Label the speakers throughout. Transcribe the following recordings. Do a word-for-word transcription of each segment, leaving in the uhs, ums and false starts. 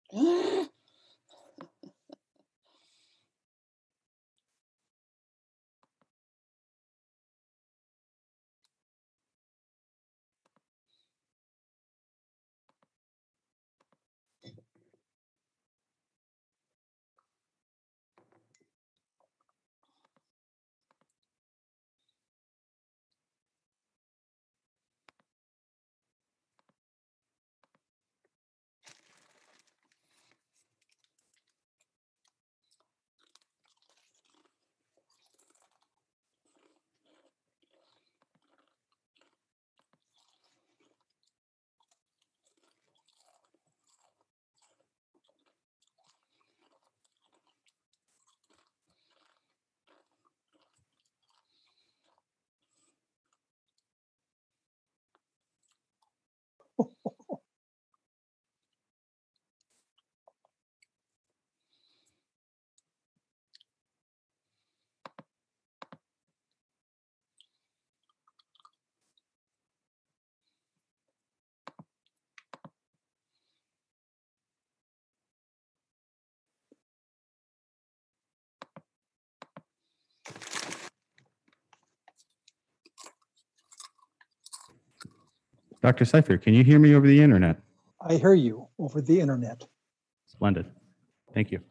Speaker 1: Doctor Seifer, can you hear me over the internet?
Speaker 2: I hear you over the internet.
Speaker 1: Splendid. Thank you.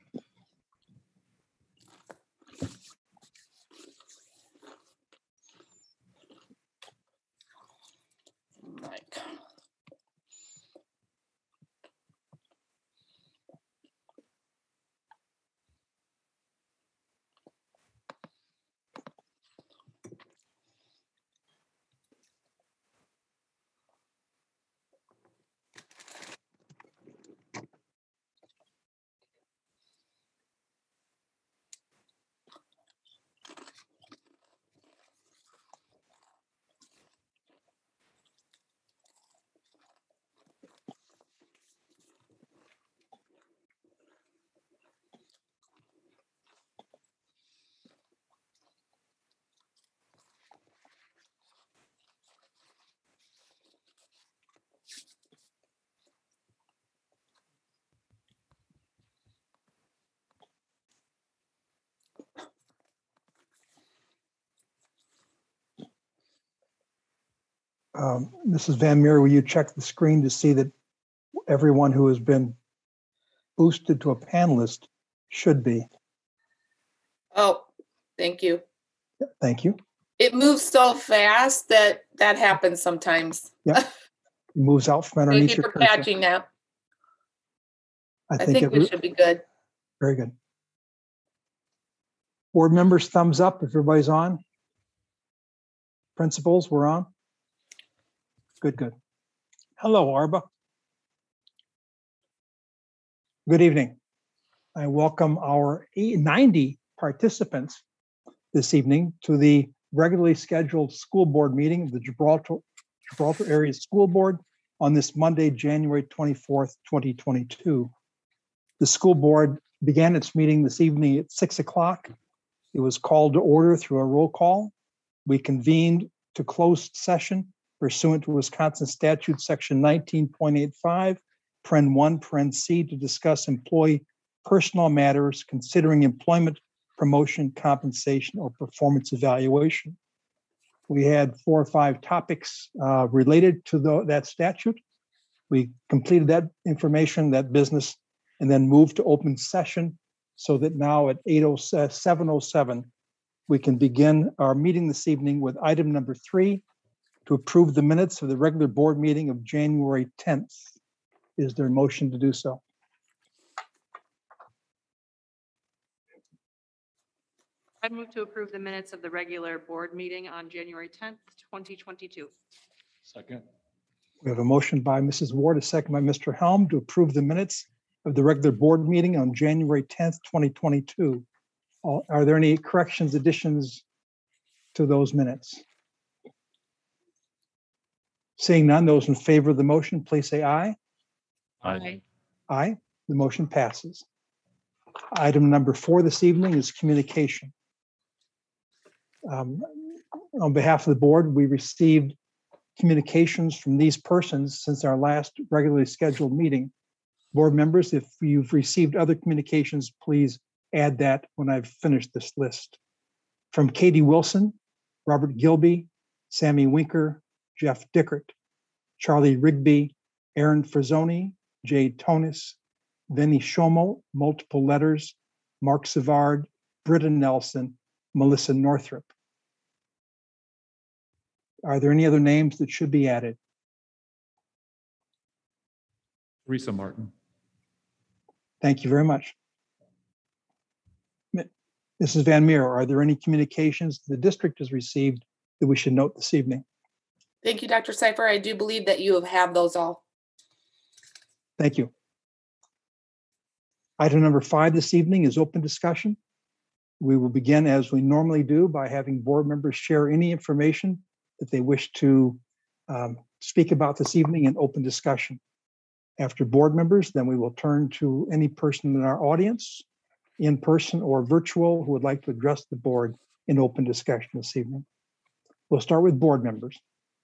Speaker 3: Mike.
Speaker 2: Um, Missus Van Meer, will you check the screen to see that everyone who has been boosted to a panelist should be?
Speaker 3: Oh, thank you.
Speaker 2: Thank you.
Speaker 3: It moves so fast that that happens sometimes.
Speaker 2: Yeah. It moves out from
Speaker 3: Thank
Speaker 2: underneath
Speaker 3: you
Speaker 2: your
Speaker 3: for
Speaker 2: cursor.
Speaker 3: catching that.
Speaker 2: I
Speaker 3: I
Speaker 2: think,
Speaker 3: think
Speaker 2: it,
Speaker 3: we should be good.
Speaker 2: very good. Board members, thumbs up if everybody's on. Principals, we're on. Good, good. Hello, Arba. Good evening. I welcome our ninety participants this evening to the regularly scheduled school board meeting of the Gibraltar, Gibraltar Area School Board on this Monday, January twenty-fourth, twenty twenty-two. The school board began its meeting this evening at six o'clock. It was called to order through a roll call. We convened to closed session pursuant to Wisconsin statute section nineteen point eight five, paren one, paren C, to discuss employee personal matters considering employment, promotion, compensation, or performance evaluation. We had four or five topics uh, related to the, that statute. We completed that information, that business, and then moved to open session so that now at seven oh seven, we can begin our meeting this evening with item number three, to approve the minutes of the regular board meeting of January tenth. Is there a motion to do so?
Speaker 4: I move to approve the minutes of the regular board meeting on January tenth, twenty twenty-two.
Speaker 5: Second.
Speaker 2: We have a motion by Missus Ward, a second by Mister Helm to approve the minutes of the regular board meeting on January tenth, twenty twenty-two. Are there any corrections, additions to those minutes? Seeing none, those in favor of the motion, please say aye.
Speaker 4: Aye.
Speaker 2: Aye. The motion passes. Item number four this evening is communication. Um, on behalf of the board, we received communications from these persons since our last regularly scheduled meeting. Board members, if you've received other communications, please add that when I've finished this list. From Katie Wilson, Robert Gilby, Sammy Winker, Jeff Dickert, Charlie Rigby, Aaron Frazzoni, Jade Tonis, Vinnie Schomo, multiple letters, Mark Savard, Britta Nelson, Melissa Northrup. Are there any other names that should be added?
Speaker 5: Teresa Martin.
Speaker 2: Thank you very much. Missus Van Meer, are there any communications the district has received that we should note this evening?
Speaker 3: Thank you, Doctor Cypher. I do believe that you have had those all.
Speaker 2: Thank you. Item number five this evening is open discussion. We will begin as we normally do by having board members share any information that they wish to um, speak about this evening in open discussion. After board members, then we will turn to any person in our audience, in person or virtual, who would like to address the board in open discussion this evening. We'll start with board members.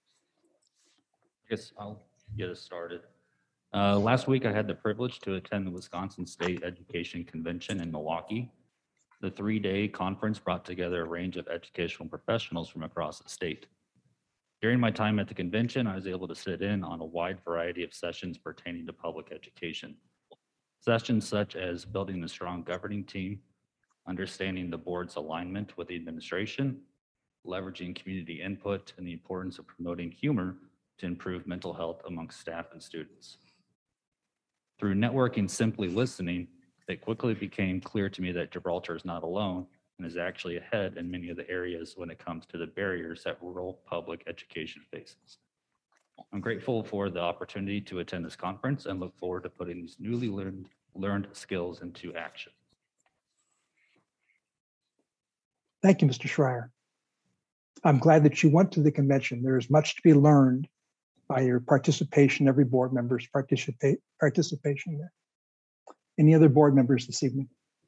Speaker 6: Yes, I'll get us started. Uh, last week, I had the privilege to attend the Wisconsin State Education Convention in Milwaukee. The three-day conference brought together a range of educational professionals from across the state. During my time at the convention, I was able to sit in on a wide variety of sessions pertaining to public education. Sessions such as building a strong governing team, understanding the board's alignment with the administration, leveraging community input, and the importance of promoting humor to improve mental health amongst staff and students. Through networking, simply listening, it quickly became clear to me that Gibraltar is not alone and is actually ahead in many of the areas when it comes to the barriers that rural public education faces. I'm grateful for the opportunity to attend this conference and look forward to putting these newly learned, learned skills into action.
Speaker 2: Thank you, Mister Schreier. I'm glad that you went to the convention. There is much to be learned by your participation, every board member's participate, participation there. Any other board members this evening?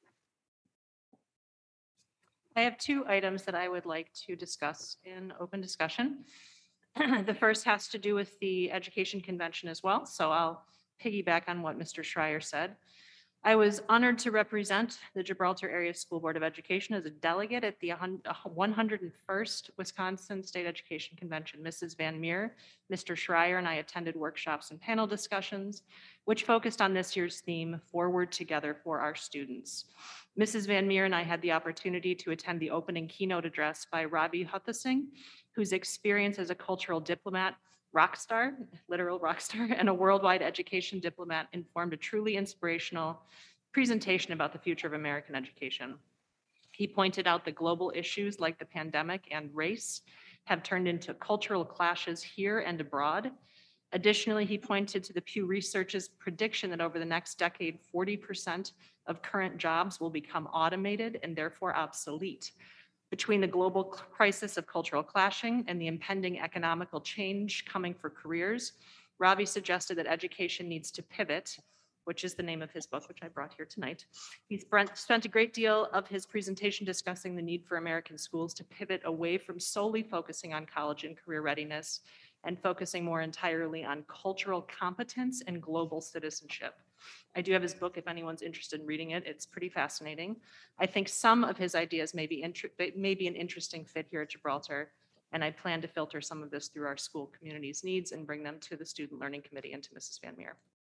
Speaker 4: I have two items that I would like to discuss in open discussion. The first has to do with the education convention as well, so I'll piggyback on what Mister Schreier said. I was honored to represent the Gibraltar Area School Board of Education as a delegate at the one hundred first Wisconsin State Education Convention. Missus Van Meer, Mister Schreier, and I attended workshops and panel discussions, which focused on this year's theme, Forward Together for Our Students. Missus Van Meer and I had the opportunity to attend the opening keynote address by Ravi Huthasingh, whose experience as a cultural diplomat, rock star, literal rock star, and a worldwide education diplomat informed a truly inspirational presentation about the future of American education. He pointed out that global issues like the pandemic and race have turned into cultural clashes here and abroad. Additionally, he pointed to the Pew Research's prediction that over the next decade, forty percent of current jobs will become automated and therefore obsolete. Between the global crisis of cultural clashing and the impending economical change coming for careers, Ravi suggested that education needs to pivot, which is the name of his book, which I brought here tonight. He spent a great deal of his presentation discussing the need for American schools to pivot away from solely focusing on college and career readiness and focusing more entirely on cultural competence and global citizenship. I do have his book if anyone's interested in reading it. It's pretty fascinating. I think some of his ideas may be, may be an interesting fit here at Gibraltar, and I plan to filter some of this through our school community's needs and bring them to the Student Learning Committee and to Missus Van Meer.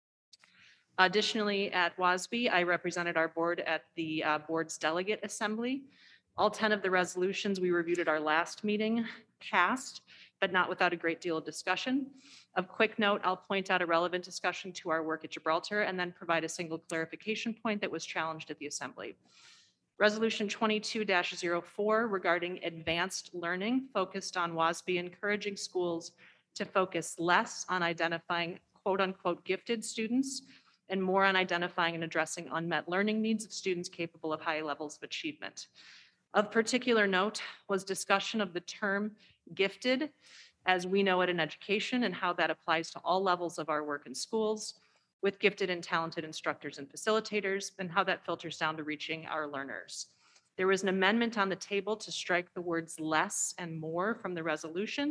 Speaker 4: Additionally, at WASB, I represented our board at the uh, board's delegate assembly. All ten of the resolutions we reviewed at our last meeting passed, but not without a great deal of discussion. Of quick note, I'll point out a relevant discussion to our work at Gibraltar and then provide a single clarification point that was challenged at the assembly. Resolution twenty-two dash zero four regarding advanced learning focused on WASB encouraging schools to focus less on identifying quote unquote gifted students and more on identifying and addressing unmet learning needs of students capable of high levels of achievement. Of particular note was discussion of the term gifted as we know it in education and how that applies to all levels of our work in schools with gifted and talented instructors and facilitators and how that filters down to reaching our learners. There was an amendment on the table to strike the words less and more from the resolution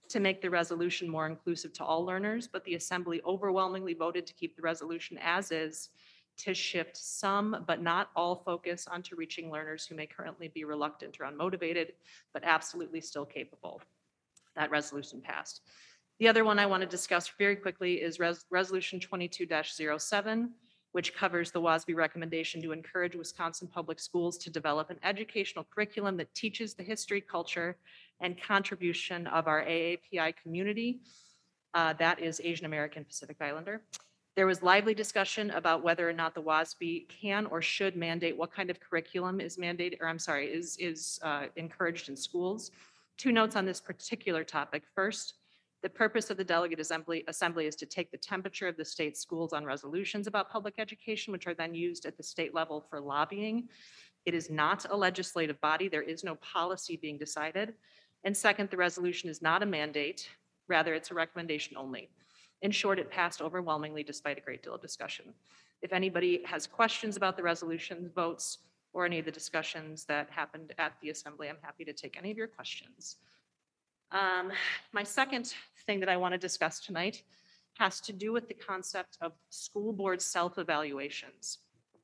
Speaker 4: to make the resolution more inclusive to all learners, but the Assembly overwhelmingly voted to keep the resolution as is, to shift some but not all focus onto reaching learners who may currently be reluctant or unmotivated, but absolutely still capable. That resolution passed. The other one I want to discuss very quickly is Res- Resolution twenty-two dash zero seven, which covers the WASB recommendation to encourage Wisconsin public schools to develop an educational curriculum that teaches the history, culture, and contribution of our A A P I community. Uh, that is Asian American Pacific Islander. There was lively discussion about whether or not the WASB can or should mandate what kind of curriculum is mandated, or I'm sorry, is, is uh, encouraged in schools. Two notes on this particular topic. First, the purpose of the delegate assembly, assembly is to take the temperature of the state schools on resolutions about public education, which are then used at the state level for lobbying. It is not a legislative body. There is no policy being decided. And second, the resolution is not a mandate. Rather, it's a recommendation only. In short, it passed overwhelmingly despite a great deal of discussion. If anybody has questions about the resolution votes or any of the discussions that happened at the assembly, I'm happy to take any of your questions. Um, my second thing that I want to discuss tonight has to do with the concept of school board self-evaluations.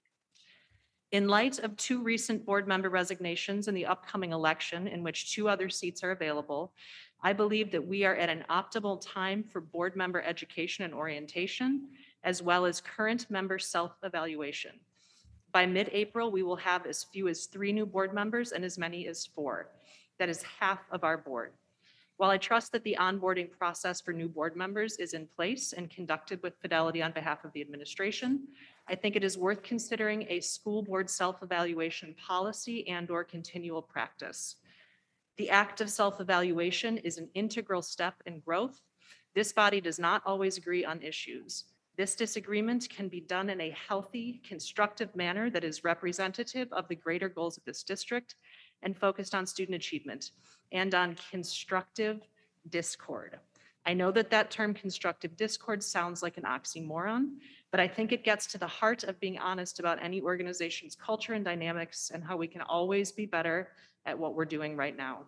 Speaker 4: In light of two recent board member resignations and the upcoming election in which two other seats are available, I believe that we are at an optimal time for board member education and orientation, as well as current member self-evaluation. By mid-April, we will have as few as three new board members and as many as four. That is half of our board. While I trust that the onboarding process for new board members is in place and conducted with fidelity on behalf of the administration, I think it is worth considering a school board self-evaluation policy and/or continual practice. The act of self-evaluation is an integral step in growth. This body does not always agree on issues. This disagreement can be done in a healthy, constructive manner that is representative of the greater goals of this district and focused on student achievement and on constructive discord. I know that that term constructive discord sounds like an oxymoron, but I think it gets to the heart of being honest about any organization's culture and dynamics and how we can always be better at what we're doing right now.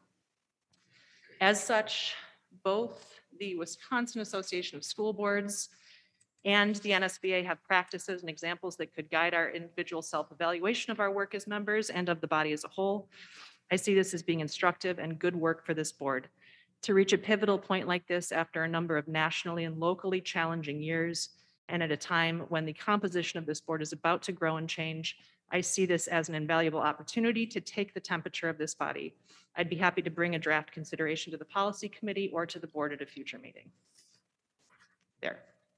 Speaker 4: As such, both the Wisconsin Association of School Boards and the N S B A have practices and examples that could guide our individual self-evaluation of our work as members and of the body as a whole. I see this as being instructive and good work for this board. To reach a pivotal point like this after a number of nationally and locally challenging years, and at a time when the composition of this board is about to grow and change, I see this as an invaluable opportunity to take the temperature of this body. I'd be happy to bring a draft consideration to the policy committee or to the board at a future meeting. There.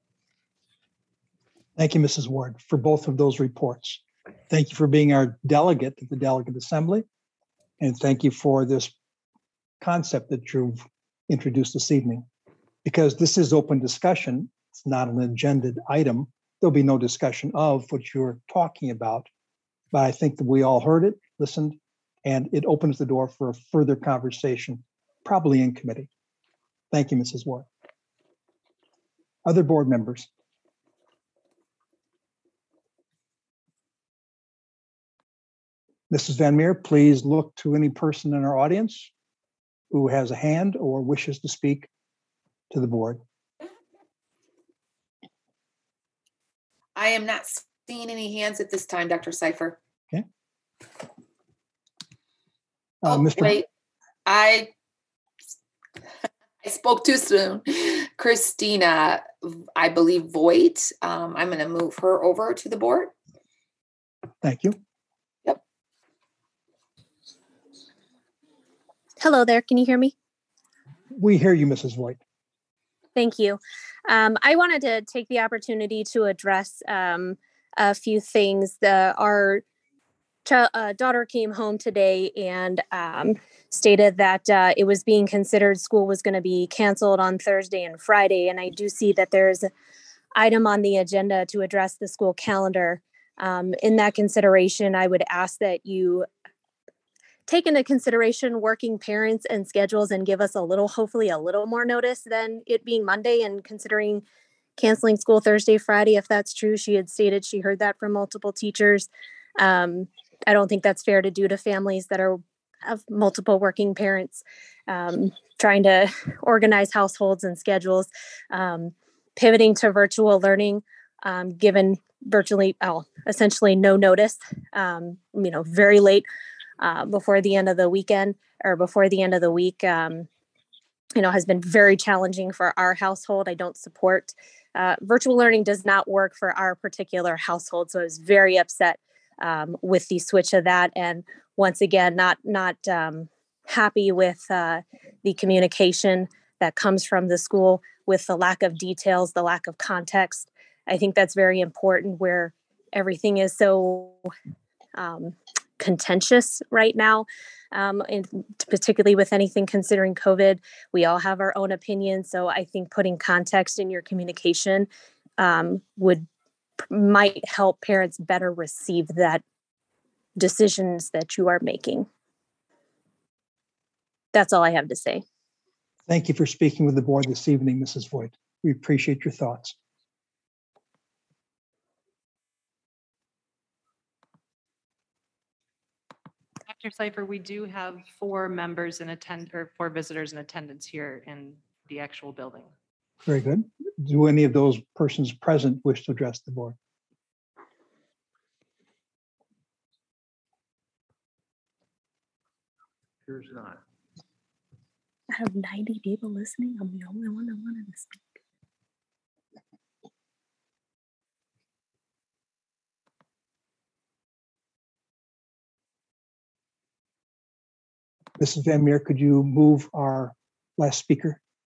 Speaker 2: Thank you, Missus Ward, for both of those reports. Thank you for being our delegate at the Delegate Assembly. And thank you for this concept that you've introduced this evening. Because this is open discussion, it's not an agendaed item. There'll be no discussion of what you're talking about. But I think that we all heard it, listened, and it opens the door for a further conversation, probably in committee. Thank you, Missus Ward. Other board members? Missus Van Meer, please look to any person in our audience who has a hand or wishes to speak to the board.
Speaker 3: I am not seeing any hands at this time, Doctor Cipher.
Speaker 2: Okay.
Speaker 3: Uh,
Speaker 2: uh, Mister
Speaker 3: Wait, I I spoke too soon. Christina, I believe Voigt. Um, I'm going to move her over to the board.
Speaker 2: Thank you.
Speaker 3: Yep.
Speaker 7: Hello there. Can you hear me?
Speaker 2: We hear you, Missus Voigt.
Speaker 7: Thank you. Um, I wanted to take the opportunity to address um, a few things. The, our ch- uh, daughter came home today and um, stated that uh, it was being considered school was going to be canceled on Thursday and Friday. And I do see that there's an item on the agenda to address the school calendar. Um, in that consideration, I would ask that you take into consideration working parents and schedules and give us a little, hopefully a little more notice than it being Monday and considering canceling school Thursday, Friday, if that's true. She had stated she heard that from multiple teachers. Um, I don't think that's fair to do to families that are of multiple working parents, um, trying to organize households and schedules, um, pivoting to virtual learning, um, given virtually, oh, essentially no notice, um, you know, very late uh, before the end of the weekend or before the end of the week, um, you know, has been very challenging for our household. I don't support uh, virtual learning does not work for our particular household. So I was very upset um, with the switch of that. And once again, not not um, happy with uh, the communication that comes from the school with the lack of details, the lack of context. I think that's very important where everything is so um, contentious right now, um, and particularly with anything considering COVID. We all have our own opinions. So I think putting context in your communication um, would might help parents better receive that decisions that you are making. That's all I have to say.
Speaker 2: Thank you for speaking with the board this evening, Missus Voigt. We appreciate your thoughts.
Speaker 4: Doctor Cipher, we do have four members in attend or four visitors in attendance here in the actual building.
Speaker 2: Very good. Do any of those persons present wish to address the board?
Speaker 5: Appears not.
Speaker 7: Out of ninety people listening, I'm the only one that wanted to speak.
Speaker 2: Missus Van Meer, could you move our last speaker?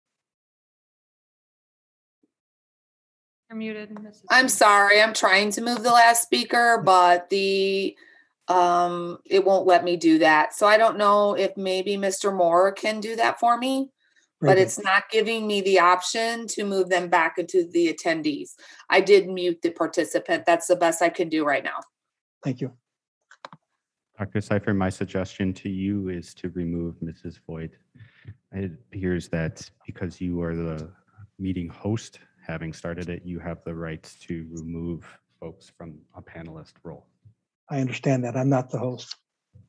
Speaker 4: You're muted, Missus
Speaker 3: I'm sorry, I'm trying to move the last speaker, but the um it won't let me do that. So I don't know if maybe Mister Moore can do that for me,
Speaker 2: Very
Speaker 3: but
Speaker 2: good.
Speaker 3: it's not giving me the option to move them back into the attendees. I did mute the participant. That's the best I can do right now.
Speaker 2: Thank you.
Speaker 1: Doctor Cipher, my suggestion to you is to remove Missus Voigt. It appears that because you are the meeting host, having started it, you have the right to remove folks from a panelist role.
Speaker 2: I understand that. I'm not the host.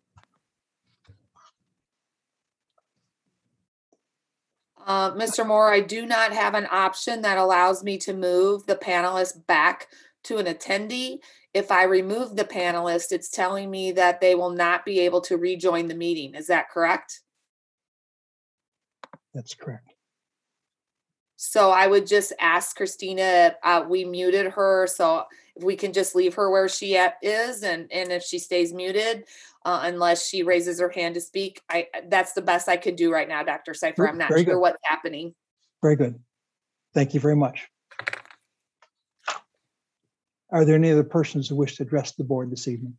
Speaker 3: Uh, Mister Moore, I do not have an option that allows me to move the panelist back to an attendee. If I remove the panelist, it's telling me that they will not be able to rejoin the meeting. Is that correct?
Speaker 2: That's correct.
Speaker 3: So I would just ask Christina, uh, we muted her. So if we can just leave her where she at, is, and, and if she stays muted, uh, unless she raises her hand to speak, I that's the best I could do right now, Doctor Cipher. I'm not
Speaker 2: Very
Speaker 3: sure
Speaker 2: good.
Speaker 3: what's happening.
Speaker 2: Very good. Thank you very much. Are there any other persons who wish to address the board this evening?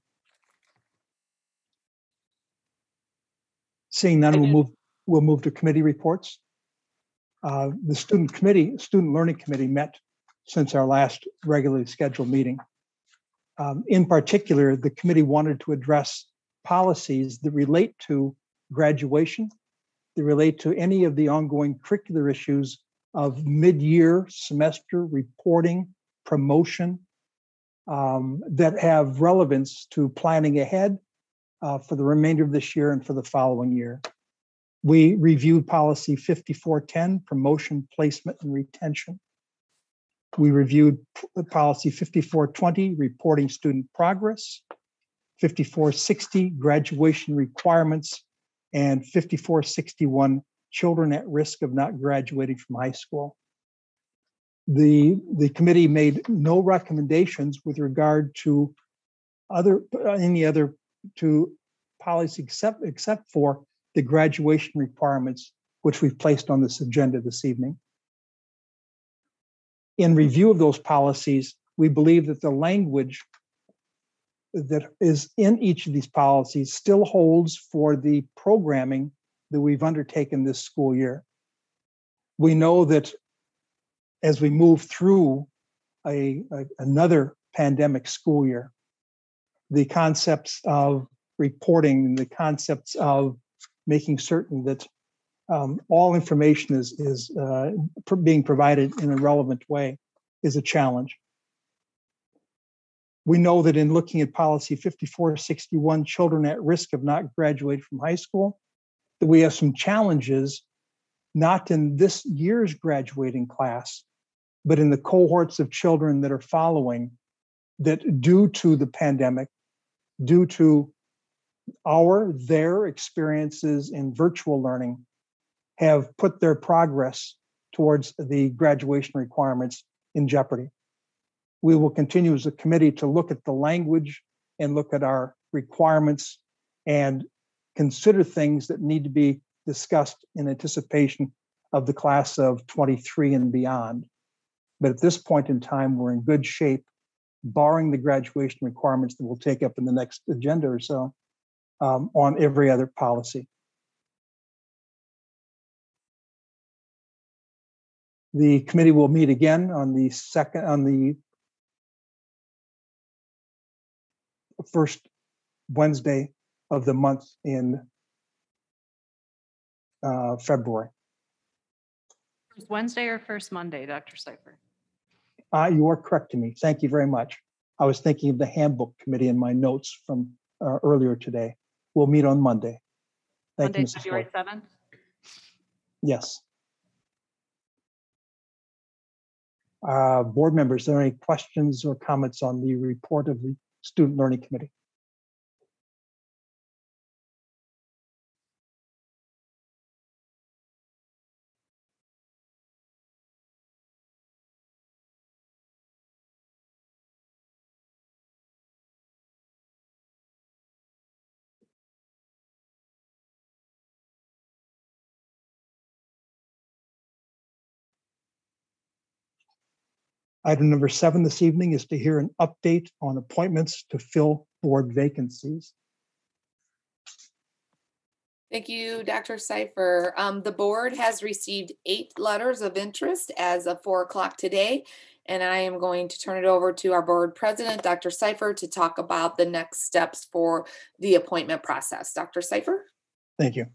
Speaker 2: Seeing none, we'll move, we'll move to committee reports. Uh, the student committee, student learning committee met since our last regularly scheduled meeting. Um, in particular, the committee wanted to address policies that relate to graduation, that relate to any of the ongoing curricular issues of mid-year semester reporting, promotion, um, that have relevance to planning ahead uh, for the remainder of this year and for the following year. We reviewed policy fifty-four ten, promotion, placement, and retention. We reviewed p- policy fifty-four twenty, reporting student progress, fifty-four sixty, graduation requirements, and fifty-four sixty-one, children at risk of not graduating from high school. The, the committee made no recommendations with regard to other, any other, to policy except, except for the graduation requirements, which we've placed on this agenda this evening. In review of those policies, we believe that the language that is in each of these policies still holds for the programming that we've undertaken this school year. We know that as we move through a, a another pandemic school year, the concepts of reporting, the concepts of making certain that um, all information is, is uh, being provided in a relevant way is a challenge. we know that in looking at policy fifty-four sixty-one, children at risk of not graduating from high school, that we have some challenges, not in this year's graduating class, but in the cohorts of children that are following, that due to the pandemic, due to our, their experiences in virtual learning, have put their progress towards the graduation requirements in jeopardy. We will continue as a committee to look at the language and look at our requirements and consider things that need to be discussed in anticipation of the class of twenty-three and beyond. But at this point in time, we're in good shape, barring the graduation requirements that we'll take up in the next agenda or so, um, on every other policy. The committee will meet again on the second, on the first Wednesday of the month in uh, February.
Speaker 4: First Wednesday or first Monday, Doctor Cipher?
Speaker 2: Uh, you are correcting me. Thank you very much. I was thinking of the handbook committee in my notes from uh, earlier today. We'll meet on Monday. Thank
Speaker 4: Monday,
Speaker 2: you, Missus
Speaker 4: February
Speaker 2: Floyd.
Speaker 4: seventh?
Speaker 2: Yes. Uh, board members, are there any questions or comments on the report of the Student Learning Committee? Item number seven this evening is to hear an update on appointments to fill board vacancies.
Speaker 3: Thank you, Doctor Cipher. Um, the board has received eight letters of interest as of four o'clock today, and I am going to turn it over to our board president, Doctor Cipher, to talk about the next steps for the appointment process. Doctor Cipher?
Speaker 2: Thank you.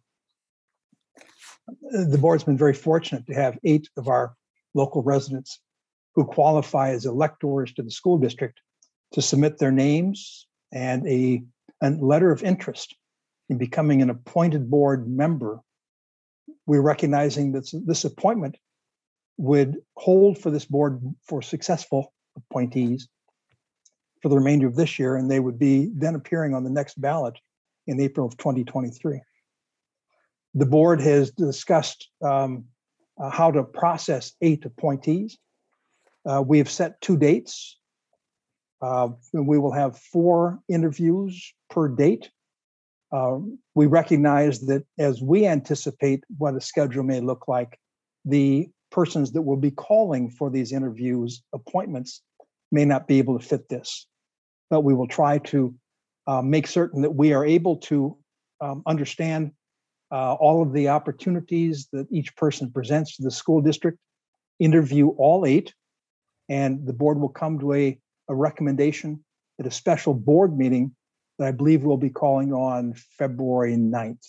Speaker 2: The board's been very fortunate to have eight of our local residents who qualify as electors to the school district to submit their names and a, a letter of interest in becoming an appointed board member. We're recognizing that this appointment would hold for this board for successful appointees for the remainder of this year, and they would be then appearing on the next ballot in April of twenty twenty-three. The board has discussed um, uh, how to process eight appointees. Uh, we have set two dates. Uh, we will have four interviews per date. Uh, we recognize that as we anticipate what a schedule may look like, the persons that will be calling for these interviews, appointments, may not be able to fit this. But we will try to uh, make certain that we are able to um, understand uh, all of the opportunities that each person presents to the school district, interview all eight, and the board will come to a, a recommendation at a special board meeting that I believe we'll be calling on February ninth.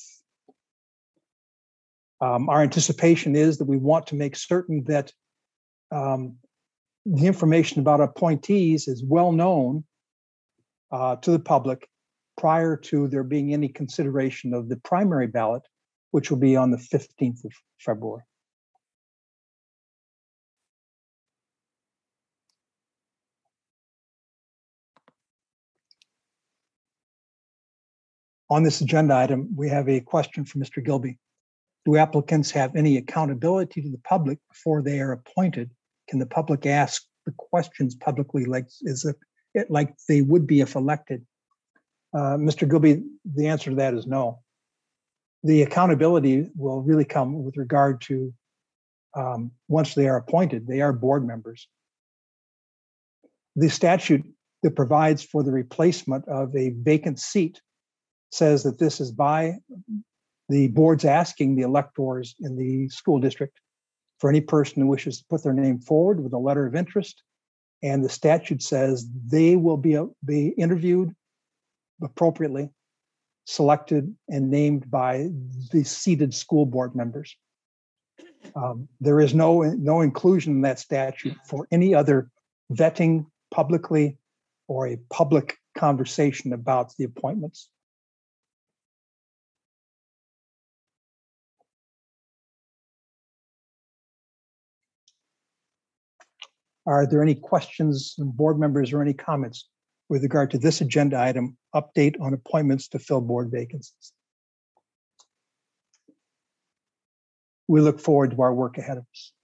Speaker 2: Um, our anticipation is that we want to make certain that um, the information about appointees is well known uh, to the public prior to there being any consideration of the primary ballot, which will be on the fifteenth of February. On this agenda item, we have a question from Mister Gilby. Do applicants have any accountability to the public before they are appointed? Can the public ask the questions publicly like is it, it like they would be if elected? Uh, Mister Gilby, the answer to that is no. The accountability will really come with regard to um, once they are appointed, they are board members. The statute that provides for the replacement of a vacant seat says that this is by the board's asking the electors in the school district for any person who wishes to put their name forward with a letter of interest. And the statute says they will be, be interviewed appropriately, selected and named by the seated school board members. Um, there is no, no inclusion in that statute for any other vetting publicly or a public conversation about the appointments? Are there any questions from board members or any comments with regard to this agenda item, update on appointments to fill board vacancies? We look forward to our work ahead of us.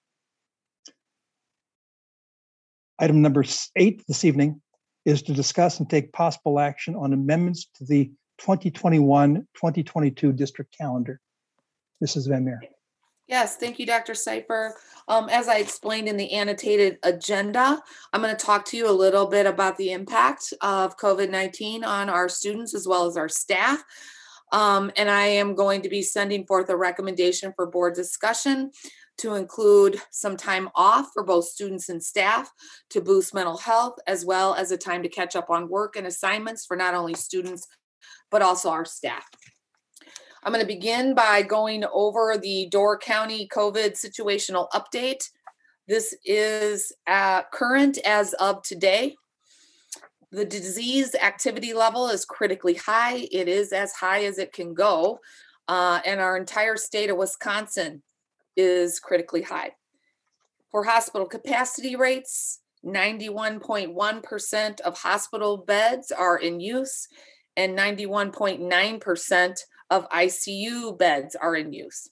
Speaker 2: Item number eight this evening is to discuss and take possible action on amendments to the twenty twenty-one twenty twenty-two district calendar. Missus Van Meer.
Speaker 3: Yes, thank you, Doctor Seifer. Um, as I explained in the annotated agenda, I'm going to talk to you a little bit about the impact of COVID nineteen on our students as well as our staff. Um, and I am going to be sending forth a recommendation for board discussion to include some time off for both students and staff to boost mental health, as well as a time to catch up on work and assignments for not only students, but also our staff. I'm going to begin by going over the Door County COVID situational update. This is uh, current as of today. The disease activity level is critically high. It is as high as it can go. Uh, and our entire state of Wisconsin is critically high. For hospital capacity rates, ninety-one point one percent of hospital beds are in use and ninety-one point nine percent of I C U beds are in use.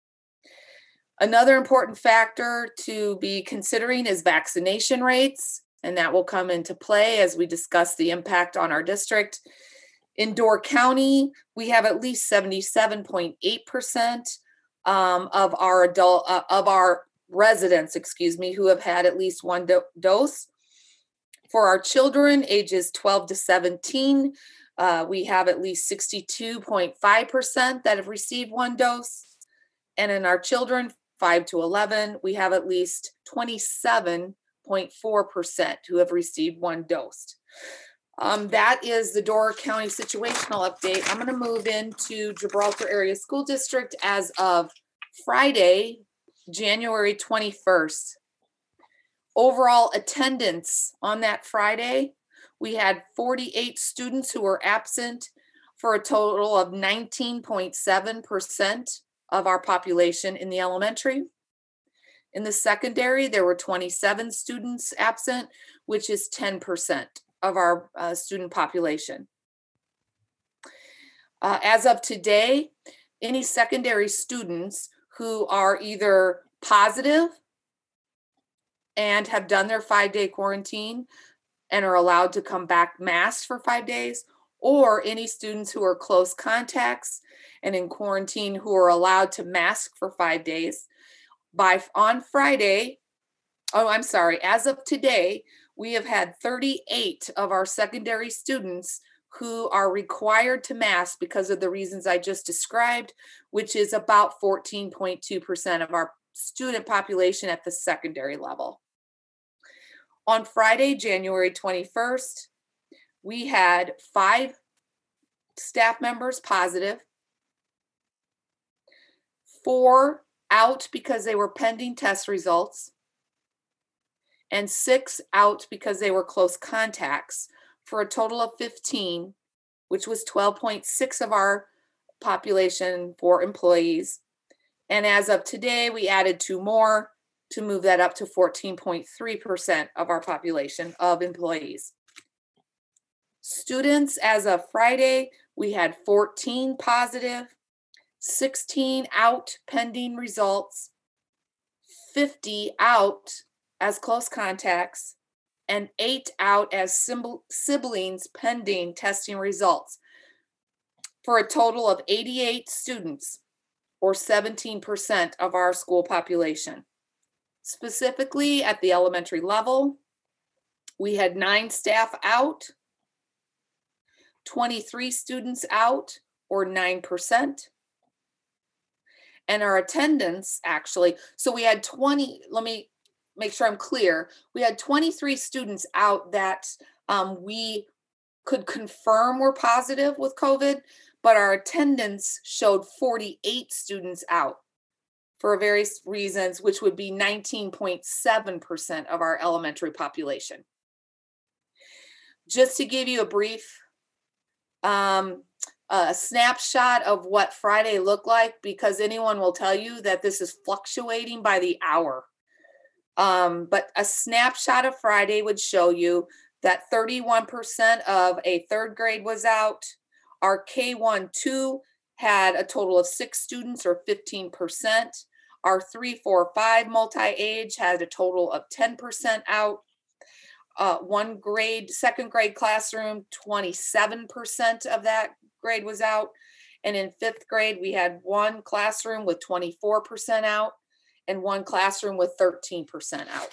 Speaker 3: Another important factor to be considering is vaccination rates, and that will come into play as we discuss the impact on our district. In Door County, we have at least seventy-seven point eight percent um, of our adult uh, of our residents, excuse me, who have had at least one do- dose. For our children, ages twelve to seventeen, uh, we have at least sixty-two point five percent that have received one dose. And in our children, five to eleven, we have at least twenty-seven point four percent who have received one dose. Um, that is the Door County situational update. I'm going to move into Gibraltar Area School District as of Friday, January twenty-first. Overall attendance on that Friday, we had forty-eight students who were absent for a total of nineteen point seven percent of our population in the elementary. In the secondary, there were twenty-seven students absent, which is ten percent of our uh, student population. Uh, as of today, any secondary students who are either positive and have done their five-day quarantine and are allowed to come back masked for five days, or any students who are close contacts and in quarantine who are allowed to mask for five days. By on Friday, oh, I'm sorry, as of today, we have had thirty-eight of our secondary students who are required to mask because of the reasons I just described, which is about fourteen point two percent of our student population at the secondary level. On Friday, January twenty-first, we had five staff members positive, four out because they were pending test results, and six out because they were close contacts, for a total of fifteen, which was twelve point six of our population for employees. And as of today, we added two more to move that up to fourteen point three percent of our population of employees. Students, as of Friday, we had fourteen positive, sixteen out pending results, fifty out as close contacts, and eight out as siblings pending testing results, for a total of eighty-eight students, or seventeen percent of our school population. Specifically at the elementary level, we had nine staff out, twenty-three students out, or nine percent. And our attendance actually, so we had twenty, let me make sure I'm clear. We had twenty-three students out that um, we could confirm were positive with COVID, but our attendance showed forty-eight students out for various reasons, which would be nineteen point seven percent of our elementary population. just to give you a brief um, a snapshot of what Friday looked like, because anyone will tell you that this is fluctuating by the hour. Um, but a snapshot of Friday would show you that thirty-one percent of a third grade was out. Our K one two had a total of six students, or fifteen percent. Our three, four, five multi-age had a total of ten percent out. Uh, one grade, second grade classroom, twenty-seven percent of that grade was out. And in fifth grade, we had one classroom with twenty-four percent out and one classroom with thirteen percent out.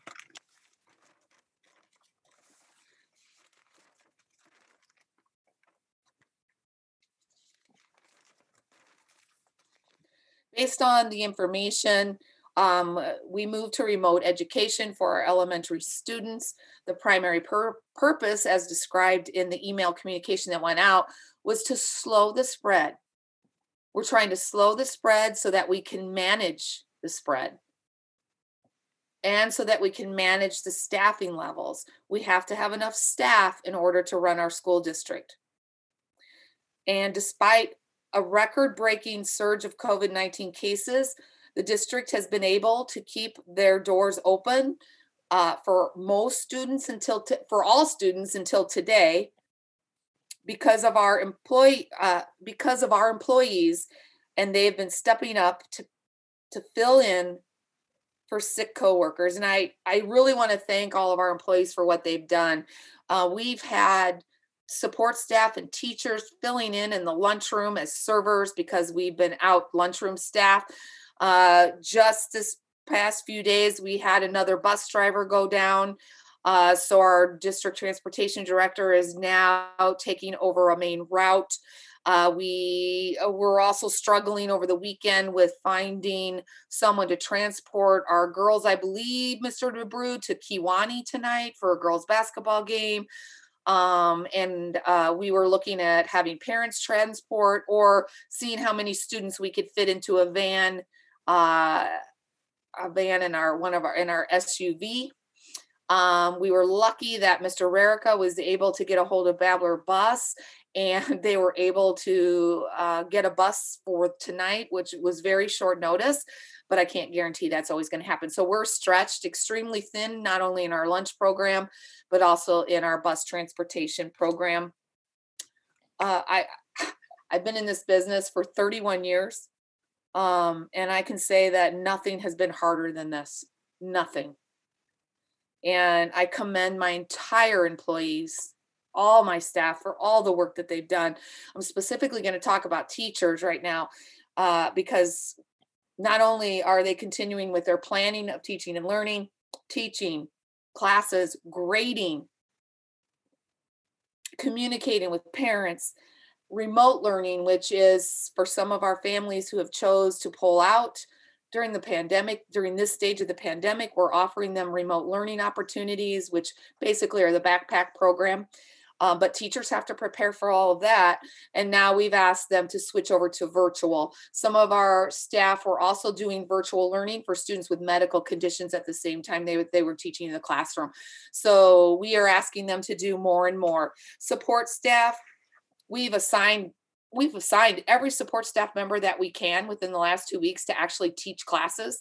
Speaker 3: Based on the information, um, we moved to remote education for our elementary students. The primary pur- purpose, as described in the email communication that went out, was to slow the spread. We're trying to slow the spread so that we can manage the spread, and so that we can manage the staffing levels. We have to have enough staff in order to run our school district. And despite a record-breaking surge of COVID nineteen cases, the district has been able to keep their doors open uh, for most students until t- for all students until today, because of our employee uh, because of our employees, and they've been stepping up to to fill in for sick coworkers. And I I really want to thank all of our employees for what they've done. Uh, we've had support staff and teachers filling in in the lunchroom as servers because we've been out lunchroom staff. Uh, just this past few days, we had another bus driver go down. Uh, so our district transportation director is now taking over a main route. Uh, we uh, were also struggling over the weekend with finding someone to transport our girls, I believe, Mister DeBrew, to Kewanee tonight for a girls basketball game. Um, and uh, we were looking at having parents transport, or seeing how many students we could fit into a van, uh, a van in our one of our in our S U V. Um, we were lucky that Mister Rarica was able to get a hold of Babbler Bus, and they were able to uh, get a bus for tonight, which was very short notice, but I can't guarantee that's always going to happen. So we're stretched extremely thin, not only in our lunch program, but also in our bus transportation program. Uh, I, I've been in this business for thirty-one years, um, and I can say that nothing has been harder than this, nothing. And I commend my entire employees, all my staff, for all the work that they've done. I'm specifically going to talk about teachers right now, uh, because not only are they continuing with their planning of teaching and learning, teaching classes, grading, communicating with parents, remote learning, which is for some of our families who have chose to pull out during the pandemic, during this stage of the pandemic, we're offering them remote learning opportunities, which basically are the backpack program. Um, but teachers have to prepare for all of that. And now we've asked them to switch over to virtual. Some of our staff were also doing virtual learning for students with medical conditions at the same time they, they were teaching in the classroom. So we are asking them to do more and more. Support staff, we've assigned We've assigned every support staff member that we can within the last two weeks to actually teach classes.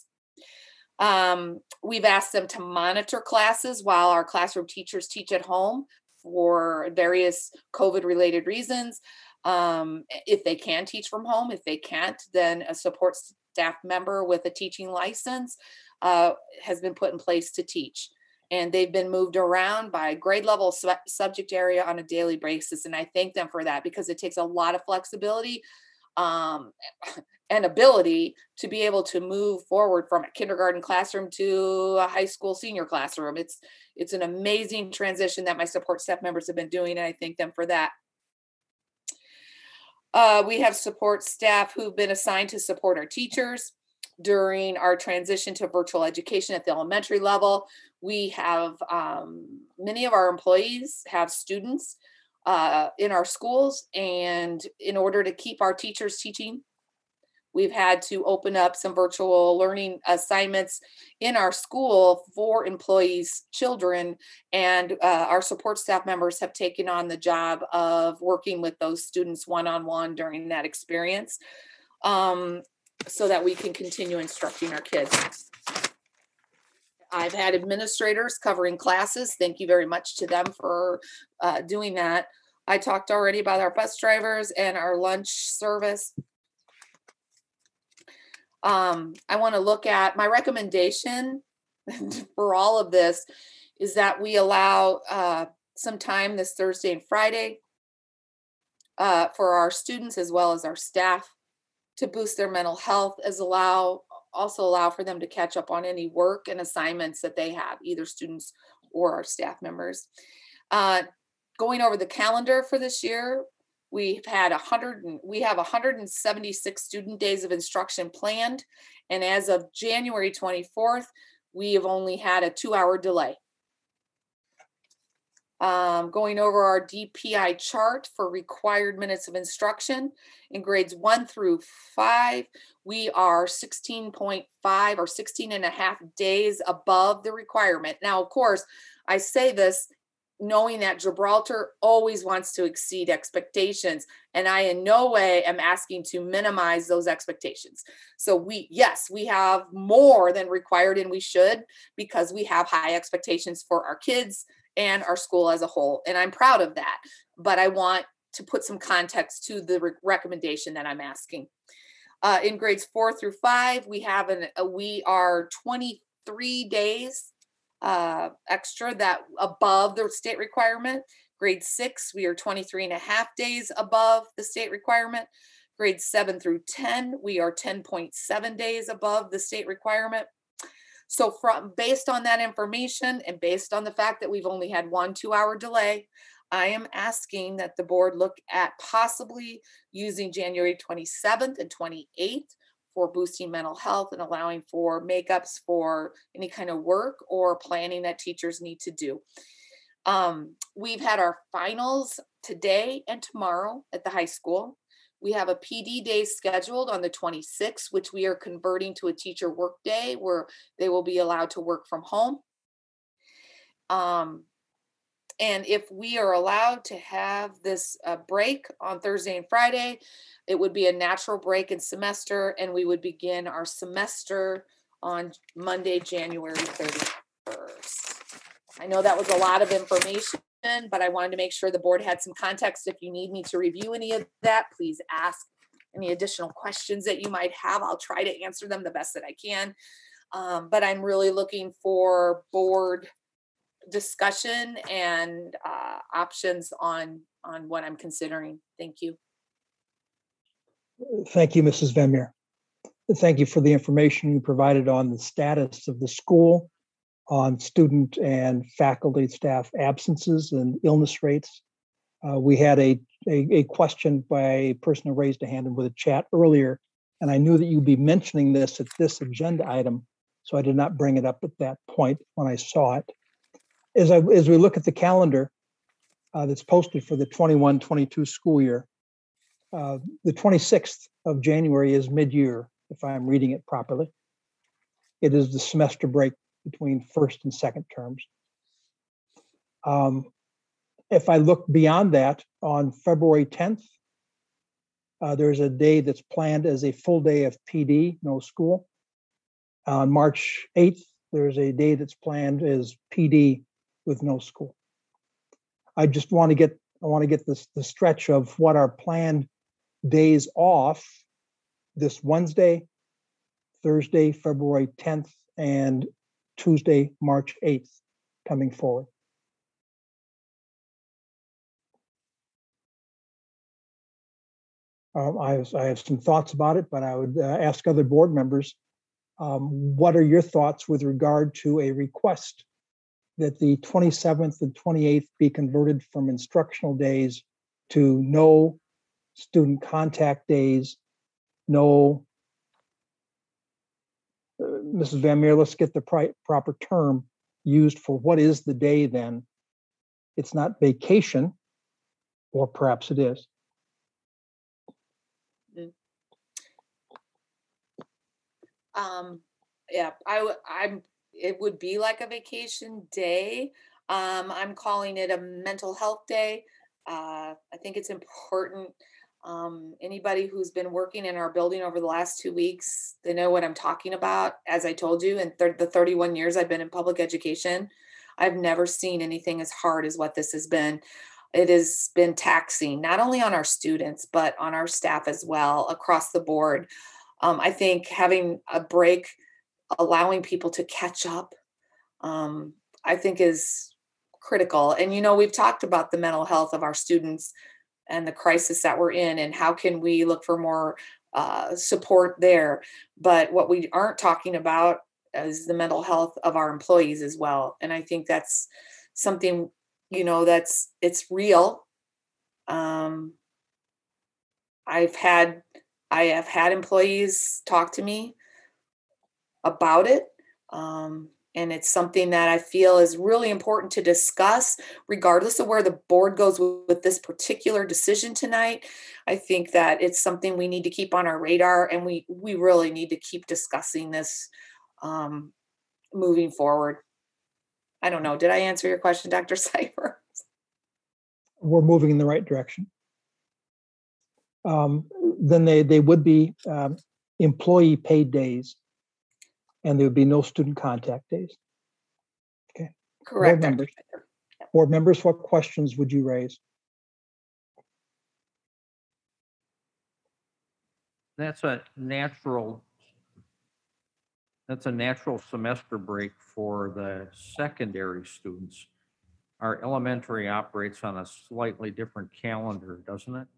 Speaker 3: Um, we've asked them to monitor classes while our classroom teachers teach at home for various COVID-related reasons. Um, if they can teach from home, if they can't, then a support staff member with a teaching license uh, has been put in place to teach. And they've been moved around by grade level su- subject area on a daily basis. And I thank them for that, because it takes a lot of flexibility um, and ability to be able to move forward from a kindergarten classroom to a high school senior classroom. It's, it's an amazing transition that my support staff members have been doing, and I thank them for that. Uh, we have support staff who've been assigned to support our teachers during our transition to virtual education at the elementary level. We have um, many of our employees have students uh, in our schools, and in order to keep our teachers teaching, we've had to open up some virtual learning assignments in our school for employees' children. And uh, our support staff members have taken on the job of working with those students one-on-one during that experience, um, so that we can continue instructing our kids. I've had administrators covering classes. Thank you very much to them for uh, doing that. I talked already about our bus drivers and our lunch service. Um, I want to look at my recommendation for all of this is that we allow uh, some time this Thursday and Friday uh, for our students as well as our staff to boost their mental health, as allow also allow for them to catch up on any work and assignments that they have, either students or our staff members. Uh, going over the calendar for this year, we've had a hundred, we have one hundred seventy-six student days of instruction planned. And as of January twenty-fourth, we have only had a two hour delay. Um, going over our D P I chart for required minutes of instruction in grades one through five, we are sixteen point five or sixteen and a half days above the requirement. Now, of course, I say this knowing that Gibraltar always wants to exceed expectations, and I in no way am asking to minimize those expectations. So we, yes, we have more than required, and we should, because we have high expectations for our kids and our school as a whole. And I'm proud of that, but I want to put some context to the re- recommendation that I'm asking. Uh, in grades four through five, we have an, a, we are twenty-three days uh, extra that above the state requirement. Grade six, we are twenty-three and a half days above the state requirement. Grades seven through ten, we are ten point seven days above the state requirement. So from based on that information and based on the fact that we've only had one two hour delay, I am asking that the board look at possibly using January twenty-seventh and twenty-eighth for boosting mental health and allowing for makeups for any kind of work or planning that teachers need to do. Um, we've had our finals today and tomorrow at the high school. We have a P D day scheduled on the twenty-sixth, which we are converting to a teacher work day where they will be allowed to work from home. Um, and if we are allowed to have this uh, break on Thursday and Friday, it would be a natural break in semester, and we would begin our semester on Monday, January thirty-first. I know that was a lot of information, but I wanted to make sure the board had some context. If you need me to review any of that, please ask. Any additional questions that you might have, I'll try to answer them the best that I can. Um, but I'm really looking for board discussion and uh, options on, on what I'm considering. Thank you.
Speaker 2: Thank you, Missus Van Meer. Thank you for the information you provided on the status of the school, on student and faculty staff absences and illness rates. Uh, we had a, a, a question by a person who raised a hand with a chat earlier, and I knew that you'd be mentioning this at this agenda item, so I did not bring it up at that point when I saw it. As, I, as we look at the calendar uh, that's posted for the twenty-one twenty-two school year, uh, the twenty-sixth of January is mid-year, if I'm reading it properly. It is the semester break between first and second terms. Um, if I look beyond that, on February tenth, uh, there's a day that's planned as a full day of P D, no school. On March eighth, there's a day that's planned as P D with no school. I just want to get, I want to get this the stretch of what our planned days off this Wednesday, Thursday, February tenth, and Tuesday, March eighth, coming forward. Um, I, have, I have some thoughts about it, but I would uh, ask other board members, um, what are your thoughts with regard to a request that the twenty-seventh and twenty-eighth be converted from instructional days to no student contact days, no Uh, Missus Van Meer, let's get the pri- proper term used for what is the day then. It's not vacation, or perhaps it is.
Speaker 3: Um, yeah, I would, I'm, it would be like a vacation day. Um, I'm calling it a mental health day. Uh, I think it's important. Um, anybody who's been working in our building over the last two weeks, they know what I'm talking about. As I told you, in thir- the thirty-one years I've been in public education, I've never seen anything as hard as what this has been. It has been taxing, not only on our students, but on our staff as well, across the board. Um, I think having a break, allowing people to catch up, um, I think is critical. And, you know, we've talked about the mental health of our students and the crisis that we're in, and how can we look for more uh, support there. But what we aren't talking about is the mental health of our employees as well. And I think that's something, you know, that's, it's real. Um, I've had, I have had employees talk to me about it. Um, and it's something that I feel is really important to discuss, regardless of where the board goes with, with this particular decision tonight. I think that it's something we need to keep on our radar, and we, we really need to keep discussing this um, moving forward. I don't know. Did I answer your question, Doctor Cypher?
Speaker 2: We're moving in the right direction. Um, then they, they would be um, employee paid days, and there would be no student contact days. Okay.
Speaker 3: Correct.
Speaker 2: Board
Speaker 3: Doctor
Speaker 2: members,
Speaker 3: Cypher.
Speaker 2: board members, what questions would you raise?
Speaker 8: That's a natural, that's a natural semester break for the secondary students. Our elementary operates on a slightly different calendar, doesn't it?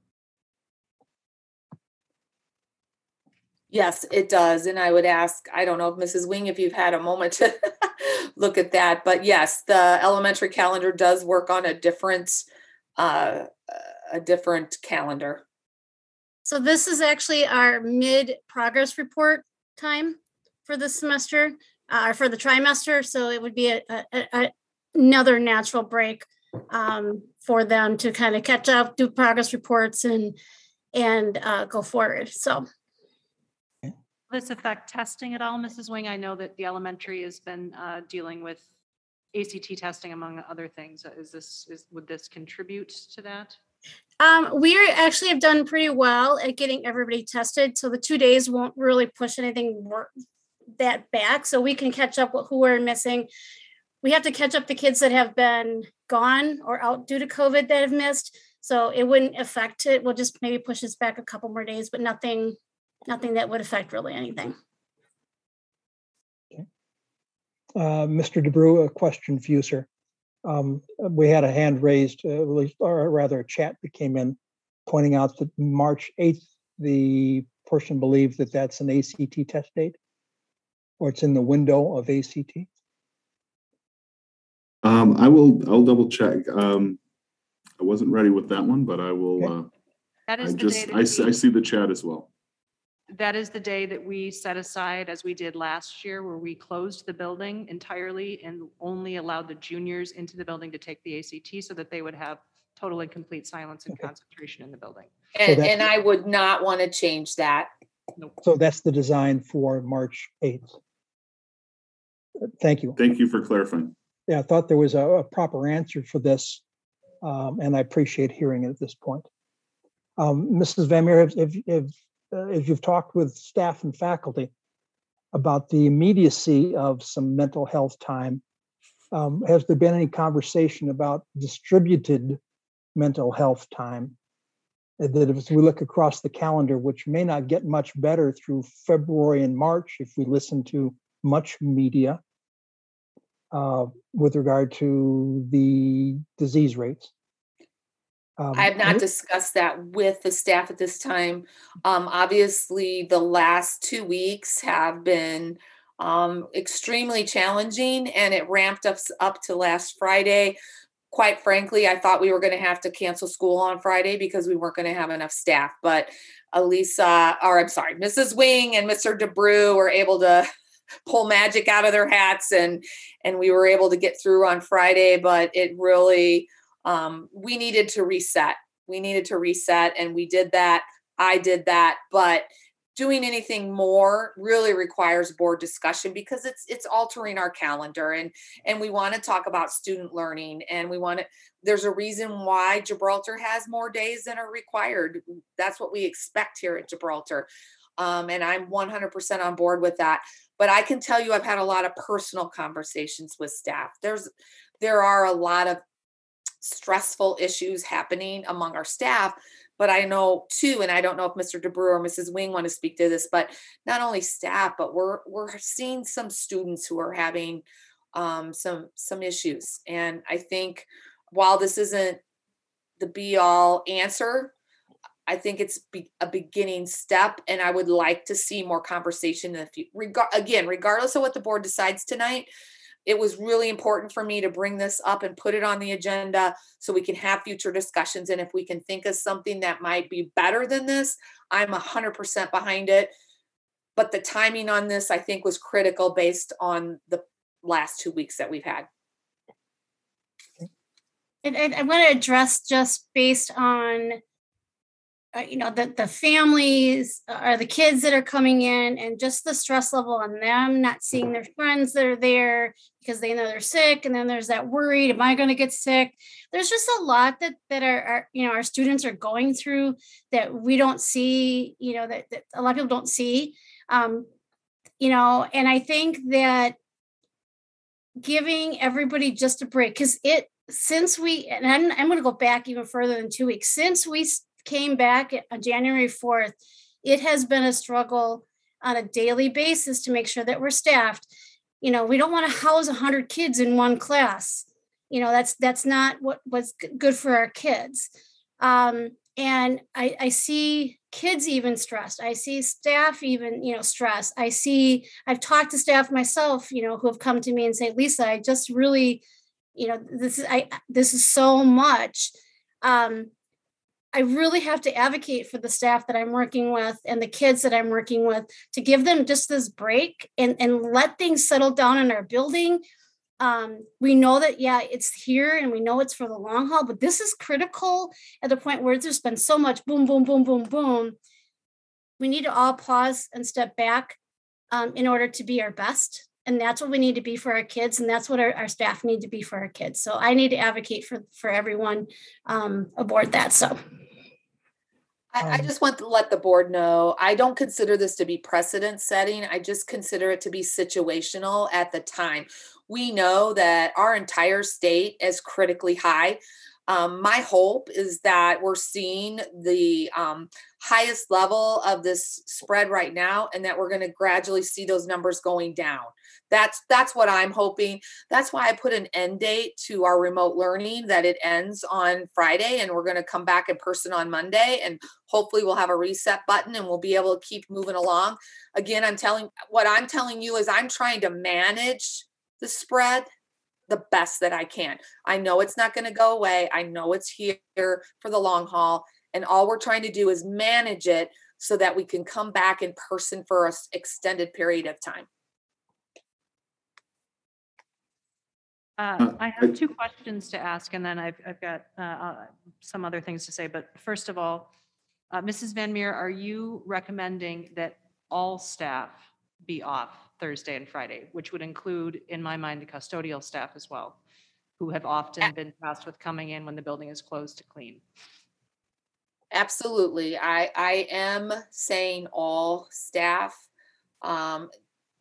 Speaker 3: Yes, it does. And I would ask, I don't know if Missus Wing, if you've had a moment to look at that, but yes, the elementary calendar does work on a different, uh, a different calendar.
Speaker 9: So this is actually our mid progress report time for this semester, uh, for the trimester. So it would be a, a, a, another natural break um, for them to kind of catch up, do progress reports, and and uh, go forward. So.
Speaker 4: This affect testing at all, Missus Wing? I know that the elementary has been uh, dealing with A C T testing, among other things. Is this, is, would this contribute to that?
Speaker 9: Um, we are actually have done pretty well at getting everybody tested. So the two days won't really push anything more that back. So we can catch up with who we're missing. We have to catch up the kids that have been gone or out due to COVID that have missed. So it wouldn't affect it. We'll just maybe push us back a couple more days, but nothing Nothing that would affect really anything.
Speaker 2: Okay. Uh, Mister DeBrew, a question for you, sir. Um, we had a hand raised, uh, or rather a chat that came in pointing out that March eighth, the person believed that that's an A C T test date, or it's in the window of A C T.
Speaker 10: Um, I will, I'll double check. Um, I wasn't ready with that one, but I will,
Speaker 2: Okay.
Speaker 10: uh,
Speaker 4: That is
Speaker 10: I
Speaker 4: the
Speaker 10: just,
Speaker 4: day that
Speaker 10: I, see- I
Speaker 4: we-
Speaker 10: see the chat as well.
Speaker 4: That is the day that we set aside, as we did last year, where we closed the building entirely and only allowed the juniors into the building to take the A C T so that they would have total and complete silence and
Speaker 2: Okay.
Speaker 4: concentration in the building.
Speaker 3: And,
Speaker 2: that's-
Speaker 3: and I would not want to change that.
Speaker 2: So that's the design for March eighth. Uh, Thank you.
Speaker 10: Thank you for clarifying.
Speaker 2: Yeah, I thought there was a, a proper answer for this, um, and I appreciate hearing it at this point. Um, Missus Van Meer, if, if, if, uh, if you've talked with staff and faculty about the immediacy of some mental health time, um, has there been any conversation about distributed mental health time? Uh, That if we look across the calendar, which may not get much better through February and March, if we listen to much media, uh, with regard to the disease rates. Um,
Speaker 3: I have not
Speaker 2: any-
Speaker 3: discussed that with the staff at this time. Um, obviously, the last two weeks have been um, extremely challenging, and it ramped up up to last Friday. Quite frankly, I thought we were going to have to cancel school on Friday because we weren't going to have enough staff. But Elisa, or I'm sorry, Missus Wing and Mister DeBrew were able to pull magic out of their hats, and and we were able to get through on Friday. But it really, um, we needed to reset. We needed to reset, and we did that. I did that, but doing anything more really requires board discussion because it's it's altering our calendar, and and we want to talk about student learning, and we want to, there's a reason why Gibraltar has more days than are required. That's what we expect here at Gibraltar. Um, and I'm one hundred percent on board with that. But I can tell you I've had a lot of personal conversations with staff. There's there are a lot of stressful issues happening among our staff. But I know too, and I don't know if Mister DeBrew or Missus Wing want to speak to this, but not only staff, but we're we're seeing some students who are having um, some some issues. And I think while this isn't the be all answer, I think it's be a beginning step, and I would like to see more conversation in the future. Reg- again, regardless of what the board decides tonight, it was really important for me to bring this up and put it on the agenda so we can have future discussions. And if we can think of something that might be better than this, I'm one hundred percent behind it. But the timing on this, I think, was critical based on the last two weeks that we've had.
Speaker 9: And, and I want to address just based on Uh, you know, the, the families or the kids that are coming in and just the stress level on them, not seeing their friends that are there because they know they're sick. And then there's that worried, am I going to get sick? There's just a lot that, that are, are, you know, our students are going through that we don't see, you know, that, that a lot of people don't see, um, you know, and I think that giving everybody just a break, because it, since we, and I'm, I'm going to go back even further than two weeks, since we came back on January fourth, it has been a struggle on a daily basis to make sure that we're staffed. You know, we don't want to house one hundred kids in one class. You know, that's that's not what what's good for our kids. Um, and I, I see kids even stressed. I see staff even, you know, stressed. I see, I've talked to staff myself, you know, who have come to me and say, Lisa, I just really, you know, this is I this is so much. Um, I really have to advocate for the staff that I'm working with and the kids that I'm working with to give them just this break and, and let things settle down in our building. Um, we know that, yeah, it's here and we know it's for the long haul, but this is critical at the point where there's been so much boom, boom, boom, boom, boom. We need to all pause and step back um, in order to be our best. And that's what we need to be for our kids. And that's what our, our staff need to be for our kids. So I need to advocate for, for everyone um, aboard that. So
Speaker 3: I, I just want to let the board know, I don't consider this to be precedent setting. I just consider it to be situational at the time. We know that our entire state is critically high. Um, my hope is that we're seeing the um, highest level of this spread right now, and that we're going to gradually see those numbers going down. That's that's what I'm hoping. That's why I put an end date to our remote learning, that it ends on Friday, and we're going to come back in person on Monday, and hopefully we'll have a reset button and we'll be able to keep moving along. Again, I'm telling what I'm telling you is I'm trying to manage the spread the best that I can. I know it's not going to go away. I know it's here for the long haul. And all we're trying to do is manage it so that we can come back in person for an extended period of time.
Speaker 4: Uh, I have two questions to ask, and then I've, I've got uh, uh, some other things to say. But first of all, uh, Missus Van Meer, are you recommending that all staff be off Thursday and Friday, which would include, in my mind, the custodial staff as well, who have often been tasked with coming in when the building is closed to clean?
Speaker 3: Absolutely. I, I am saying all staff. Um,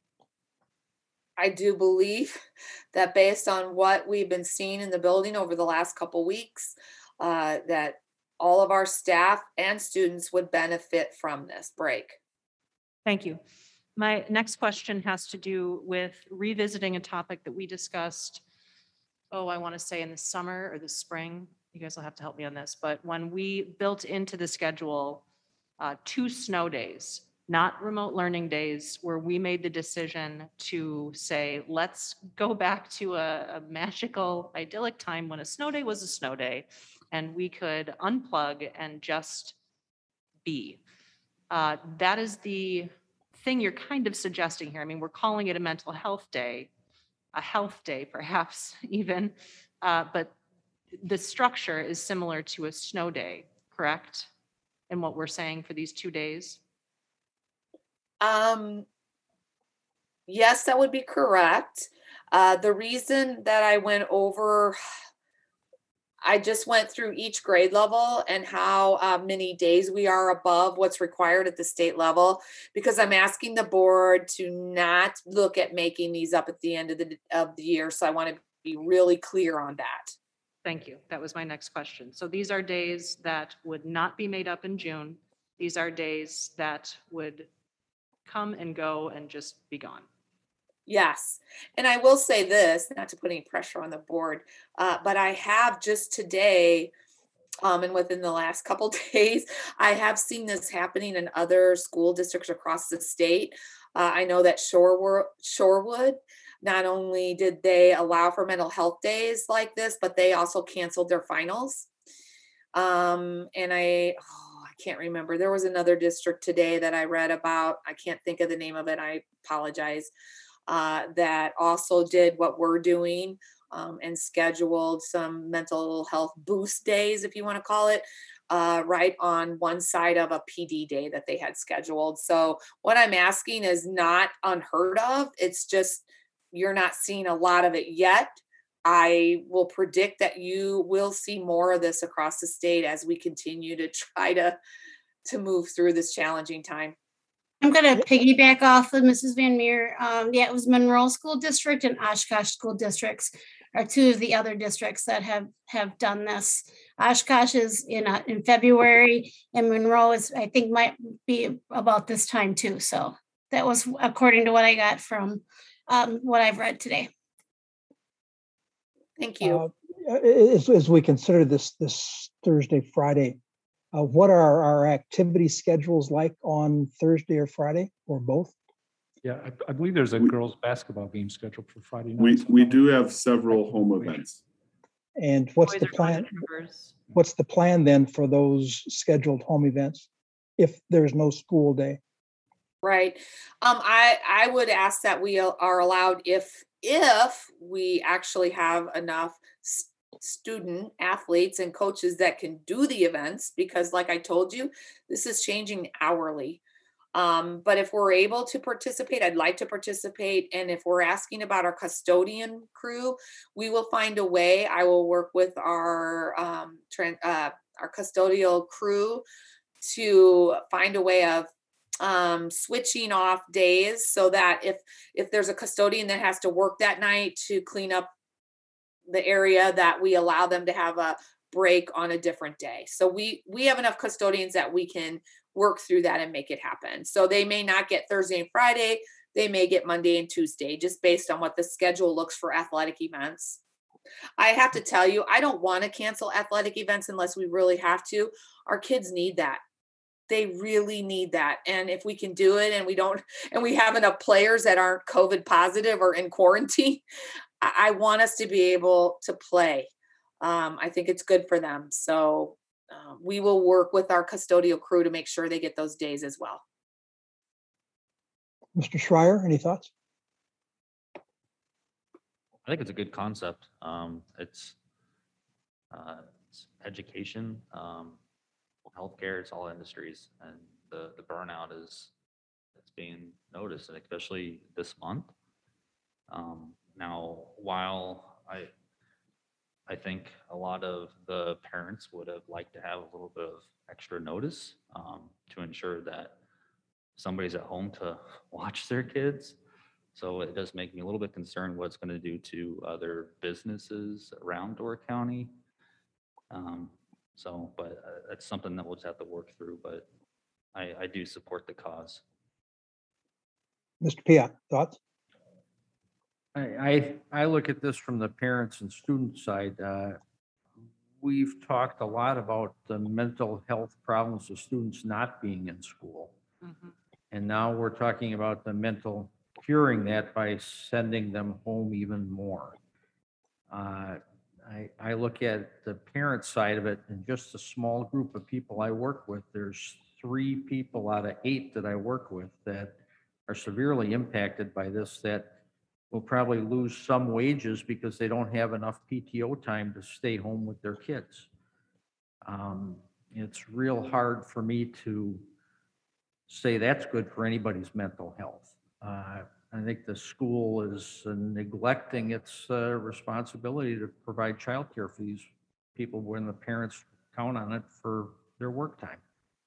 Speaker 3: I do believe that based on what we've been seeing in the building over the last couple weeks, uh, that all of our staff and students would benefit from this break.
Speaker 4: Thank you. My next question has to do with revisiting a topic that we discussed, oh, I want to say in the summer or the spring. You guys will have to help me on this. But when we built into the schedule uh, two snow days, not remote learning days, where we made the decision to say, let's go back to a, a magical, idyllic time when a snow day was a snow day, and we could unplug and just be. Uh, that is the thing you're kind of suggesting here. I mean, we're calling it a mental health day, a health day perhaps even, uh, but the structure is similar to a snow day, correct? In what we're saying for these two days?
Speaker 3: Um, yes, that would be correct. Uh, the reason that I went over, I just went through each grade level and how uh, many days we are above what's required at the state level, because I'm asking the board to not look at making these up at the end of the of the year. So I want to be really clear on that.
Speaker 4: Thank you. That was my next question. So these are days that would not be made up in June. These are days that would come and go and just be gone.
Speaker 3: Yes. And I will say this, not to put any pressure on the board, uh, but I have just today, um, and within the last couple days, I have seen this happening in other school districts across the state. Uh, I know that Shorewood, Shorewood, not only did they allow for mental health days like this, but they also canceled their finals. Um, and I, oh, I can't remember. There was another district today that I read about. I can't think of the name of it. I apologize. Uh, that also did what we're doing, um, and scheduled some mental health boost days, if you want to call it, uh, right on one side of a P D day that they had scheduled. So what I'm asking is not unheard of. It's just you're not seeing a lot of it yet. I will predict that you will see more of this across the state as we continue to try to to move through this challenging time.
Speaker 9: I'm going to piggyback off of Missus Van Meer. Um, yeah, it was Monroe School District and Oshkosh School Districts are two of the other districts that have, have done this. Oshkosh is in uh, in February, and Monroe is, I think, might be about this time too. So that was according to what I got from um, what I've read today.
Speaker 3: Thank you.
Speaker 2: Uh, as, as we consider this this Thursday, Friday, uh, what are our activity schedules like on Thursday or Friday, or both?
Speaker 5: Yeah, I, I believe there's a
Speaker 10: We-
Speaker 5: girls' basketball game scheduled for Friday night.
Speaker 10: We,
Speaker 5: so
Speaker 10: we
Speaker 5: I'll-
Speaker 10: do have several home events.
Speaker 2: And what's
Speaker 4: Boys
Speaker 2: the
Speaker 4: are going to
Speaker 2: plan?
Speaker 4: Travers.
Speaker 2: What's the plan then for those scheduled home events if there's no school day?
Speaker 3: Right. Um, I, I would ask that we are allowed, if, if we actually have enough s- student athletes and coaches that can do the events, because like I told you, this is changing hourly. Um, but if we're able to participate, I'd like to participate. And if we're asking about our custodian crew, we will find a way. I will work with our, um, tran- uh, our custodial crew to find a way of um, switching off days so that if if there's a custodian that has to work that night to clean up the area, that we allow them to have a break on a different day. So we we have enough custodians that we can work through that and make it happen. So they may not get Thursday and Friday, they may get Monday and Tuesday, just based on what the schedule looks for athletic events. I have to tell you, I don't want to cancel athletic events unless we really have to. Our kids need that. They really need that. And if we can do it and we don't, and we have enough players that aren't COVID positive or in quarantine, I, I want us to be able to play. Um, I think it's good for them. So uh, we will work with our custodial crew to make sure they get those days as well.
Speaker 2: Mister Schreier, any thoughts?
Speaker 6: I think it's a good concept. Um, it's, uh, it's education, um, healthcare, it's all industries, and the, the burnout is, it's being noticed, and especially this month. Um, now, while I, I think a lot of the parents would have liked to have a little bit of extra notice, um, to ensure that somebody's at home to watch their kids. So it does make me a little bit concerned what it's going to do to other businesses around Door County. Um, so, but uh, that's something that we'll just have to work through, but I, I do support the cause.
Speaker 2: Mister Piat, thoughts?
Speaker 8: I, I, I look at this from the parents and student side. Uh, We've talked a lot about the mental health problems of students not being in school.
Speaker 4: Mhm.
Speaker 8: And now we're talking about the mental curing that by sending them home even more. Uh, I, I look at the parent side of it, and just a small group of people I work with. There's three people out of eight that I work with that are severely impacted by this, that will probably lose some wages because they don't have enough P T O time to stay home with their kids. Um, it's real hard for me to say that's good for anybody's mental health. Uh, I think the school is uh, neglecting its uh, responsibility to provide childcare for these people when the parents count on it for their work time.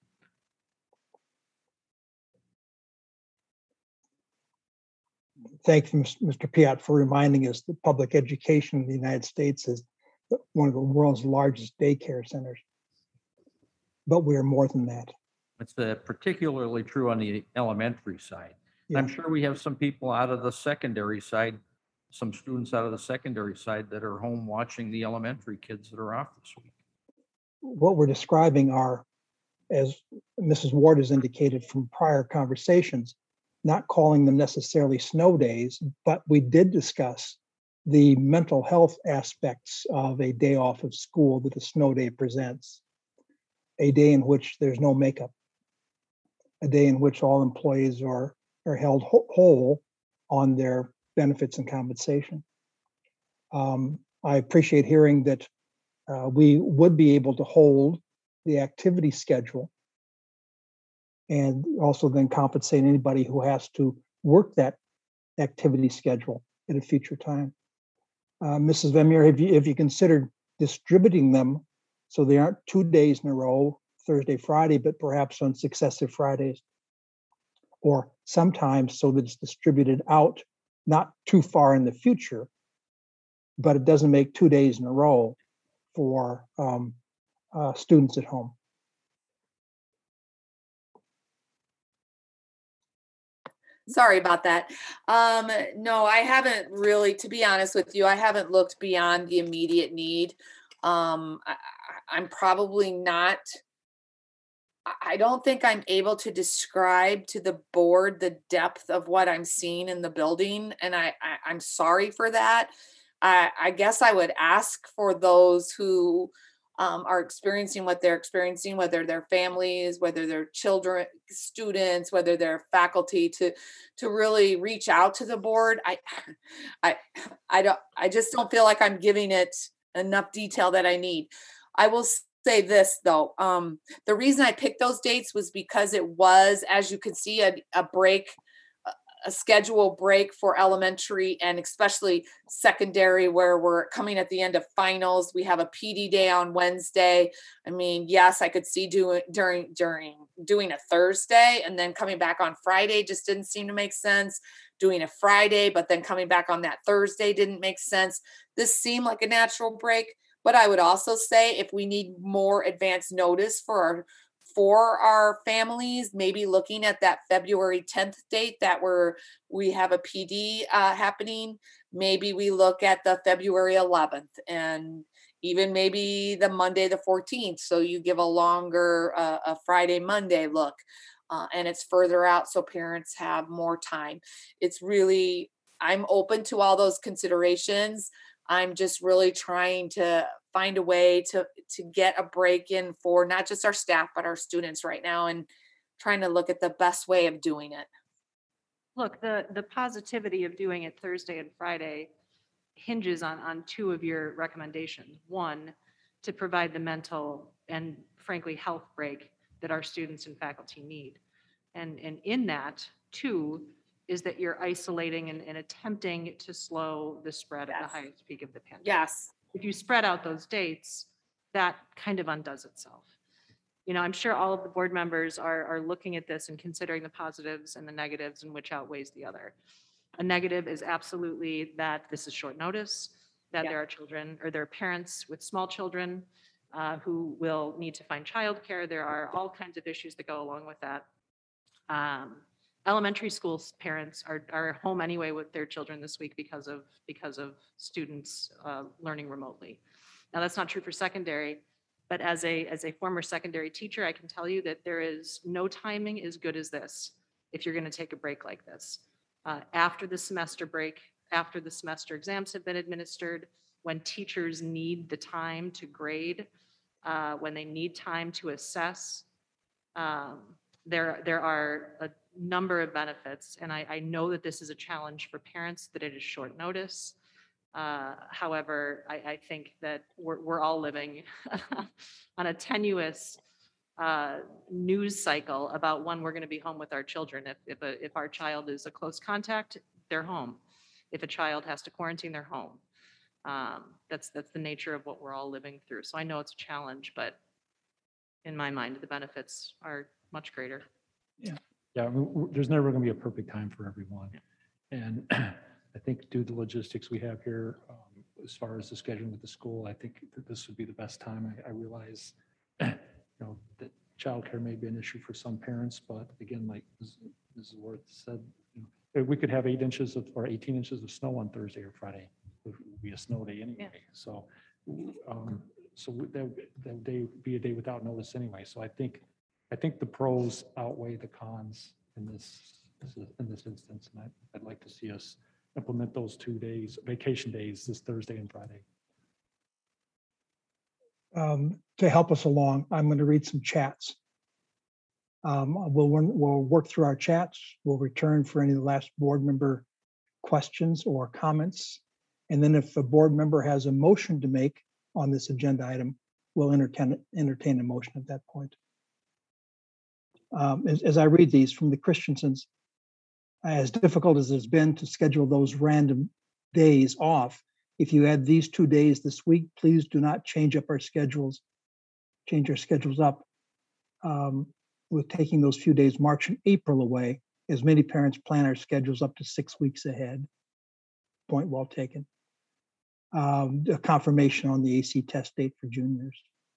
Speaker 2: Thank you, Mister Piat, for reminding us that public education in the United States is one of the world's largest daycare centers. But we are more than that.
Speaker 8: It's uh, particularly true on the elementary side.
Speaker 2: Yeah.
Speaker 8: I'm sure we have some people out of the secondary side, some students out of the secondary side that are home watching the elementary kids that are off this week.
Speaker 2: What we're describing are, as Missus Ward has indicated from prior conversations, not calling them necessarily snow days, but we did discuss the mental health aspects of a day off of school that a snow day presents. A day in which there's no makeup, a day in which all employees are, are held whole on their benefits and compensation. Um, I appreciate hearing that uh, we would be able to hold the activity schedule and also then compensate anybody who has to work that activity schedule at a future time. Uh, Missus Van Meer, have you, have you considered distributing them so they aren't two days in a row, Thursday, Friday, but perhaps on successive Fridays? Or sometimes so that it's distributed out, not too far in the future, but it doesn't make two days in a row for um, uh, students at home.
Speaker 3: Sorry about that. Um, no, I haven't really, to be honest with you, I haven't looked beyond the immediate need. Um, I, I'm probably not, I don't think I'm able to describe to the board the depth of what I'm seeing in the building. And I, I I'm sorry for that. I, I guess I would ask for those who um, are experiencing what they're experiencing, whether they're families, whether they're children, students, whether they're faculty, to to really reach out to the board. I, I, I don't. I just don't feel like I'm giving it enough detail that I need. I will say this though. Um, the reason I picked those dates was because it was, as you can see, a, a break. a schedule break for elementary and especially secondary, where we're coming at the end of finals. We have a P D day on Wednesday. I mean, yes, I could see doing during during doing a Thursday and then coming back on Friday just didn't seem to make sense. Doing a Friday, but then coming back on that Thursday didn't make sense. This seemed like a natural break, but I would also say if we need more advance notice for our for our families, maybe looking at that February tenth date that we're, we have a P D uh, happening. Maybe we look at the February eleventh and even maybe the Monday, the fourteenth. So you give a longer, uh, a Friday, Monday look, uh, and it's further out so parents have more time. It's really, I'm open to all those considerations. I'm just really trying to find a way to to get a break in for not just our staff, but our students right now, and trying to look at the best way of doing it.
Speaker 4: Look, the, the positivity of doing it Thursday and Friday hinges on, on two of your recommendations. One, to provide the mental and frankly health break that our students and faculty need. And, and in that, two, is that you're isolating and, and attempting to slow the spread
Speaker 3: Yes.
Speaker 4: at the highest peak of the pandemic.
Speaker 3: Yes.
Speaker 4: If you spread out those dates, that kind of undoes itself. You know, I'm sure all of the board members are, are looking at this and considering the positives and the negatives and which outweighs the other. A negative is absolutely that this is short notice, that
Speaker 3: Yeah.
Speaker 4: there are children or there are parents with small children uh, who will need to find childcare. There are all kinds of issues that go along with that. Um, elementary school parents are, are home anyway with their children this week because of because of students uh, learning remotely. Now that's not true for secondary, but as a as a former secondary teacher, I can tell you that there is no timing as good as this if you're going to take a break like this. Uh, after the semester break, after the semester exams have been administered, when teachers need the time to grade, uh, when they need time to assess, um, there there are a number of benefits, and I, I know that this is a challenge for parents, that it is short notice. Uh, however, I, I think that we're, we're all living on a tenuous uh, news cycle about when we're going to be home with our children. If, if, a, if our child is a close contact, they're home. If a child has to quarantine, they're home. Um, that's, that's the nature of what we're all living through. So I know it's a challenge, but in my mind, the benefits are much greater.
Speaker 5: Yeah, I mean, w- there's never going to be a perfect time for everyone. And I think due to the logistics we have here, um, as far as the scheduling with the school, I think that this would be the best time. I, I realize, you know, that childcare may be an issue for some parents, but again, like Missus Worth said, you know, we could have eight inches of, or eighteen inches of snow on Thursday or Friday. It would be a snow day anyway. So, um, so that, that day would be a day without notice anyway. So I think, I think the pros outweigh the cons in this, this is- in this instance. And I, I'd like to see us implement those two days, vacation days, this Thursday and Friday.
Speaker 2: Um, to help us along, I'm going to read some chats. Um, we'll, we'll work through our chats. We'll return for any of the last board member questions or comments. And then if a board member has a motion to make on this agenda item, we'll entertain, entertain a motion at that point. Um, as, as I read these from the Christiansens, as difficult as it's been to schedule those random days off, if you add these two days this week, please do not change up our schedules, change our schedules up. Um, with taking those few days, March and April away, as many parents plan our schedules up to six weeks ahead. Point well taken. Um, a confirmation on the A C test date for juniors.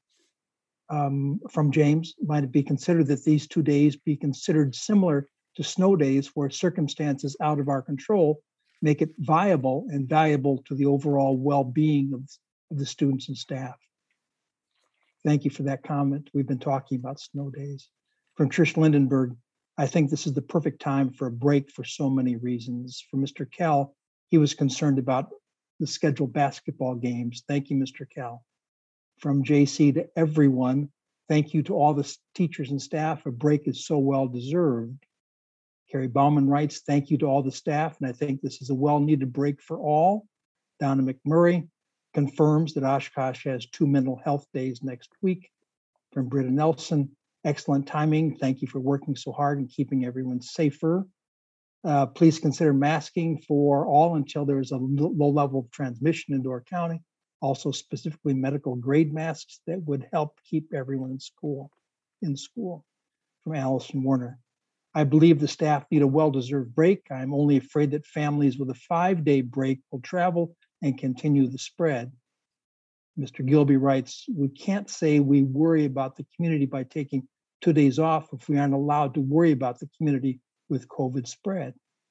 Speaker 2: Um, from James, might it be considered that these two days be considered similar to snow days where circumstances out of our control make it viable and valuable to the overall well-being of, of the students and staff? Thank you for that comment. We've been talking about snow days. From Trish Lindenberg, I think this is the perfect time for a break for so many reasons. For Mister Kell, he was concerned about the scheduled basketball games. Thank you, Mister Kell. From J C to everyone, thank you to all the teachers and staff. A break is so well deserved. Carrie Bauman writes, thank you to all the staff, and I think this is a well-needed break for all. Donna McMurray confirms that Oshkosh has two mental health days next week. From Britta Nelson, excellent timing. Thank you for working so hard and keeping everyone safer. Uh, please consider masking for all until there is a low level of transmission in Door County. Also specifically medical grade masks that would help keep everyone in school. In school. From Allison Warner. I believe the staff need a well-deserved break. I'm only afraid that families with a five-day break will travel and continue the spread. Mister Gilby writes, we can't say we worry about the community by taking two days off if we aren't allowed to worry about the community with COVID spread.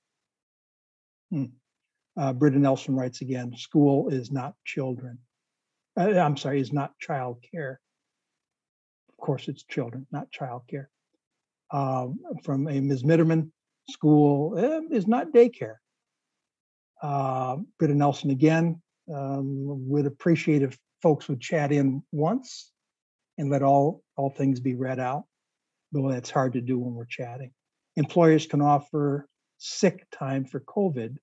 Speaker 2: Hmm. Uh, Britta Nelson writes again, school is not children. Uh, I'm sorry, is not child care. Of course, it's children, not child care. Um, from a Miz Mitterman, school eh, is not daycare. Uh, Britta Nelson again, um, would appreciate if folks would chat in once and let all, all things be read out, though that's hard to do when we're chatting. Employers can offer sick time for COVID.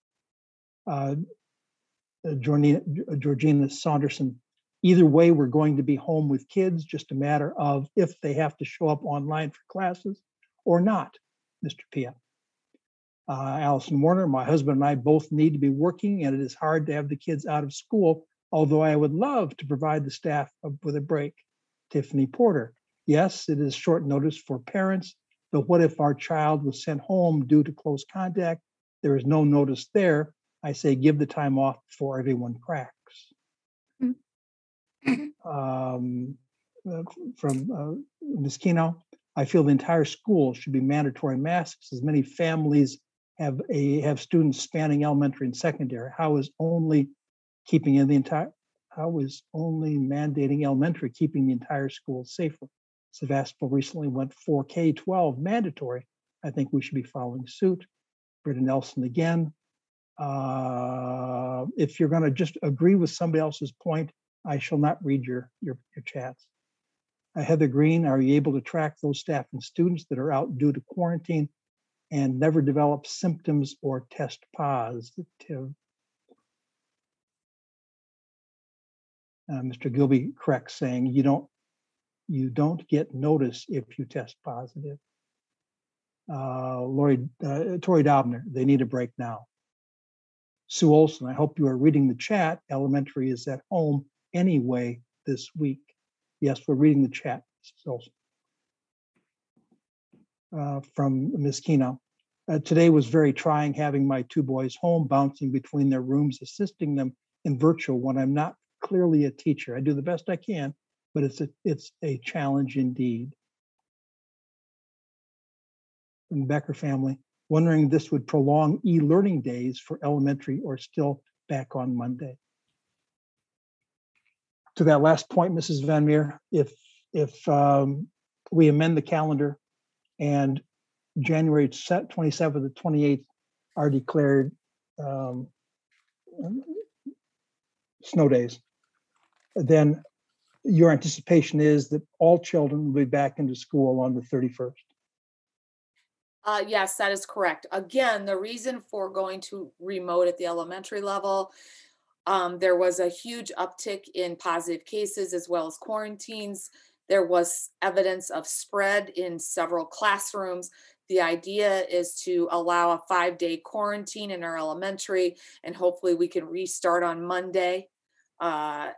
Speaker 2: Uh, Georgina, Georgina Saunderson, either way, we're going to be home with kids, just a matter of if they have to show up online for classes or not, Mister Pia. Uh, Allison Warner, my husband and I both need to be working, and it is hard to have the kids out of school, although I would love to provide the staff with a break. Tiffany Porter, yes, it is short notice for parents, but what if our child was sent home due to close contact? There is no notice there. I say give the time off before everyone cracks. Um, uh, from uh, Miz Kino, I feel the entire school should be mandatory masks, as many families have a have students spanning elementary and secondary. How is only keeping in the entire how is only mandating elementary keeping the entire school safer? Sevastopol recently went four K twelve mandatory. I think we should be following suit. Britta Nelson again. Uh, if you're going to just agree with somebody else's point, I shall not read your, your, your chats. Uh, Heather Green, are you able to track those staff and students that are out due to quarantine and never develop symptoms or test positive? Uh, Mister Gilby corrects saying you don't you don't get notice if you test positive. Uh, Lori, uh, Tori Dobner, they need a break now. Sue Olson, I hope you are reading the chat. Elementary is at home anyway this week. Yes, we're reading the chat. Missus Olson. Uh, from Miz Keno. Uh, today was very trying having my two boys home, bouncing between their rooms, assisting them in virtual when I'm not clearly a teacher. I do the best I can, but it's a, it's a challenge indeed. From the Becker family, wondering this would prolong e-learning days for elementary or still back on Monday. To that last point, Missus Van Meer, if, if um, we amend the calendar and January twenty-seventh to twenty-eighth are declared um, snow days, then your anticipation is that all children will be back into school on the thirty-first.
Speaker 3: Uh, yes, that is correct. Again, the reason for going to remote at the elementary level, um, there was a huge uptick in positive cases as well as quarantines. There was evidence of spread in several classrooms. The idea is to allow a five-day quarantine in our elementary, and hopefully we can restart on Monday uh,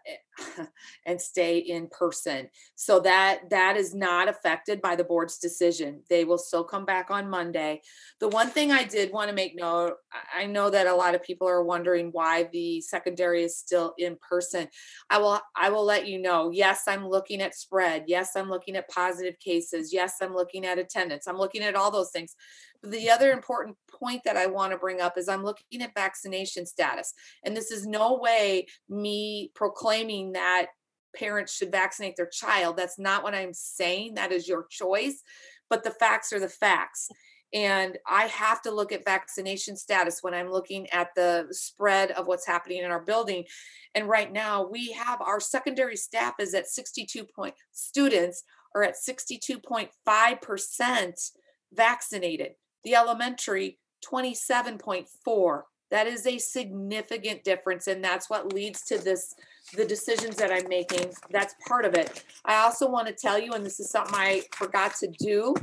Speaker 3: and stay in person. So that that is not affected by the board's decision. They will still come back on Monday. The one thing I did want to make note, I know that a lot of people are wondering why the secondary is still in person. I will I will let you know, yes, I'm looking at spread. Yes, I'm looking at positive cases. Yes, I'm looking at attendance. I'm looking at all those things. The other important point that I want to bring up is I'm looking at vaccination status. And this is no way me proclaiming that parents should vaccinate their child. That's not what I'm saying. That is your choice. But the facts are the facts. And I have to look at vaccination status when I'm looking at the spread of what's happening in our building. And right now we have our secondary staff is at sixty-two point, students are at sixty-two point five percent vaccinated. The elementary, twenty-seven point four. That is a significant difference. And that's what leads to this, the decisions that I'm making. That's part of it. I also want to tell you, and this is something I forgot to do,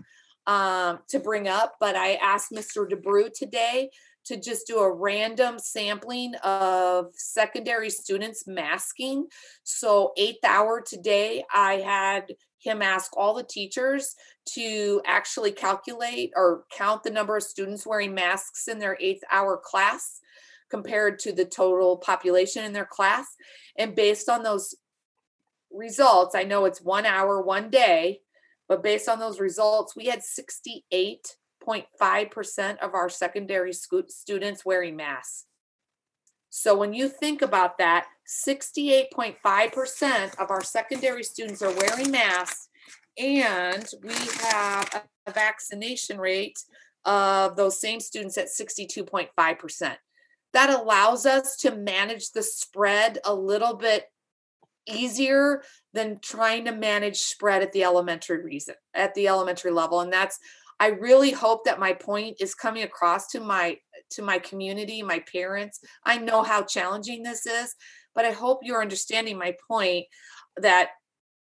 Speaker 3: um, to bring up, but I asked Mister DeBrew today to just do a random sampling of secondary students masking. So eighth hour today, I had him ask all the teachers to actually calculate or count the number of students wearing masks in their eighth hour class compared to the total population in their class. And based on those results, I know it's one hour, one day, but based on those results, we had sixty-eight point five percent of our secondary school students wearing masks. So when you think about that, sixty-eight point five percent of our secondary students are wearing masks, and we have a vaccination rate of those same students at sixty-two point five percent. That allows us to manage the spread a little bit easier than trying to manage spread at the elementary reason, at the elementary level. And that's, I really hope that my point is coming across to my to my community, my parents. I know how challenging this is, but I hope you're understanding my point that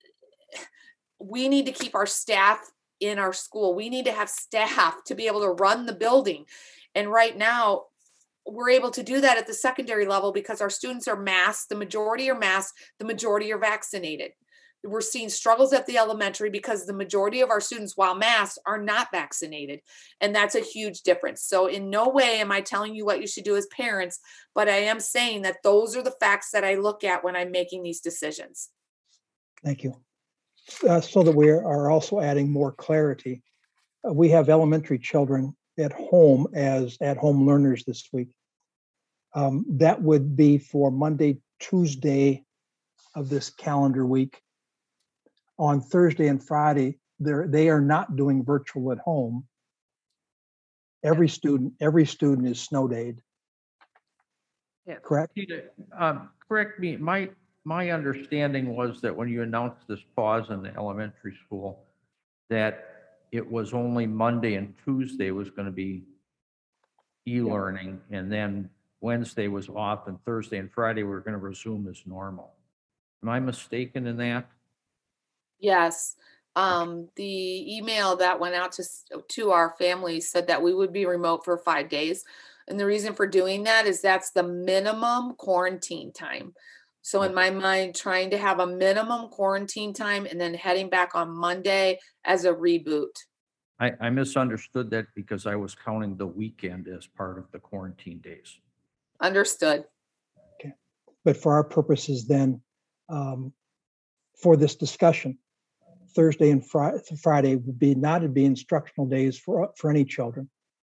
Speaker 3: we need to keep our staff in our school. We need to have staff to be able to run the building. And right now, we're able to do that at the secondary level because our students are masked. The majority are masked. The majority are vaccinated. We're seeing struggles at the elementary because the majority of our students, while masked, are not vaccinated. And that's a huge difference. So in no way am I telling you what you should do as parents, but I am saying that those are the facts that I look at when I'm making these decisions.
Speaker 2: Thank you. Uh, so that we are also adding more clarity. Uh, we have elementary children at home as at-home learners this week. Um, that would be for Monday, Tuesday of this calendar week. On Thursday and Friday, they're, they are not doing virtual at home. Every student, every student is snow dayed.
Speaker 8: Yeah.
Speaker 2: Correct?
Speaker 8: Peter, um, correct me. My my understanding was that when you announced this pause in the elementary school, that it was only Monday and Tuesday was going to be e-learning, and then Wednesday was off, and Thursday and Friday we're going to resume as normal. Am I mistaken in that?
Speaker 3: Yes. Um, the email that went out to, s- to our families said that we would be remote for five days. And the reason for doing that is that's the minimum quarantine time. So in my mind, trying to have a minimum quarantine time and then heading back on Monday as a reboot.
Speaker 8: I, I misunderstood that because I was counting the weekend as part of the quarantine days.
Speaker 3: Understood.
Speaker 2: But for our purposes then, um, for this discussion, Thursday and Fri- Friday would be not to be instructional days for, for any children.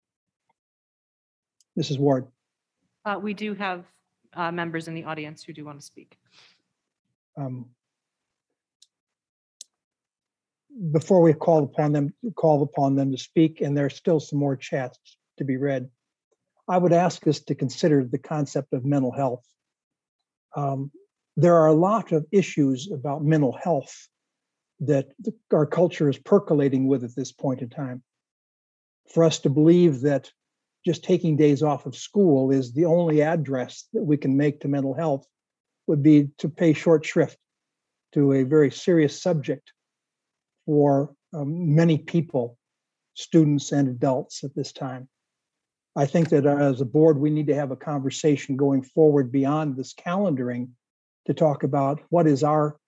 Speaker 2: Missus Ward.
Speaker 4: Uh, We do have uh, members in the audience who do want to speak.
Speaker 2: um, Before we call upon them, call upon them to speak, and there's still some more chats to be read, I would ask us to consider the concept of mental health. Um, there are a lot of issues about mental health that the, our culture is percolating with at this point in time. For us to believe that just taking days off of school is the only address that we can make to mental health would be to pay short shrift to a very serious subject for um, many people, students and adults at this time. I think that uh, as a board, we need to have a conversation going forward beyond this calendaring to talk about what is our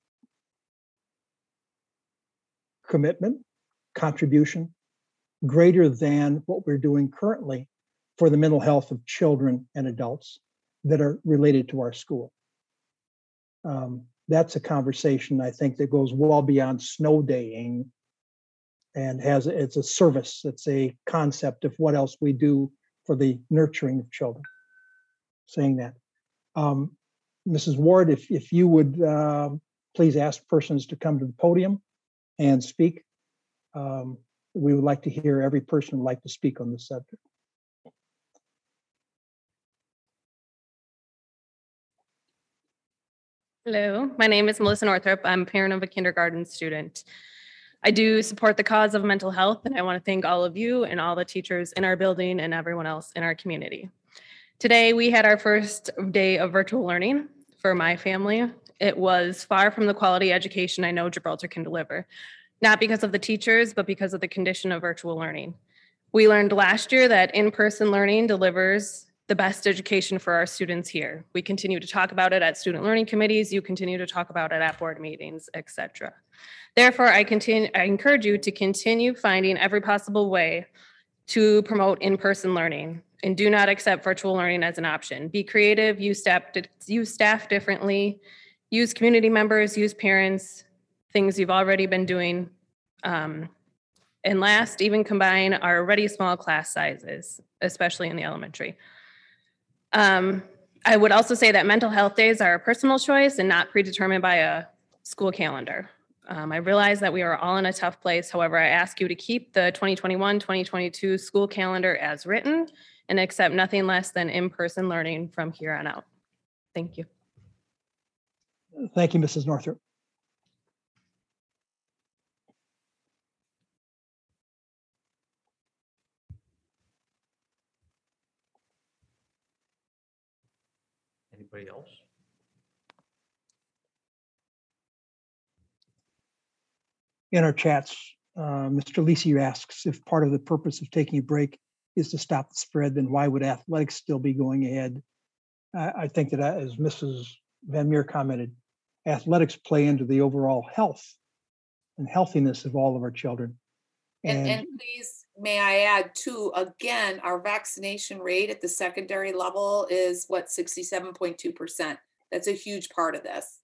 Speaker 2: commitment, contribution, greater than what we're doing currently for the mental health of children and adults that are related to our school. Um, that's a conversation I think that goes well beyond snow daying and has, it's a service, it's a concept of what else we do for the nurturing of children. Saying that. Um, Missus Ward, if, if you would uh, please ask persons to come to the podium and speak. Um, we would like to hear every person who would like to speak on this subject.
Speaker 11: Hello, my name is Melissa Northrup. I'm a parent of a kindergarten student. I do support the cause of mental health, and I want to thank all of you and all the teachers in our building and everyone else in our community. Today, we had our first day of virtual learning for my family. It was far from the quality education I know Gibraltar can deliver, not because of the teachers, but because of the condition of virtual learning. We learned last year that in-person learning delivers the best education for our students here. We continue to talk about it at student learning committees. You continue to talk about it at board meetings, et cetera. Therefore, I continue, I encourage you to continue finding every possible way to promote in-person learning and do not accept virtual learning as an option. Be creative, use staff, use staff differently, use community members, use parents, things you've already been doing. Um, and last, even combine our already small class sizes, especially in the elementary. Um, I would also say that mental health days are a personal choice and not predetermined by a school calendar. Um, I realize that we are all in a tough place. However, I ask you to keep the twenty twenty-one twenty twenty-two school calendar as written and accept nothing less than in-person learning from here on out. Thank you.
Speaker 2: Thank you, Missus Northrup.
Speaker 8: Anybody else?
Speaker 2: In our chats, uh, Mister Lisi asks if part of the purpose of taking a break is to stop the spread, then why would athletics still be going ahead? I, I think that as Missus Van Meer commented, athletics play into the overall health and healthiness of all of our children.
Speaker 3: And,
Speaker 2: And,
Speaker 3: and please, may I add too, again, our vaccination rate at the secondary level is what, sixty-seven point two percent. That's a huge part of this.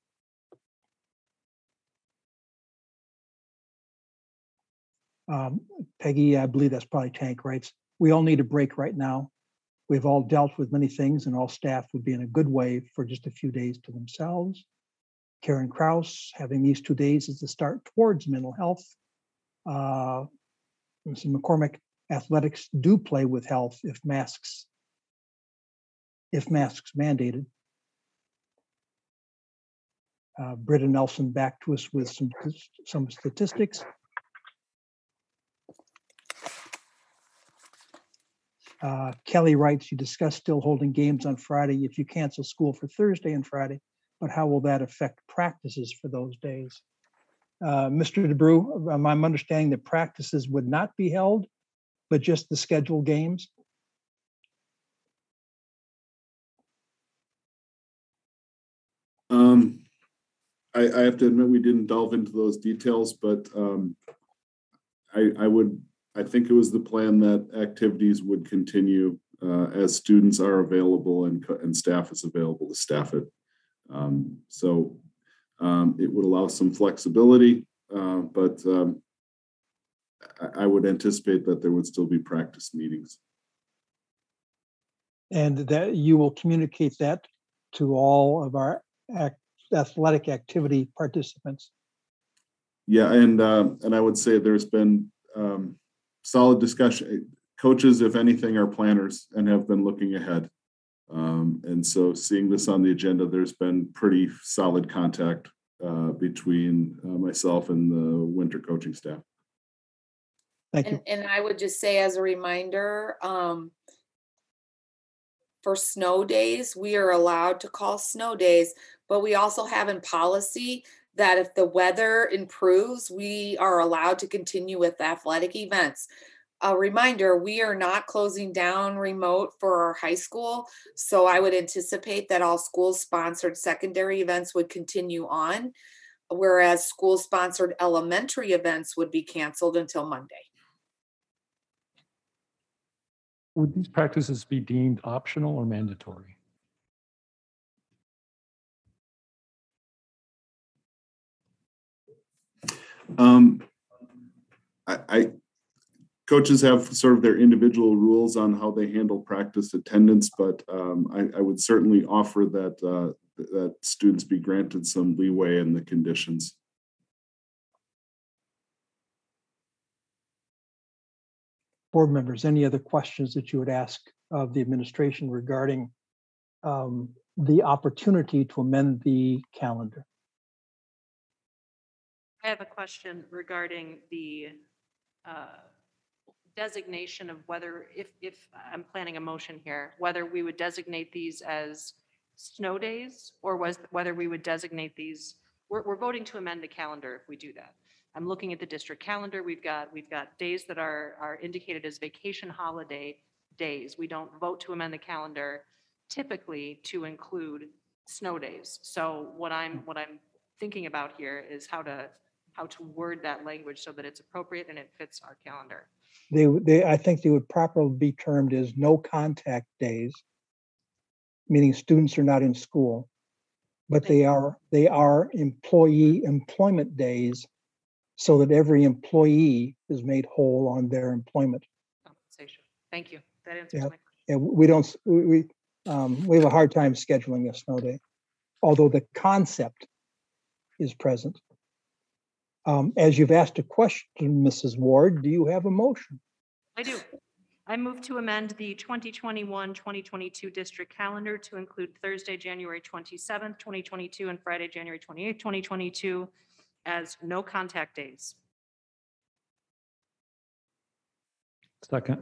Speaker 2: um, Peggy, I believe that's probably Tank writes, we all need a break right now. We've all dealt with many things and all staff would be in a good way for just a few days to themselves. Karen Kraus, having these two days is the start towards mental health. Uh, Missus McCormick, athletics do play with health if masks, if masks mandated. Uh, Britta Nelson back to us with some, some statistics. Uh, Kelly writes, you discussed still holding games on Friday if you cancel school for Thursday and Friday, but how will that affect practices for those days? Uh, Mister DeBrew, um, I'm understanding that practices would not be held, but just the scheduled games?
Speaker 10: Um, I, I have to admit, we didn't delve into those details, but um, I, I would, I think it was the plan that activities would continue uh, as students are available and, co- and staff is available to staff it. Um, so um, it would allow some flexibility, uh, but um, I, I would anticipate that there would still be practice meetings.
Speaker 2: And that you will communicate that to all of our ac- athletic activity participants.
Speaker 10: Yeah, and uh, and I would say there's been um, solid discussion. Coaches, if anything, are planners and have been looking ahead. Um, and so seeing this on the agenda, there's been pretty solid contact uh, between uh, myself and the winter coaching staff.
Speaker 2: Thank you.
Speaker 3: And, and I would just say as a reminder, um, for snow days, we are allowed to call snow days, but we also have in policy that if the weather improves, we are allowed to continue with athletic events. A reminder, we are not closing down remote for our high school. So I would anticipate that all school-sponsored secondary events would continue on, whereas school-sponsored elementary events would be canceled until Monday.
Speaker 5: Would these practices be deemed optional or mandatory?
Speaker 10: Um, I, I coaches have sort of their individual rules on how they handle practice attendance, but um, I, I would certainly offer that uh, that students be granted some leeway in the conditions.
Speaker 2: Board members, any other questions that you would ask of the administration regarding um, the opportunity to amend the calendar?
Speaker 4: I have a question regarding the uh, designation of whether, if, if I'm planning a motion here, whether we would designate these as snow days or was whether we would designate these, we're, we're voting to amend the calendar if we do that. I'm looking at the district calendar. We've got, we've got days that are, are indicated as vacation holiday days. We don't vote to amend the calendar typically to include snow days. So what I'm, what I'm thinking about here is how to, how to word that language so that it's appropriate and it fits our calendar.
Speaker 2: They, they, I think they would properly be termed as no contact days, meaning students are not in school, but they are, they are employee employment days so that every employee is made whole on their employment.
Speaker 4: Compensation. Thank you. That answers
Speaker 2: Yeah.
Speaker 4: my question.
Speaker 2: And we don't, we, we, um, we have a hard time scheduling a snow day, although the concept is present. Um, as you've asked a question, Missus Ward, do you have a motion?
Speaker 4: I do. I move to amend the twenty twenty-one twenty twenty-two district calendar to include Thursday, January twenty-seventh, twenty twenty-two and Friday, January twenty-eighth, twenty twenty-two as no contact days.
Speaker 5: Second.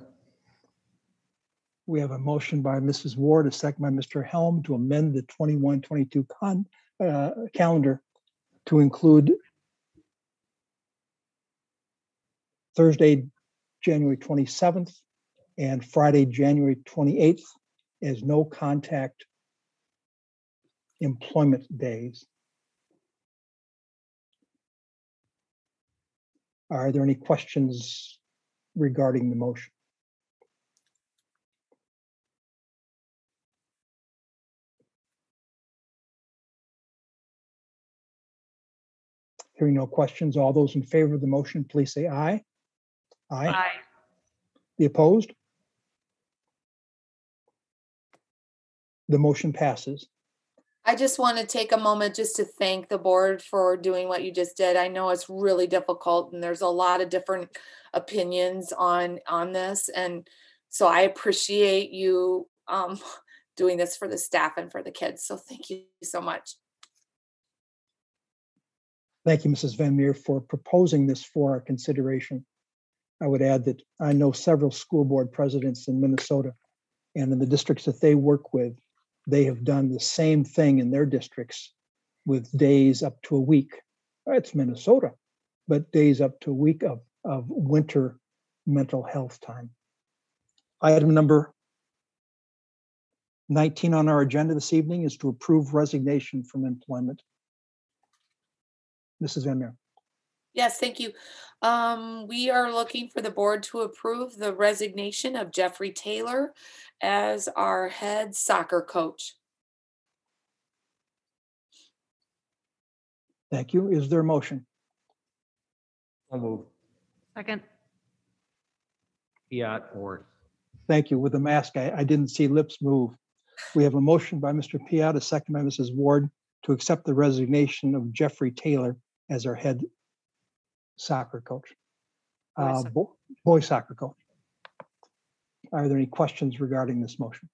Speaker 2: We have a motion by Missus Ward, a second by Mister Helm to amend the twenty-one twenty-two con, uh, calendar to include Thursday, January twenty-seventh and Friday, January twenty-eighth as no contact employment days. Are there any questions regarding the motion? Hearing no questions, all those in favor of the motion, please say aye. Aye.
Speaker 4: Aye.
Speaker 2: The opposed? The motion passes.
Speaker 3: I just want to take a moment just to thank the board for doing what you just did. I know it's really difficult and there's a lot of different opinions on, on this. And so I appreciate you um, doing this for the staff and for the kids. So thank you so much.
Speaker 2: Thank you, Missus Van Meer, for proposing this for our consideration. I would add that I know several school board presidents in Minnesota, and in the districts that they work with, they have done the same thing in their districts with days up to a week. It's Minnesota. but days up to a week of, of winter mental health time. Item number nineteen on our agenda this evening is to approve resignation from employment. Missus Van Meeren.
Speaker 3: Yes, thank you. Um, we are looking for the board to approve the resignation of Jeffrey Taylor as our head soccer coach.
Speaker 2: Thank you. Is there a motion?
Speaker 8: I'll move.
Speaker 4: Second.
Speaker 8: Piat or
Speaker 2: Thank you. With the mask, I, I didn't see lips move. We have a motion by Mister Piat, a second by Missus Ward, to accept the resignation of Jeffrey Taylor as our head soccer coach,
Speaker 4: Boys
Speaker 2: uh,
Speaker 4: soccer.
Speaker 2: bo- boys soccer coach. Are there any questions regarding this motion?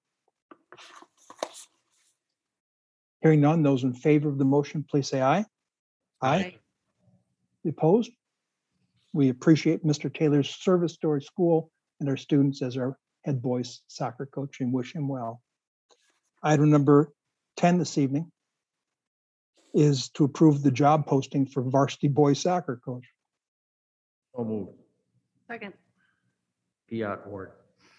Speaker 2: Hearing none, those in favor of the motion, please say aye. Aye. Opposed? We appreciate Mister Taylor's service to our school and our students as our head boys soccer coach and wish him well. Item number ten this evening is to approve the job posting for varsity boys soccer coach.
Speaker 8: I'll move.
Speaker 4: Second.
Speaker 8: Piat or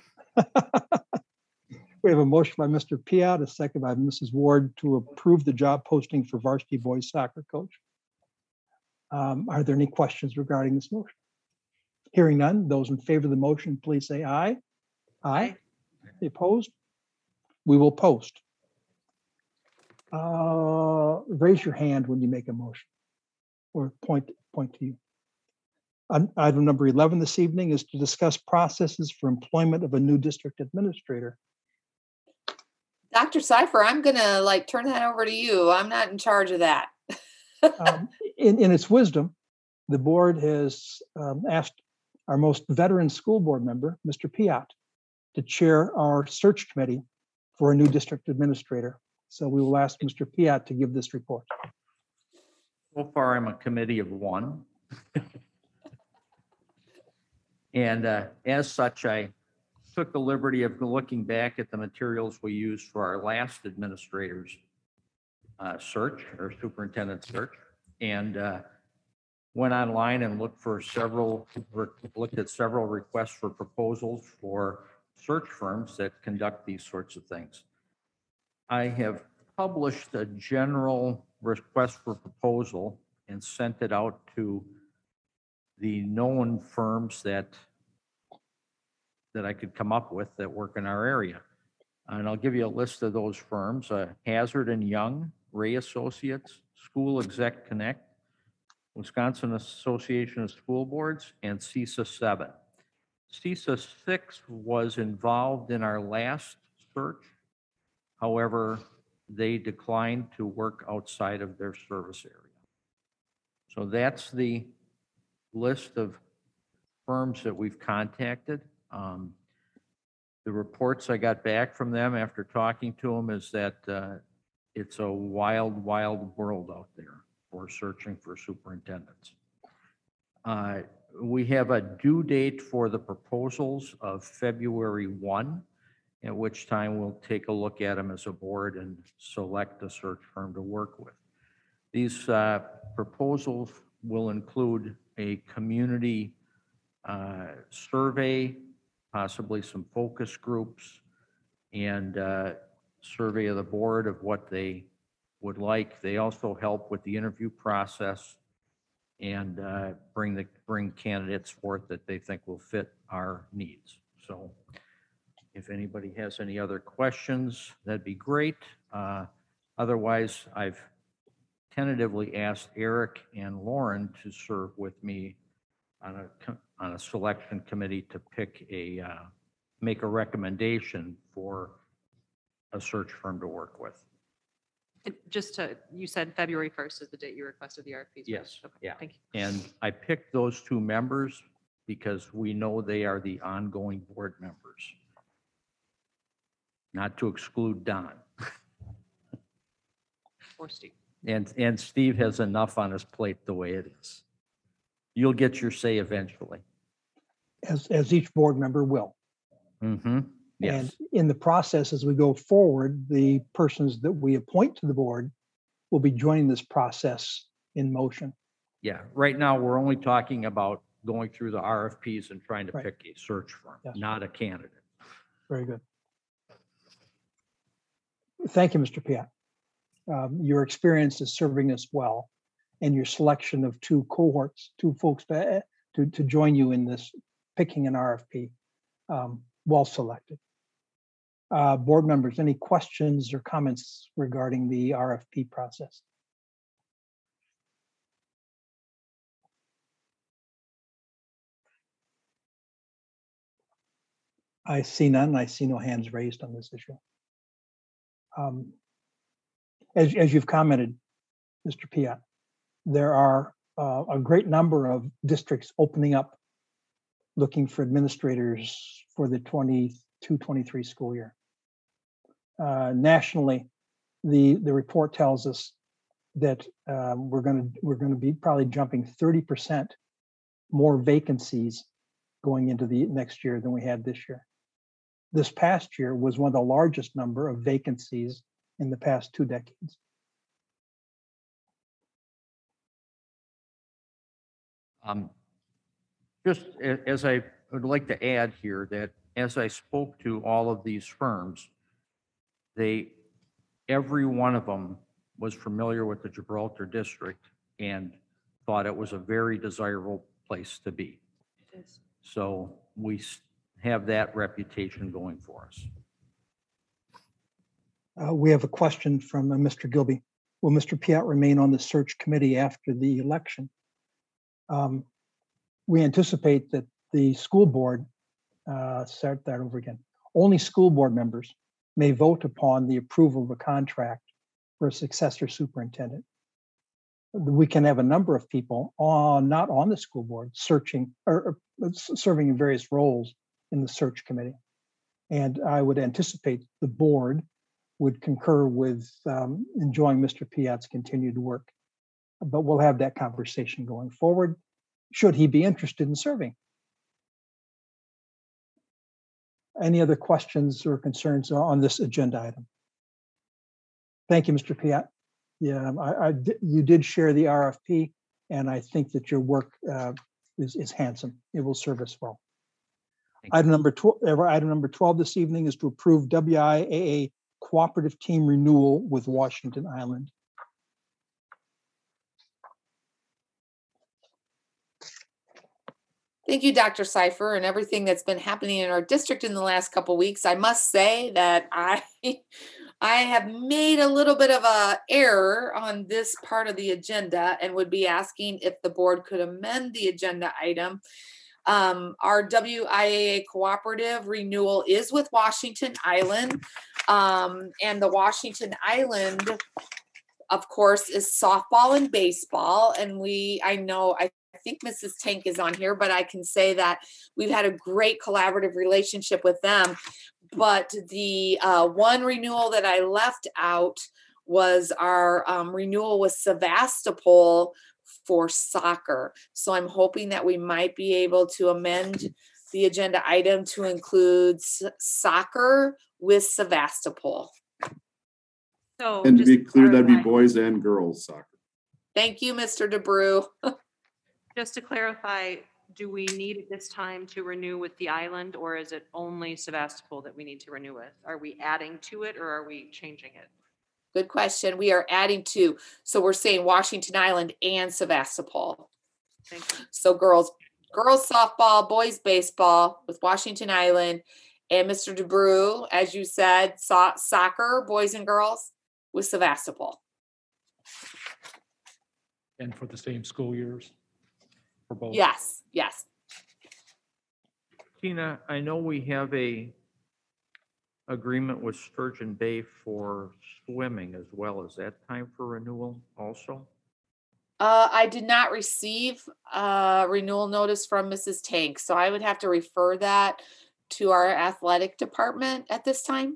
Speaker 2: We have a motion by Mister Piat, a second by Missus Ward to approve the job posting for varsity boys soccer coach. Um, Are there any questions regarding this motion? Hearing none, those in favor of the motion, please say aye. Aye. Opposed? We will post. Uh, Raise your hand when you make a motion or point, point to you. Um, Item number eleven this evening is to discuss processes for employment of a new district administrator.
Speaker 3: Doctor Cipher, I'm gonna like turn that over to you. I'm not in charge of that.
Speaker 2: Um, In, in its wisdom, the board has um, asked our most veteran school board member, Mister Piat, to chair our search committee for a new district administrator. So we will ask Mister Piat to give this report.
Speaker 8: So far, I'm a committee of one. And uh, as such, I took the liberty of looking back at the materials we used for our last administrator's uh, search or superintendent search, and uh, went online and looked for several, looked at several requests for proposals for search firms that conduct these sorts of things. I have published a general request for proposal and sent it out to the known firms that that I could come up with that work in our area. And I'll give you a list of those firms: uh, Hazard and Young, Ray Associates, School Exec Connect, Wisconsin Association of School Boards, and CISA seven. CISA six was involved in our last search. However, they declined to work outside of their service area. So that's the list of firms that we've contacted. Um, the reports I got back from them after talking to them is that uh, it's a wild, wild world out there for searching for superintendents. Uh, we have a due date for the proposals of February first, at which time we'll take a look at them as a board and select a search firm to work with. These uh, proposals will include a community uh, survey, possibly some focus groups, and uh, survey of the board of what they would like. They also help with the interview process and uh, bring the bring candidates forth that they think will fit our needs. So if anybody has any other questions, that'd be great. Uh, otherwise, I've tentatively asked Eric and Lauren to serve with me on a on a selection committee to pick a uh, make a recommendation for a search firm to work with.
Speaker 4: It- Just to, you said February first is the date you requested the R F Ps. right?
Speaker 8: Yes,
Speaker 4: Okay,
Speaker 8: yeah.
Speaker 4: Thank you.
Speaker 8: And I picked those two members because we know they are the ongoing board members. Not to exclude Don.
Speaker 4: Or Steve.
Speaker 8: And, and Steve has enough on his plate the way it is. You'll get your say eventually.
Speaker 2: As, as each board member will.
Speaker 8: Mm-hmm. Yes.
Speaker 2: And in the process, as we go forward, the persons that we appoint to the board will be joining this process in motion.
Speaker 8: Yeah, right now, we're only talking about going through the R F Ps and trying to
Speaker 2: Right.
Speaker 8: pick a search firm,
Speaker 2: Yes.
Speaker 8: not a candidate.
Speaker 2: Very good. Thank you, Mister Piat. Um, your experience is serving us well, and your selection of two cohorts, two folks to, to, to join you in this picking an R F P, um, well selected. Uh, board members, any questions or comments regarding the R F P process? I see none. I see no hands raised on this issue. Um, as, as you've commented, Mister Piat, there are uh, a great number of districts opening up, looking for administrators for the twenty-two twenty-three school year. Uh, nationally, the, the report tells us that um, we're going to we're going to be probably jumping thirty percent more vacancies going into the next year than we had this year. This past year was one of the largest number of vacancies in the past two decades.
Speaker 8: Um, Just a- as I would like to add here that as I spoke to all of these firms, they, every one of them was familiar with the Gibraltar district and thought it was a very desirable place to be.
Speaker 4: It is.
Speaker 8: So we s- have that reputation going for us.
Speaker 2: Uh, we have a question from uh, Mister Gilby. Will Mister Piat remain on the search committee after the election? Um, we anticipate that the school board, uh, start that over again, only school board members may vote upon the approval of a contract for a successor superintendent. We can have a number of people on, not on the school board, searching or, or serving in various roles in the search committee. And I would anticipate the board would concur with um, enjoying Mister Piat's continued work. But we'll have that conversation going forward, should he be interested in serving. Any other questions or concerns on this agenda item? Thank you, Mister Piat. Yeah, I, I, you did share the R F P, and I think that your work uh, is, is handsome. It will serve us well.
Speaker 8: Thank you.
Speaker 2: Item number twelve, item number twelve this evening is to approve W I A A cooperative team renewal with Washington Island.
Speaker 3: Thank you, Doctor Cipher, and everything that's been happening in our district in the last couple of weeks. I must say that I I have made a little bit of a error on this part of the agenda and would be asking if the board could amend the agenda item. Um, our W I A A cooperative renewal is with Washington Island, um, and the Washington Island, of course, is softball and baseball. And we, I know, I I think Missus Tank is on here, but I can say that we've had a great collaborative relationship with them. But the uh, one renewal that I left out was our um, renewal with Sevastopol for soccer. So I'm hoping that we might be able to amend the agenda item to include s- soccer with Sevastopol.
Speaker 4: So
Speaker 10: And to
Speaker 4: just
Speaker 10: be clear, that'd be
Speaker 4: clarify-
Speaker 10: boys and girls soccer.
Speaker 3: Thank you, Mister DeBrew.
Speaker 4: Just to clarify, do we need at this time to renew with the island, or is it only Sevastopol that we need to renew with? Are we adding to it, or are we changing it?
Speaker 3: Good question. We are adding two. So we're saying Washington Island and Sevastopol.
Speaker 4: Thank you.
Speaker 3: So girls, girls softball, boys baseball with Washington Island, and Mister DeBrew, as you said, so- soccer, boys and girls with Sevastopol.
Speaker 5: And for the same school years for both?
Speaker 3: Yes, yes.
Speaker 8: Tina, I know we have a agreement with Sturgeon Bay for swimming as well. Is that time for renewal also?
Speaker 3: Uh, I did not receive a renewal notice from Missus Tank, so I would have to refer that to our athletic department at this time.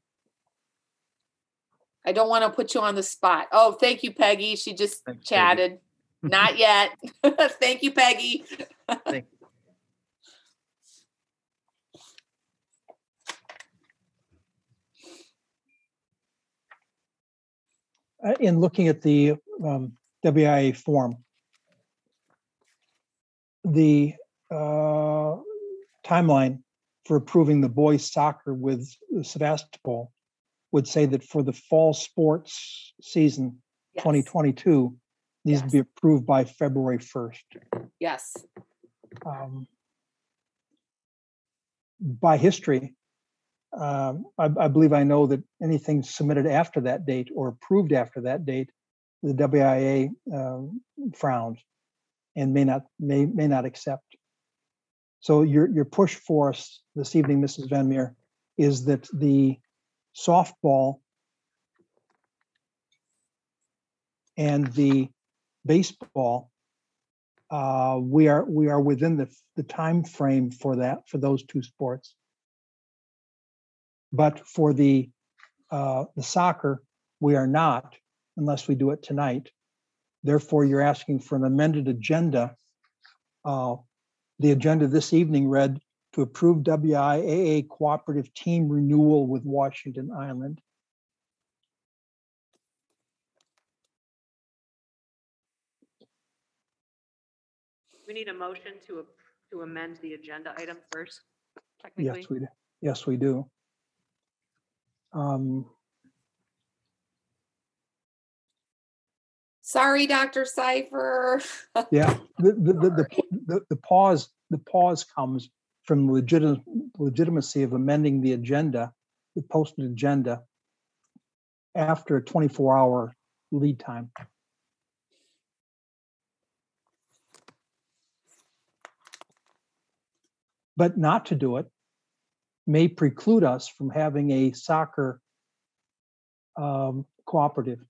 Speaker 3: I don't want to put you on the spot. Oh, thank you, Peggy. She just
Speaker 8: Thanks, Peggy.
Speaker 3: chatted. Not yet. Thank you, Peggy.
Speaker 8: Thank you.
Speaker 2: Uh, in looking at the um, W I A form, the uh, timeline for approving the boys soccer with Sevastopol would say that for the fall sports season
Speaker 3: Yes.
Speaker 2: twenty twenty-two needs to
Speaker 3: Yes.
Speaker 2: be approved by February first.
Speaker 3: Yes.
Speaker 2: Um, by history, um, I, I believe I know that anything submitted after that date or approved after that date, the W I A um, frowns and may not may may not accept. So your your push for us this evening, Missus Van Meer, is that the softball and the baseball, uh, we are we are within the the time frame for that for those two sports. But for the uh, the soccer, we are not unless we do it tonight. Therefore, you're asking for an amended agenda. Uh, the agenda this evening read to approve W I A A cooperative team renewal with Washington Island.
Speaker 4: We need a motion to, ap- to amend the agenda item first, technically.
Speaker 2: Yes, we do. Yes, we do. Um,
Speaker 3: Sorry, Doctor Cipher.
Speaker 2: yeah, the the, the the the the pause the pause comes from legit legitimacy of amending the agenda, the posted agenda, after a twenty-four hour lead time. But not to do it may preclude us from having a soccer um, cooperative.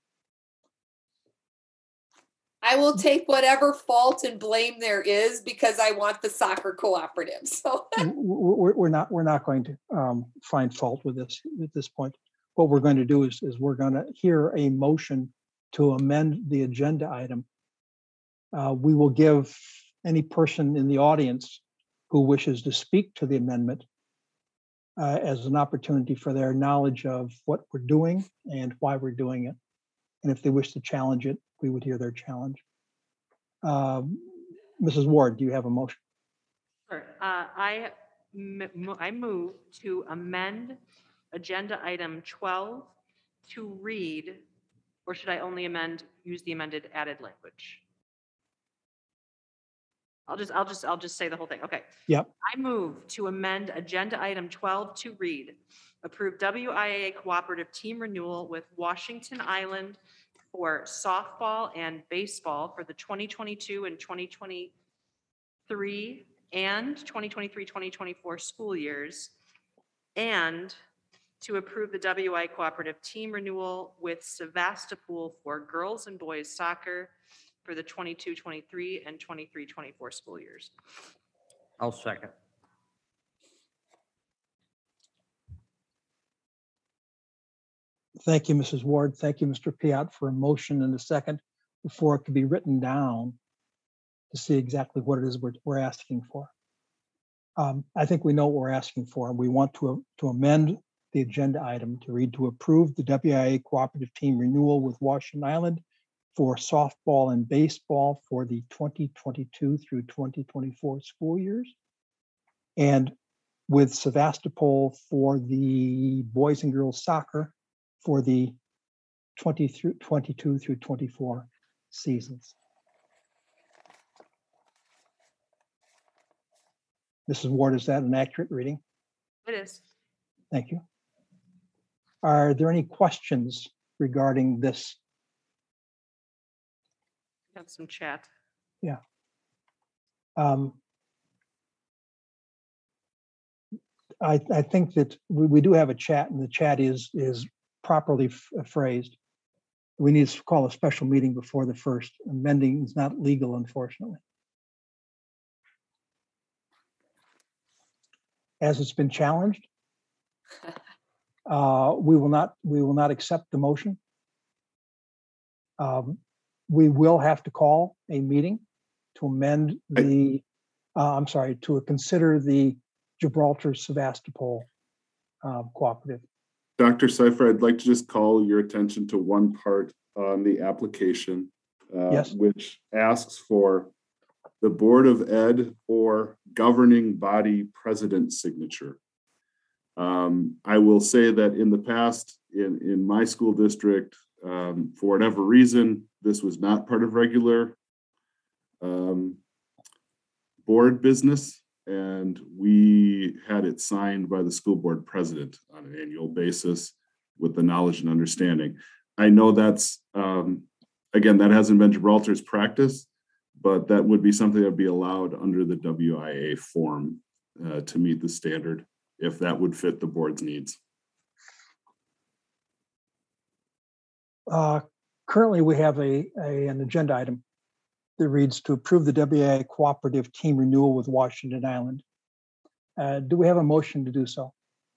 Speaker 3: I will take whatever fault and blame there is because I want the soccer cooperative. So
Speaker 2: W- w- We're, we're not we're not going to um, find fault with this at this point. What we're going to do is is we're going to hear a motion to amend the agenda item. Uh, we will give any person in the audience who wishes to speak to the amendment uh, as an opportunity for their knowledge of what we're doing and why we're doing it. And if they wish to challenge it, we would hear their challenge. Um, Missus Ward, do you have a motion?
Speaker 4: Sure. Uh, I, m- mo- I move to amend agenda item twelve to read, or should I only amend, use the amended added language? I'll just, I'll just, I'll just say the whole thing. Okay.
Speaker 2: Yep.
Speaker 4: I move to amend agenda item twelve to read, approve W I A A cooperative team renewal with Washington Island for softball and baseball for the twenty twenty-two and twenty twenty-three and twenty twenty-three, twenty twenty-four school years, and to approve the W I cooperative team renewal with Sevastopol for girls and boys soccer for the twenty-two twenty-three and twenty-three twenty-four school years.
Speaker 8: I'll second.
Speaker 2: Thank you, Missus Ward. Thank you, Mister Piat, for a motion and a second before it could be written down to see exactly what it is we're, we're asking for. Um, I think we know what we're asking for. We want to, to amend the agenda item to read to approve the W I A cooperative team renewal with Washington Island for softball and baseball for the twenty twenty-two through twenty twenty-four school years, and with Sevastopol for the boys and girls soccer for the twenty through twenty-two through twenty-four seasons. Missus Ward, is that an accurate reading?
Speaker 4: It is.
Speaker 2: Thank you. Are there any questions regarding this?
Speaker 4: Have some chat.
Speaker 2: Yeah. Um, I, I think that we, we do have a chat, and the chat is is properly f- phrased. We need to call a special meeting before the first. Amending is not legal, unfortunately. As it's been challenged, uh, we will not we will not accept the motion. Um, we will have to call a meeting to amend the. Uh, I'm sorry, to consider the Gibraltar Sevastopol uh, cooperative.
Speaker 10: Doctor Cipher, I'd like to just call your attention to one part on the application, uh,
Speaker 2: Yes.
Speaker 10: which asks for the Board of Ed or governing body president's signature. Um, I will say that in the past, in, in my school district, um, for whatever reason, this was not part of regular um, board business, and we had it signed by the school board president on an annual basis with the knowledge and understanding. I know that's, um, again, that hasn't been Gibraltar's practice, but that would be something that would be allowed under the W I A form uh, to meet the standard, if that would fit the board's needs.
Speaker 2: Uh, Currently, we have a, a an agenda item that reads to approve the W I A cooperative team renewal with Washington Island. Uh, do we have a motion to do so?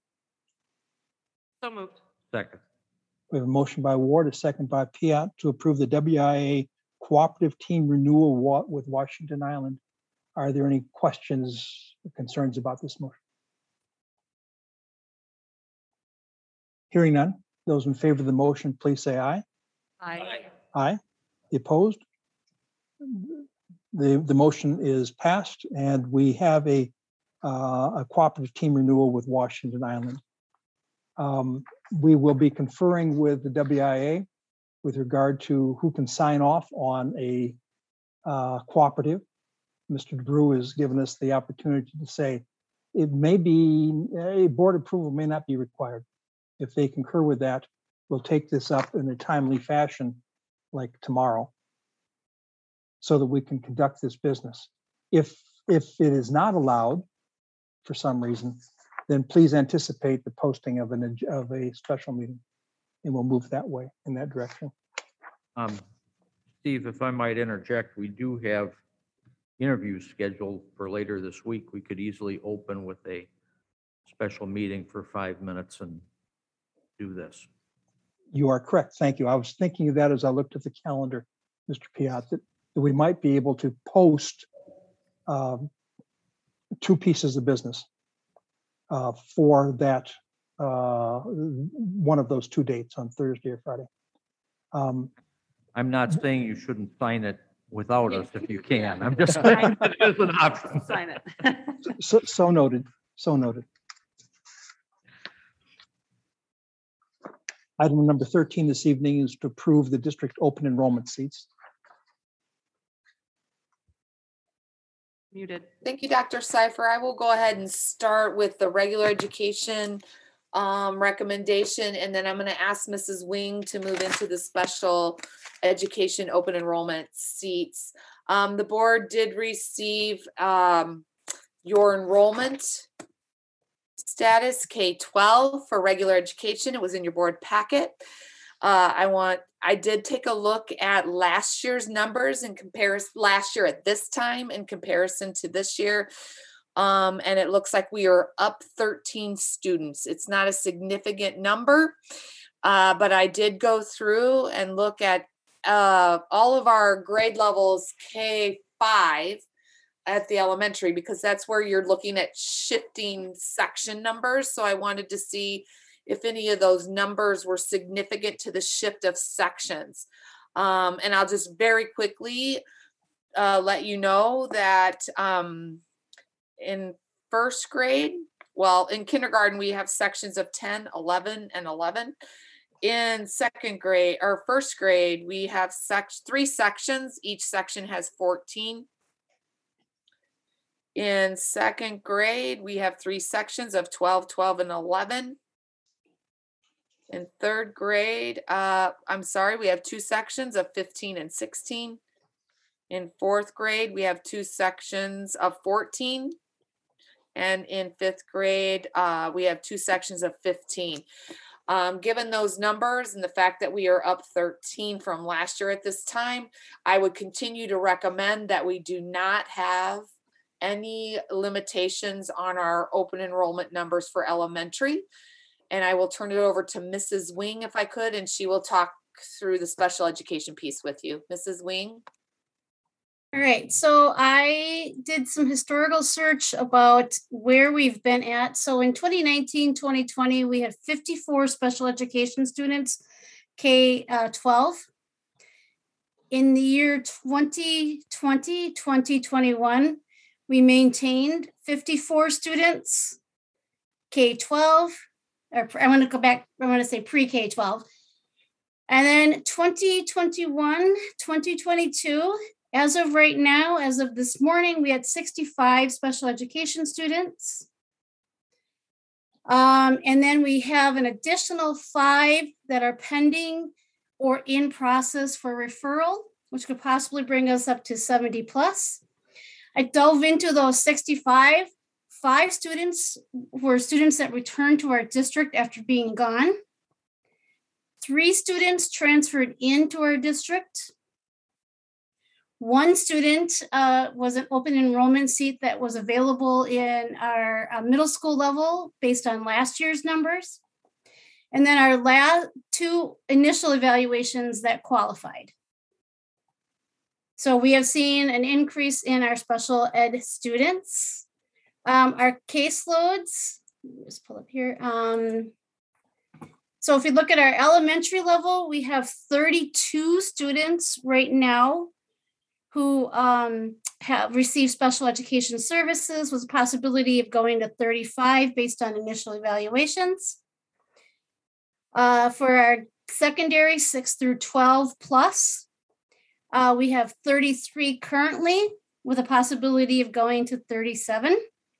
Speaker 4: So moved.
Speaker 8: Second.
Speaker 2: We have a motion by Ward, a second by Piat to approve the W I A cooperative team renewal wa- with Washington Island. Are there any questions or concerns about this motion? Hearing none, those in favor of the motion, please say aye.
Speaker 4: Aye.
Speaker 2: Aye. The opposed? The, the motion is passed, and we have a, uh, a cooperative team renewal with Washington Island. Um, we will be conferring with the W I A with regard to who can sign off on a uh, cooperative. Mister DeBrew has given us the opportunity to say it may be, a board approval may not be required. If they concur with that, we'll take this up in a timely fashion, like tomorrow, so that we can conduct this business. If, if it is not allowed for some reason, then please anticipate the posting of an, of a special meeting, and we'll move that way, in that direction.
Speaker 8: Um, Steve, if I might interject, we do have interviews scheduled for later this week. We could easily open with a special meeting for five minutes and do this.
Speaker 2: You are correct. Thank you. I was thinking of that as I looked at the calendar, Mister Piat, that, that we might be able to post um, two pieces of business uh, for that, uh, one of those two dates on Thursday or Friday. Um,
Speaker 8: I'm not saying you shouldn't sign it without us if you can. I'm just saying it is an option.
Speaker 4: Sign it.
Speaker 2: so, so noted. So noted. Item number thirteen this evening is to approve the district open enrollment seats.
Speaker 4: Muted.
Speaker 3: Thank you, Doctor Cipher. I will go ahead and start with the regular education um, recommendation, and then I'm going to ask Missus Wing to move into the special education open enrollment seats. Um, the board did receive um, your enrollment status K twelve for regular education. It was in your board packet. Uh, I want, I did take a look at last year's numbers in comparison, last year at this time in comparison to this year. Um, and it looks like we are up thirteen students. It's not a significant number, uh, but I did go through and look at uh, all of our grade levels K five at the elementary, because that's where you're looking at shifting section numbers. So I wanted to see if any of those numbers were significant to the shift of sections. Um, and I'll just very quickly uh, let you know that um, in first grade, well, in kindergarten, we have sections of ten, eleven, and eleven. In second grade or first grade, we have sec- three sections. Each section has fourteen. In second grade, we have three sections of twelve, twelve, and eleven. In third grade, uh, I'm sorry, we have two sections of fifteen and sixteen. In fourth grade, we have two sections of fourteen. And in fifth grade, uh, we have two sections of fifteen. Um, given those numbers and the fact that we are up thirteen from last year at this time, I would continue to recommend that we do not have any limitations on our open enrollment numbers for elementary. And I will turn it over to Missus Wing if I could, and she will talk through the special education piece with you. Missus Wing?
Speaker 9: All right, so I did some historical search about where we've been at. So in twenty nineteen, twenty twenty, we had fifty-four special education students, K twelve. in the year twenty twenty, twenty twenty-one, we maintained fifty-four students, K twelve, or I want to go back, I want to say pre-K twelve. And then twenty twenty-one, twenty twenty-two, as of right now, as of this morning, we had sixty-five special education students. Um, and then we have an additional five that are pending or in process for referral, which could possibly bring us up to seventy plus. I dove into those sixty-five. Five students were students that returned to our district after being gone. Three students transferred into our district. One student uh, was an open enrollment seat that was available in our uh, middle school level based on last year's numbers. And then our last two initial evaluations that qualified. So we have seen an increase in our special ed students. Um, our caseloads, let me just pull up here. Um, so if we look at our elementary level, we have thirty-two students right now who um, have received special education services with a possibility of going to thirty-five based on initial evaluations. Uh, for our secondary six through twelve plus, uh, we have thirty-three currently with a possibility of going to thirty-seven.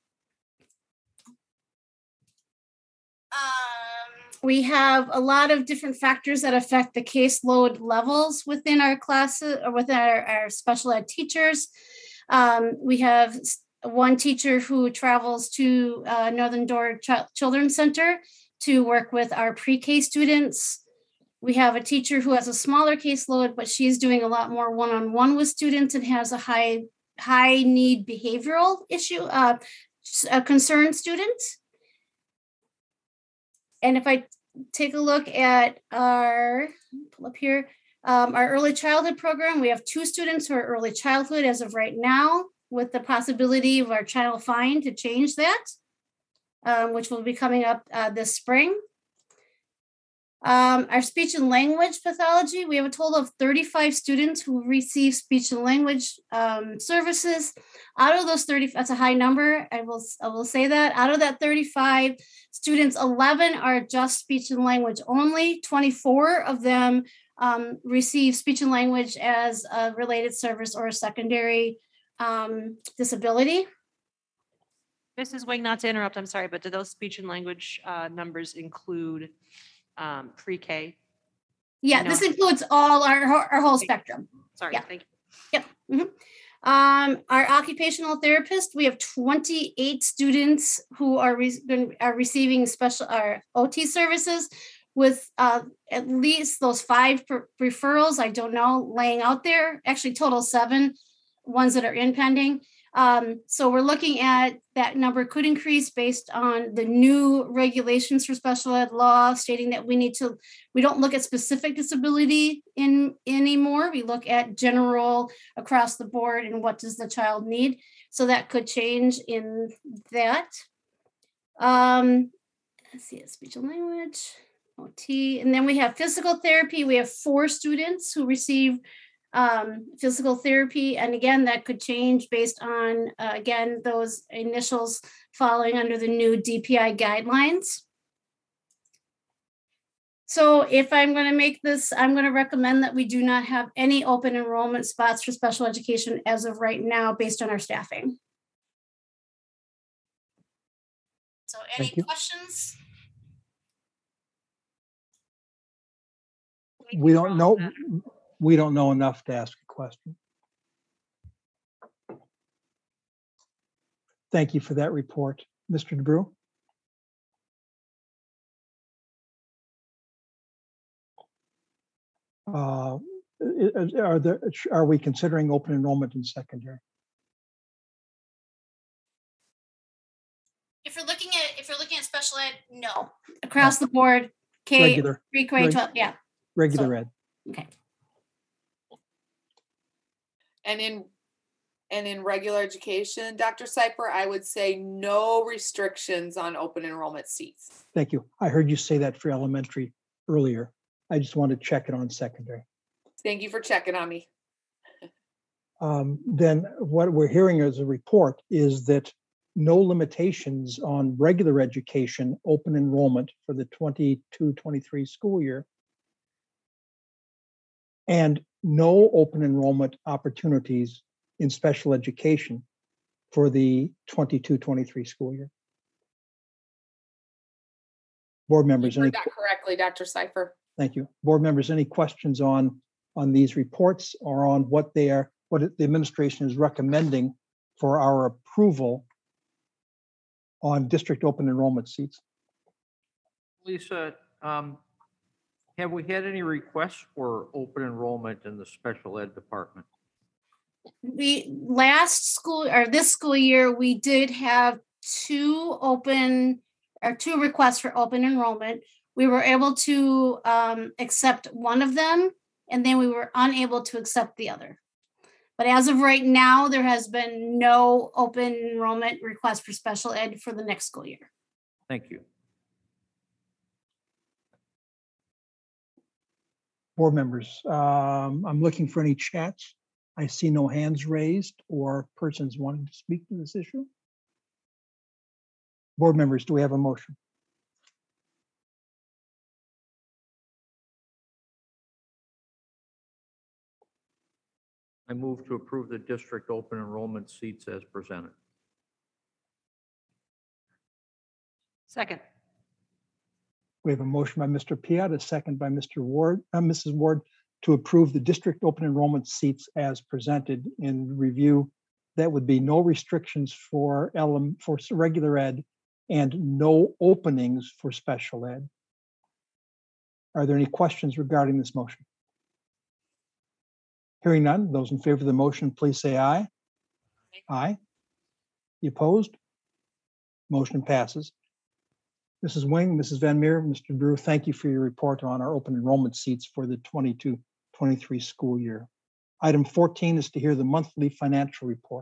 Speaker 9: Um, we have a lot of different factors that affect the caseload levels within our classes or within our, our special ed teachers. Um, we have one teacher who travels to uh, Northern Door Ch- Children's Center to work with our pre-K students. We have a teacher who has a smaller caseload, but she's doing a lot more one-on-one with students and has a high, high need behavioral issue, uh, a concerned student. And if I take a look at our, pull up here, um, our early childhood program, we have two students who are early childhood as of right now, with the possibility of our Title Find to change that, um, which will be coming up uh, this spring. Um, our speech and language pathology, we have a total of thirty-five students who receive speech and language um, services. Out of those thirty, that's a high number, I will, I will say that. Out of that thirty-five students, eleven are just speech and language only. twenty-four of them um, receive speech and language as a related service or a secondary um, disability.
Speaker 4: Missus Wing, not to interrupt, I'm sorry, but do those speech and language uh, numbers include um, pre-K?
Speaker 9: Yeah,
Speaker 4: No.
Speaker 9: this includes all our, our whole spectrum.
Speaker 4: Sorry,
Speaker 9: Yeah.
Speaker 4: thank you.
Speaker 9: Yep. Mhm. Um, our occupational therapist, we have twenty-eight students who are, re- been- are receiving special our O T services with uh, at least those five per- referrals, I don't know, laying out there, actually total seven, ones that are in pending. Um, so we're looking at that number could increase based on the new regulations for special ed law stating that we need to, we don't look at specific disability in anymore. We look at general across the board and what does the child need. So that could change in that. Um, let's see, speech and language, O T, and then we have physical therapy. We have four students who receive um, physical therapy. And again, that could change based on, uh, again, those initials falling under the new D P I guidelines. So if I'm going to make this, I'm going to recommend that we do not have any open enrollment spots for special education as of right now, based on our staffing. So any
Speaker 2: Thank you.
Speaker 9: questions?
Speaker 2: We don't know, we don't know enough to ask a question. Thank you for that report, Mister DeBrew. Uh, i- Are there, are we considering open enrollment in secondary?
Speaker 9: If you're looking at, if you're looking at special ed, no. Across the board, K,
Speaker 2: Regular,
Speaker 9: pre-K
Speaker 2: reg-
Speaker 9: twelve, yeah,
Speaker 2: regular ed.
Speaker 9: okay.
Speaker 3: And in, and in regular education, Doctor Syper, I would say no restrictions on open enrollment seats.
Speaker 2: Thank you. I heard you say that for elementary earlier. I just wanted to check it on secondary.
Speaker 3: Thank you for checking on me.
Speaker 2: um, then what we're hearing as a report is that no limitations on regular education open enrollment for the twenty-two twenty-three school year, and no open enrollment opportunities in special education for the twenty-two twenty-three school year. Board
Speaker 3: You
Speaker 2: members, any,
Speaker 3: heard that correctly, Doctor Cypher.
Speaker 2: thank you. Board members, any questions on, on these reports or on what they are, what the administration is recommending for our approval on district open enrollment seats?
Speaker 8: Lisa, um, have we had any requests for open enrollment in the special ed department?
Speaker 9: We, last school, or this school year, we did have two open, or two requests for open enrollment. We were able to um, accept one of them, and then we were unable to accept the other. But as of right now, there has been no open enrollment request for special ed for the next school year.
Speaker 8: Thank you.
Speaker 2: Board members, um, I'm looking for any chats. I see no hands raised or persons wanting to speak to this issue. Board members, do we have a motion?
Speaker 8: I move to approve the district open enrollment seats as presented.
Speaker 4: Second.
Speaker 2: We have a motion by Mister Piat, a second by Mister Ward, uh, Missus Ward, to approve the district open enrollment seats as presented in review. That would be no restrictions for L M for regular ed and no openings for special ed. Are there any questions regarding this motion? Hearing none, those in favor of the motion, please say aye. Aye. You opposed? Motion passes. Missus Wing, Missus Van Meer, Mister Drew, thank you for your report on our open enrollment seats for the twenty-two twenty-three school year. Item fourteen is to hear the monthly financial report.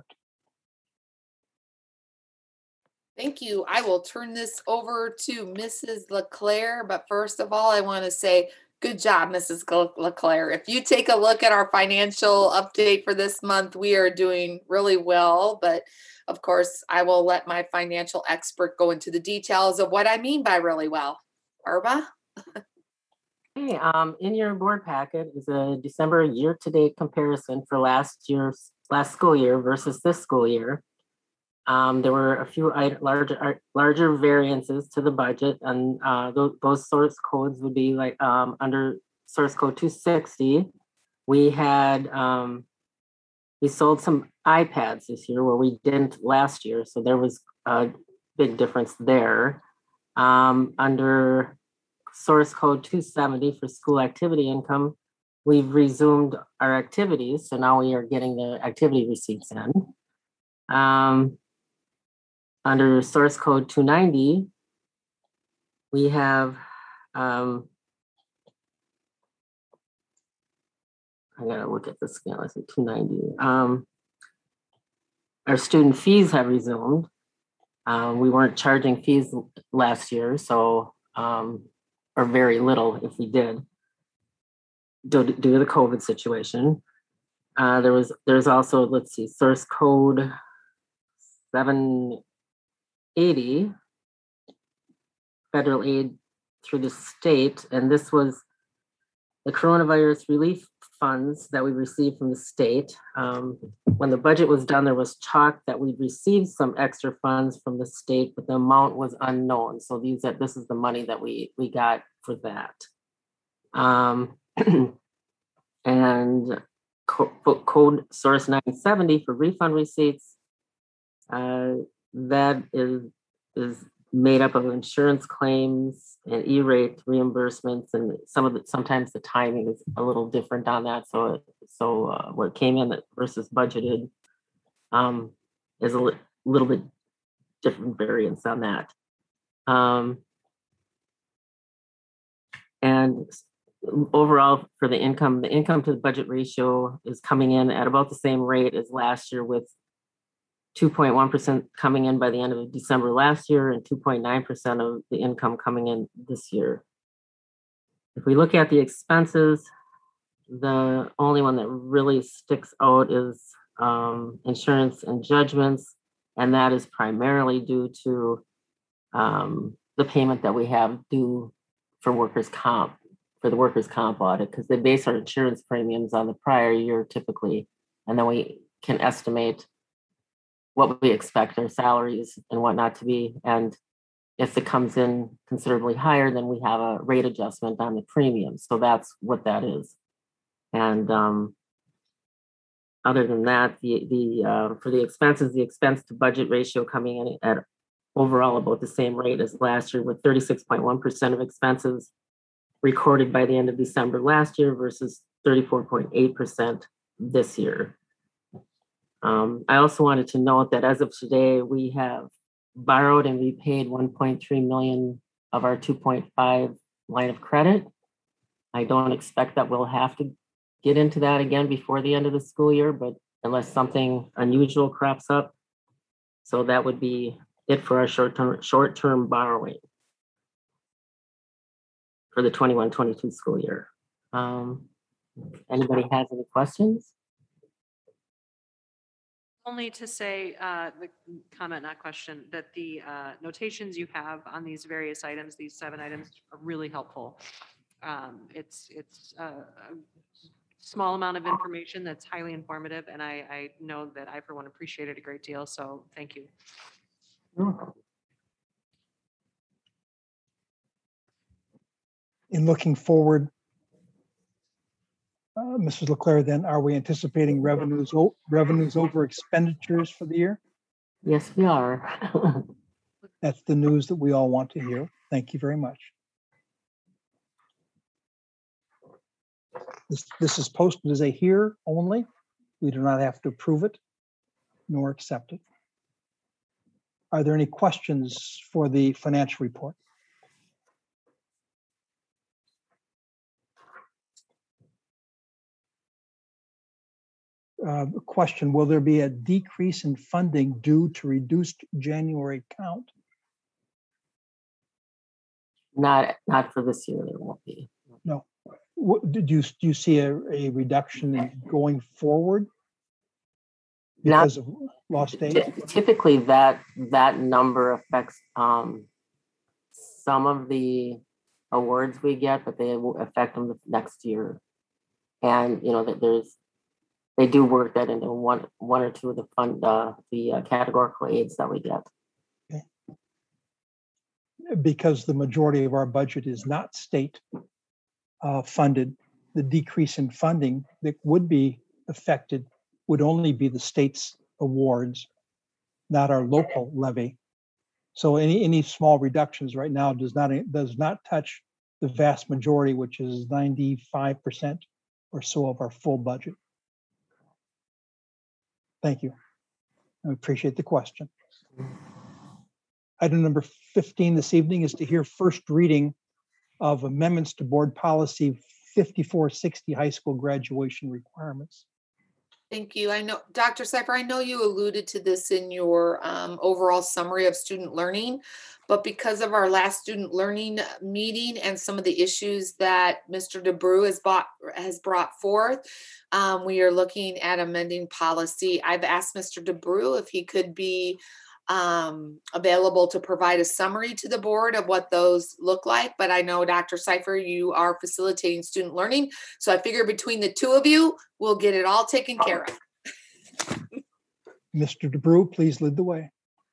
Speaker 3: Thank you. I will turn this over to Missus Leclaire, but first of all, I want to say good job, Missus Leclaire. If you take a look at our financial update for this month, we are doing really well, but of course, I will let my financial expert go into the details of what I mean by really well. Arba?
Speaker 12: Hey, um, in your board packet is a December year-to-date comparison for last year's last school year versus this school year. Um, there were a few larger larger variances to the budget, and uh, those, those source codes would be like um, under source code two sixty. We had um, we sold some iPads this year where we didn't last year, so there was a big difference there. Um, under source code two seventy for school activity income, we've resumed our activities, so now we are getting the activity receipts in. Um, Under source code two ninety, we have, um, I gotta look at the scale, I see two ninety. Um, our student fees have resumed. Um, we weren't charging fees last year, so, um, or very little if we did, due to, due to the COVID situation. Uh, there was, there's also, let's see, source code seven eighty, federal aid through the state, and this was the coronavirus relief funds that we received from the state. Um, when the budget was done, there was talk that we'd received some extra funds from the state, but the amount was unknown. So these are, this is the money that we we got for that. Um, and co code source nine seventy for refund receipts. Uh, that is is made up of insurance claims and E-rate reimbursements, and some of the sometimes the timing is a little different on that. So so uh, what came in versus budgeted um, is a li little bit different variance on that. Um, and overall for the income, the income to the budget ratio is coming in at about the same rate as last year, with two point one percent coming in by the end of December last year and two point nine percent of the income coming in this year. If we look at the expenses, the only one that really sticks out is um, insurance and judgments, and that is primarily due to um, the payment that we have due for workers' comp, for the workers' comp audit, because they base our insurance premiums on the prior year typically, and then we can estimate what we expect our salaries and whatnot to be. And if it comes in considerably higher, then we have a rate adjustment on the premium. So that's what that is. And um, other than that, the the uh, for the expenses, the expense to budget ratio coming in at overall about the same rate as last year, with thirty-six point one percent of expenses recorded by the end of December last year versus thirty-four point eight percent this year. Um, I also wanted to note that as of today, we have borrowed and we paid one point three million of our two point five line of credit. I don't expect that we'll have to get into that again before the end of the school year, but unless something unusual crops up. So that would be it for our short-term short-term borrowing for the twenty-one twenty-two school year. Um, anybody has any questions?
Speaker 4: Only to say, uh, the comment, not question, that the uh, notations you have on these various items, these seven items, are really helpful. Um, It's, it's a a small amount of information that's highly informative, and I, I know that I, for one, appreciate it a great deal, so thank you.
Speaker 2: In looking forward, uh, Missus Leclerc, then are we anticipating revenues, o- revenues over expenditures for the year?
Speaker 12: Yes, we are.
Speaker 2: That's the news that we all want to hear. Thank you very much. This, this is posted as a hear only. We do not have to approve it nor accept it. Are there any questions for the financial report? Uh, question, will there be a decrease in funding due to reduced January count?
Speaker 12: Not, not for this year, there won't be.
Speaker 2: No. What, did you, do you see a, a reduction in going forward because
Speaker 12: Not,
Speaker 2: of lost days?
Speaker 12: ty- typically that, that number affects um, some of the awards we get, but they will affect them the next year. And, you know, that there's, they do work that into one, one or two of the fund, uh, the uh, categorical aids that we get.
Speaker 2: Okay. Because the majority of our budget is not state uh, funded, the decrease in funding that would be affected would only be the state's awards, not our local levy. So any, any small reductions right now does not, does not touch the vast majority, which is ninety-five percent or so of our full budget. Thank you. I appreciate the question. Item number fifteen this evening is to hear first reading of amendments to board policy fifty-four sixty high school graduation requirements.
Speaker 3: Thank you. I know, Doctor Cypher, I know you alluded to this in your um, overall summary of student learning, but because of our last student learning meeting and some of the issues that Mister DeBrew has brought, has brought forth, um, we are looking at amending policy. I've asked Mister DeBrew if he could be um, available to provide a summary to the board of what those look like. But I know, Doctor Cypher, you are facilitating student learning. So I figure between the two of you, we'll get it all taken care of.
Speaker 2: Mister DeBrew, please lead the way.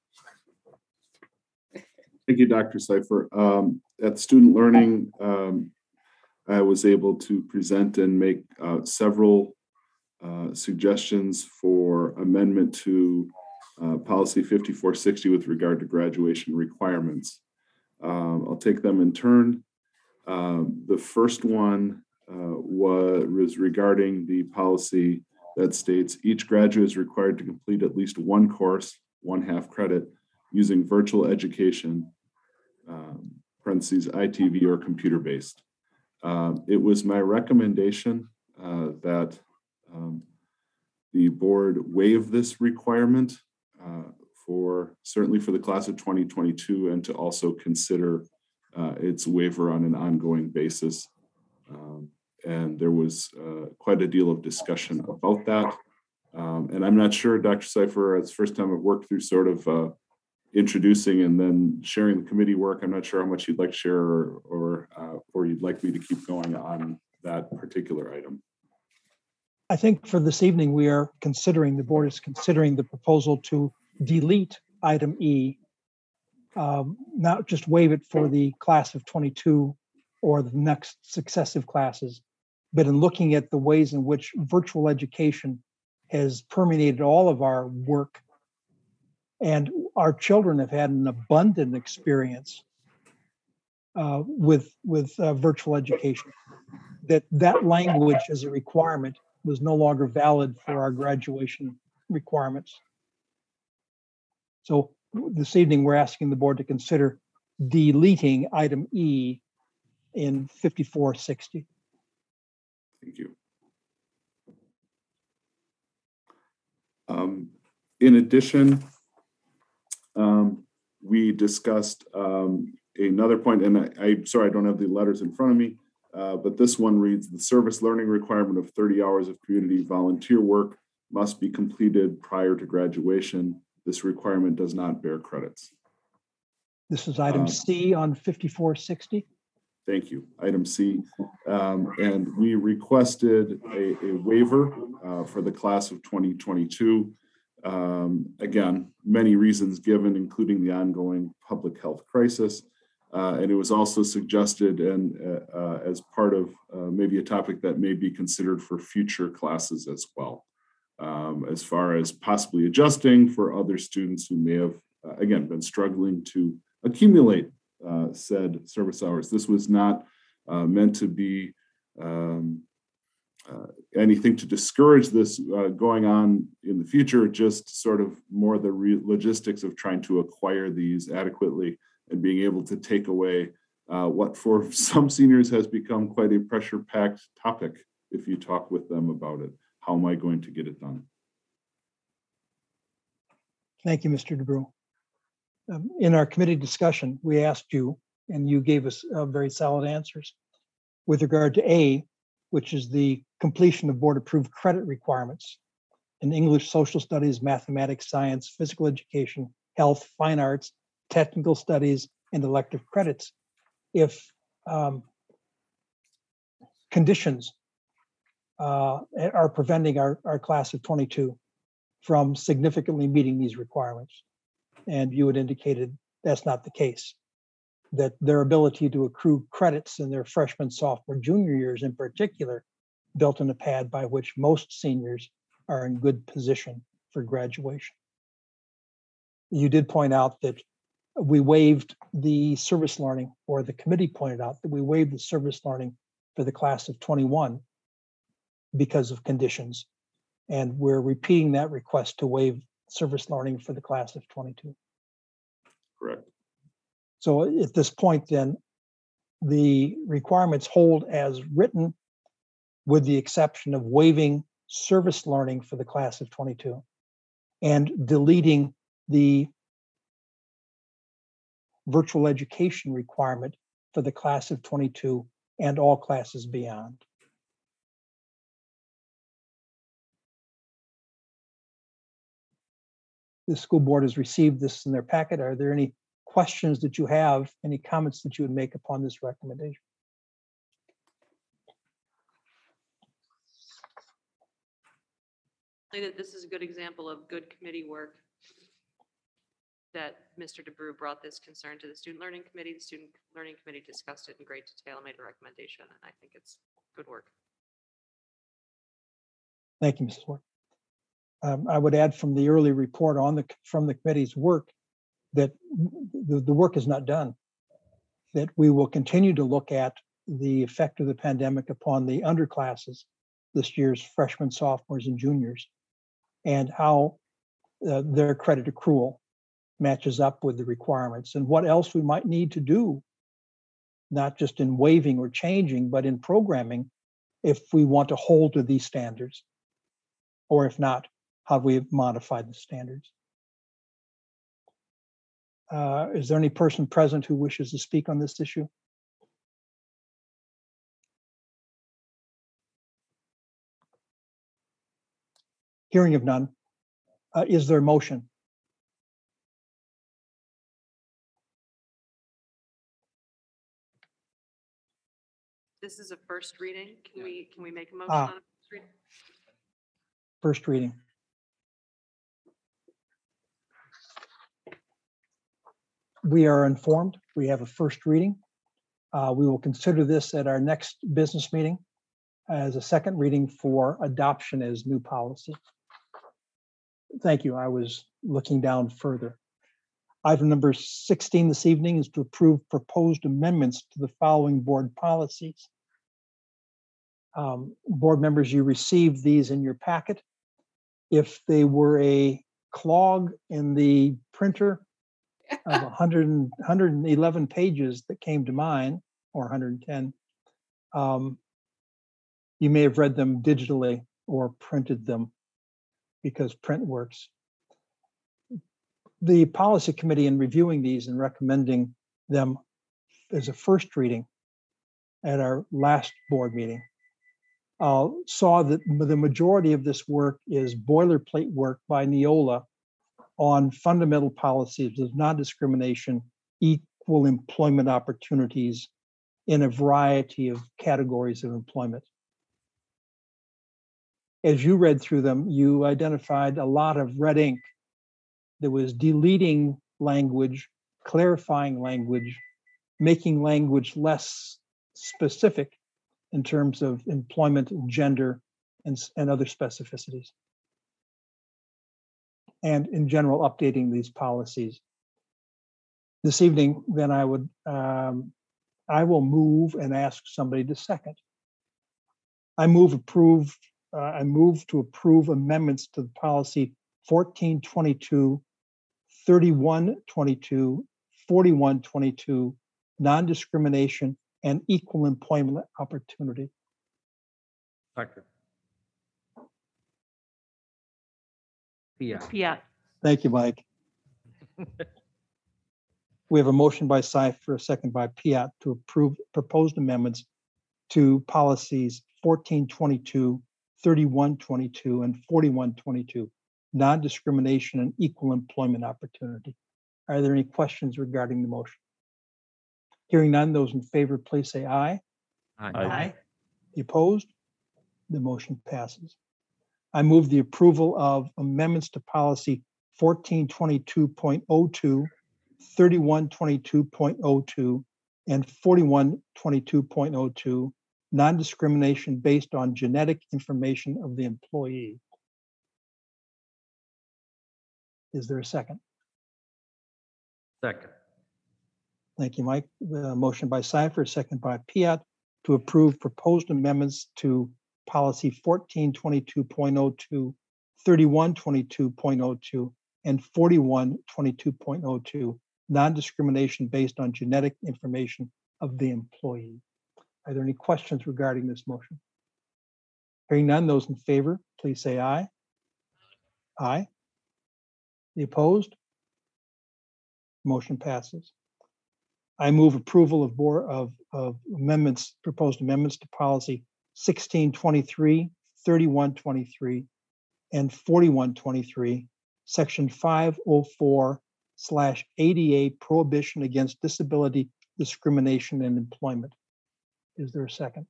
Speaker 10: Thank you, Doctor Cypher. Um, at Student Learning, um, I was able to present and make uh, several uh, suggestions for amendment to uh, policy fifty-four sixty with regard to graduation requirements. Um, I'll take them in turn. Um, the first one uh, was, was regarding the policy that states each graduate is required to complete at least one course, one half credit, using virtual education, um, parentheses, I T V or computer-based. Uh, it was my recommendation uh, that um, the board waive this requirement uh, for, certainly for the class of twenty twenty-two, and to also consider uh, its waiver on an ongoing basis. Um, and there was uh, quite a deal of discussion about that. Um, and I'm not sure, Doctor Seifer, it's the first time I've worked through sort of uh, introducing and then sharing the committee work. I'm not sure how much you'd like to share or, or, uh, or you'd like me to keep going on that particular item.
Speaker 2: I think for this evening, we are considering, the board is considering the proposal to delete item E, um, not just waive it for the class of twenty-two or the next successive classes, but in looking at the ways in which virtual education has permeated all of our work. And our children have had an abundant experience uh, with, with uh, virtual education, that that language as a requirement was no longer valid for our graduation requirements. So this evening, we're asking the board to consider deleting item E in fifty-four sixty.
Speaker 10: Thank you. Um, in addition, um, we discussed um, another point, and I, I'm sorry, I don't have the letters in front of me, uh, but this one reads, the service learning requirement of thirty hours of community volunteer work must be completed prior to graduation. This requirement does not bear credits.
Speaker 2: This is item
Speaker 10: Um,
Speaker 2: C on fifty-four sixty.
Speaker 10: Thank you. Item C. Um, and we requested a, a waiver uh, for the class of twenty twenty-two. Um, again, many reasons given, including the ongoing public health crisis. Uh, and it was also suggested and uh, uh, as part of uh, maybe a topic that may be considered for future classes as well, um, as far as possibly adjusting for other students who may have, uh, again, been struggling to accumulate uh, said service hours. This was not uh, meant to be um, uh, anything to discourage this uh, going on in the future, just sort of more the re- logistics of trying to acquire these adequately and being able to take away uh, what for some seniors has become quite a pressure-packed topic if you talk with them about it. How am I going to get it done?
Speaker 2: Thank you, Mister DeBrew. Um, in our committee discussion, we asked you, and you gave us uh, very solid answers with regard to A, which is the completion of board-approved credit requirements in English, social studies, mathematics, science, physical education, health, fine arts, technical studies, and elective credits. If um, conditions uh, are preventing our, our class of twenty-two from significantly meeting these requirements. And you had indicated that's not the case, that their ability to accrue credits in their freshman, sophomore, junior years in particular, built in a pad by which most seniors are in good position for graduation. You did point out that we waived the service learning, or the committee pointed out that we waived the service learning for the class of twenty-one because of conditions. And we're repeating that request to waive service learning for the class of twenty-two.
Speaker 10: Correct.
Speaker 2: So at this point, then, the requirements hold as written, with the exception of waiving service learning for the class of twenty-two and deleting the virtual education requirement for the class of twenty-two and all classes beyond. The school board has received this in their packet. Are there any questions that you have, any comments that you would make upon this recommendation?
Speaker 4: I think that this is a good example of good committee work, that Mister DeBrew brought this concern to the Student Learning Committee. The Student Learning Committee discussed it in great detail and made a recommendation, and I think it's good work.
Speaker 2: Thank you, Missus Ward. Um, I would add from the early report on the from the committee's work that the, the work is not done, that we will continue to look at the effect of the pandemic upon the underclasses, this year's freshmen, sophomores, and juniors, and how uh, their credit accrual matches up with the requirements, and what else we might need to do, not just in waiving or changing, but in programming, if we want to hold to these standards, or if not, how we have modified the standards. Uh, is there any person present who wishes to speak on this issue? Hearing of none, uh, is there a motion?
Speaker 4: This is a first reading. Can we, can we make a motion
Speaker 2: Ah.
Speaker 4: on a first reading?
Speaker 2: First reading. We are informed. We have a first reading. Uh, we will consider this at our next business meeting as a second reading for adoption as new policy. Thank you. I was looking down further. Item number sixteen this evening is to approve proposed amendments to the following board policies. Um, board members, you received these in your packet. If they were a clog in the printer of one hundred, one hundred eleven pages that came to mine, or one hundred ten, um, you may have read them digitally or printed them because print works. The policy committee, in reviewing these and recommending them as a first reading at our last board meeting, uh, saw that the majority of this work is boilerplate work by Neola on fundamental policies of non-discrimination, equal employment opportunities in a variety of categories of employment. As you read through them, you identified a lot of red ink. There was deleting language, clarifying language, making language less specific in terms of employment, gender, and, and other specificities. And in general, updating these policies. This evening, then I would, um, I will move and ask somebody to second. I move approve, uh, I move to approve amendments to the policy fourteen twenty-two, thirty-one twenty-two, forty-one twenty-two, non-discrimination and equal employment opportunity.
Speaker 8: Second. Yeah.
Speaker 4: Yeah.
Speaker 2: Thank you, Mike. We have a motion by Cipher, a second by Piat to approve proposed amendments to policies fourteen twenty-two, thirty-one twenty-two, and forty-one twenty-two, non-discrimination and equal employment opportunity. Are there any questions regarding the motion? Hearing none, those in favor, please say aye.
Speaker 8: Aye.
Speaker 4: Aye.
Speaker 2: The opposed? The motion passes. I move the approval of amendments to policy fourteen twenty-two point oh two, thirty-one twenty-two point oh two, and forty-one twenty-two point oh two, non-discrimination based on genetic information of the employee. Is there a second?
Speaker 8: Second.
Speaker 2: Thank you, Mike. The motion by Cipher, second by Piat, to approve proposed amendments to policy fourteen twenty-two point oh two, thirty-one twenty-two point oh two, and forty-one twenty-two point oh two, non-discrimination based on genetic information of the employee. Are there any questions regarding this motion? Hearing none, those in favor, please say aye. Aye. The opposed? Motion passes. I move approval of board of, of amendments, proposed amendments to policy sixteen twenty-three, thirty-one twenty-three, and forty-one twenty-three, section five oh four slash A D A prohibition against disability discrimination in employment. Is there a second?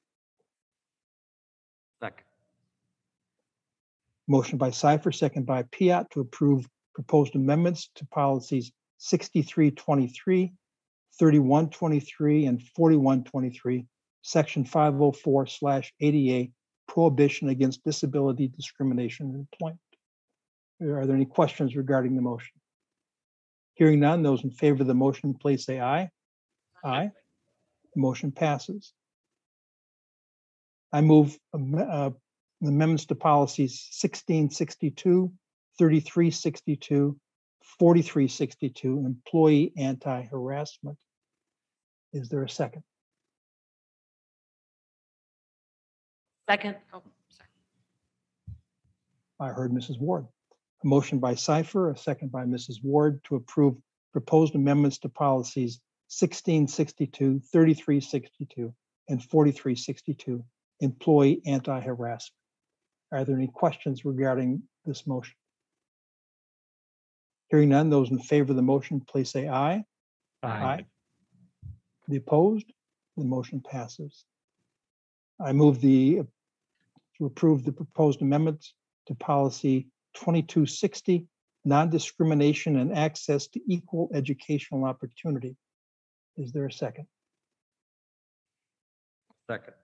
Speaker 8: Second.
Speaker 2: Motion by Cipher, second by Piat to approve proposed amendments to policies sixty-three twenty-three, thirty-one twenty-three, and forty-one twenty-three, section five oh four slash A D A prohibition against disability discrimination in employment. Are there any questions regarding the motion? Hearing none, those in favor of the motion, please say aye. Aye. Motion passes. I move am- uh, amendments to policies sixteen sixty-two, thirty-three sixty-two, forty-three sixty-two, employee anti-harassment. Is there a second?
Speaker 4: Second. Oh, sorry.
Speaker 2: I heard Missus Ward. A motion by Cipher, a second by Missus Ward to approve proposed amendments to policies sixteen sixty-two, thirty-three sixty-two, and forty-three sixty-two, employee anti-harassment. Are there any questions regarding this motion? Hearing none, those in favor of the motion, please say aye.
Speaker 5: Aye.
Speaker 2: The opposed, the motion passes. I move the, to approve the proposed amendments to policy twenty-two sixty, non-discrimination and access to equal educational opportunity. Is there a second?
Speaker 8: Second.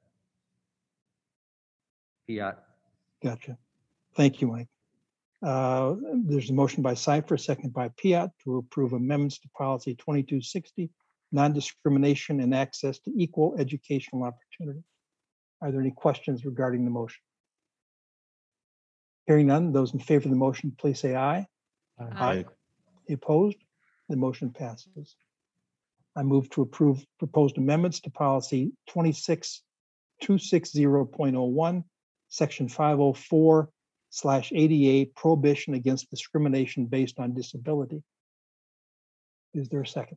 Speaker 8: Piat.
Speaker 2: Gotcha. Thank you, Mike. Uh, There's a motion by Cipher, second by Piat, to approve amendments to policy twenty-two sixty, non-discrimination and access to equal educational opportunity. Are there any questions regarding the motion? Hearing none, those in favor of the motion, please say aye.
Speaker 4: Aye.
Speaker 2: The opposed? The motion passes. I move to approve proposed amendments to policy twenty-six two sixty point oh one, section five oh four slash eighty-eight, prohibition against discrimination based on disability. Is there a second?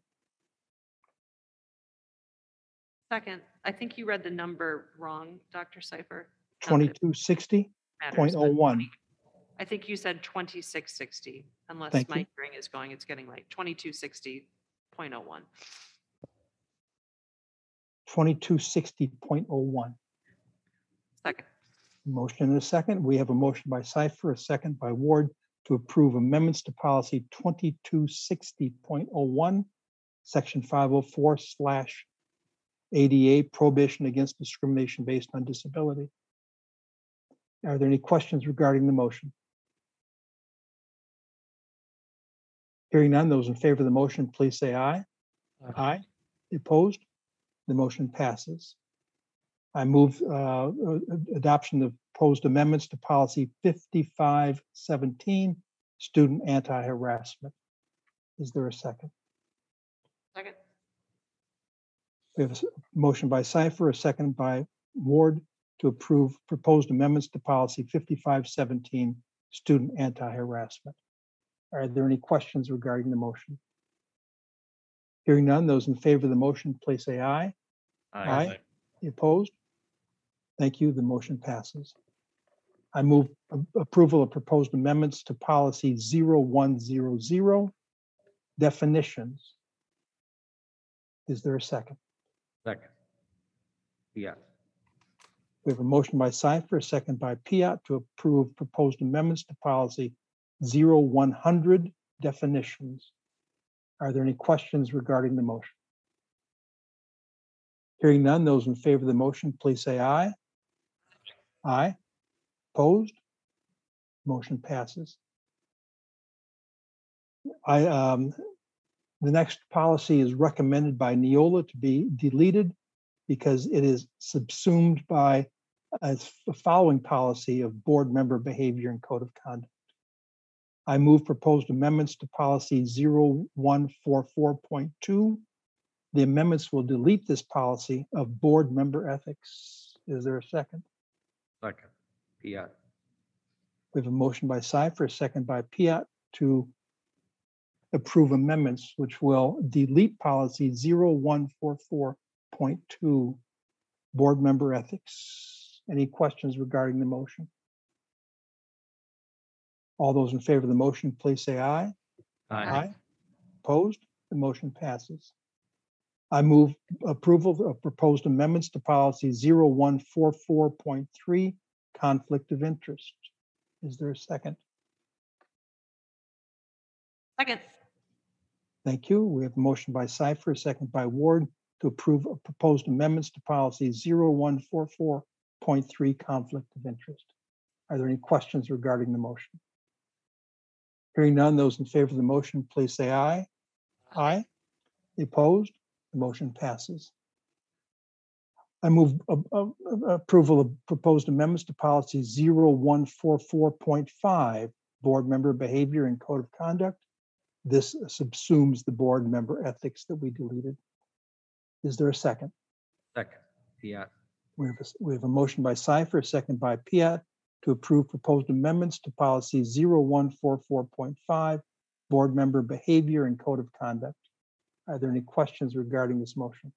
Speaker 4: Second, I think you read the number wrong, Doctor Cipher. Not that it
Speaker 2: twenty-two sixty
Speaker 4: matters,
Speaker 2: point oh one.
Speaker 4: but I think you said twenty-six sixty, unless
Speaker 2: Thank you.
Speaker 4: my hearing is going, it's getting late. twenty-two sixty point oh one.
Speaker 2: twenty-two sixty point oh one.
Speaker 4: Second.
Speaker 2: Motion and a second. We have a motion by Cipher, a second by Ward to approve amendments to policy twenty-two sixty point oh one, section five oh four slash eighty-eight, prohibition against discrimination based on disability. Are there any questions regarding the motion? Hearing none, those in favor of the motion, please say aye. Aye. Opposed? The motion passes. I move uh, adoption of proposed amendments to policy fifty-five seventeen, student anti-harassment. Is there a second?
Speaker 4: Second.
Speaker 2: We have a s- motion by Cipher, a second by Ward to approve proposed amendments to policy fifty-five seventeen, student anti-harassment. Are there any questions regarding the motion? Hearing none, those in favor of the motion, please say aye. Aye. Opposed? Thank you. The motion passes. I move a- approval of proposed amendments to policy zero one zero zero, definitions. Is there a second?
Speaker 8: Second. Piat.
Speaker 2: We have a motion by Cipher, a second by Piat to approve proposed amendments to policy zero one hundred, definitions. Are there any questions regarding the motion? Hearing none, those in favor of the motion, please say aye. Aye. Opposed? Motion passes. I, um, the next policy is recommended by Neola to be deleted because it is subsumed by a f- following policy of board member behavior and code of conduct. I move proposed amendments to policy zero one four four point two. The amendments will delete this policy of board member ethics. Is there a second?
Speaker 8: Second. Piat.
Speaker 2: We have a motion by Cipher, a second by Piat to approve amendments which will delete policy zero one four four point two, board member ethics. Any questions regarding the motion? All those in favor of the motion, please say aye. Aye. Opposed? The motion passes. I move approval of proposed amendments to policy zero one four four point three, conflict of interest. Is there a second?
Speaker 4: Second.
Speaker 2: Thank you. We have a motion by Cipher, a second by Ward to approve of proposed amendments to policy zero one four four point three, conflict of interest. Are there any questions regarding the motion? Hearing none, those in favor of the motion, please say aye. Aye. Opposed? The motion passes. I move a- a- a- approval of proposed amendments to policy zero one four four point five, board member behavior and code of conduct. This subsumes the board member ethics that we deleted. Is there a second?
Speaker 8: Second. Piat.
Speaker 2: We have, a s- we have a motion by Cipher, a second by Piat to approve proposed amendments to policy zero one four four point five, board member behavior and code of conduct. Are there any questions regarding this motion?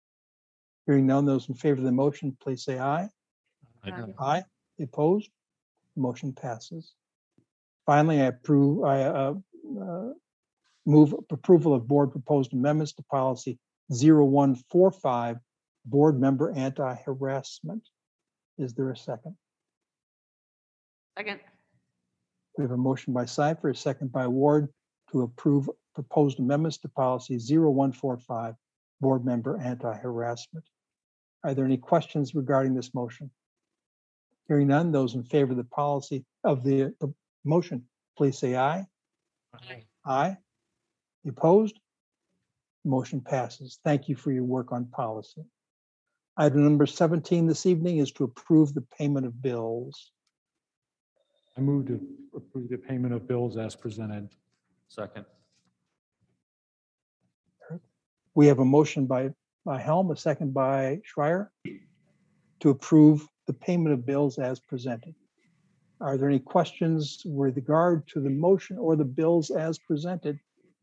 Speaker 2: Hearing none, those in favor of the motion, please say aye.
Speaker 4: Aye.
Speaker 2: Aye. Opposed? Motion passes. Finally, I approve, I uh, uh, move approval of board proposed amendments to policy zero one four five, board member anti-harassment. Is there a second?
Speaker 4: Second.
Speaker 2: We have a motion by Cipher, a second by Ward to approve proposed amendments to policy zero one four five, board member anti-harassment. Are there any questions regarding this motion? Hearing none, those in favor of the policy of the, the motion, please say aye.
Speaker 8: Aye.
Speaker 2: Aye. Opposed? Motion passes. Thank you for your work on policy. Item number seventeen this evening is to approve the payment of bills.
Speaker 5: I move to approve the payment of bills as presented.
Speaker 8: Second.
Speaker 2: We have a motion by, by Helm, a second by Schreier to approve the payment of bills as presented. Are there any questions with regard to the motion or the bills as presented?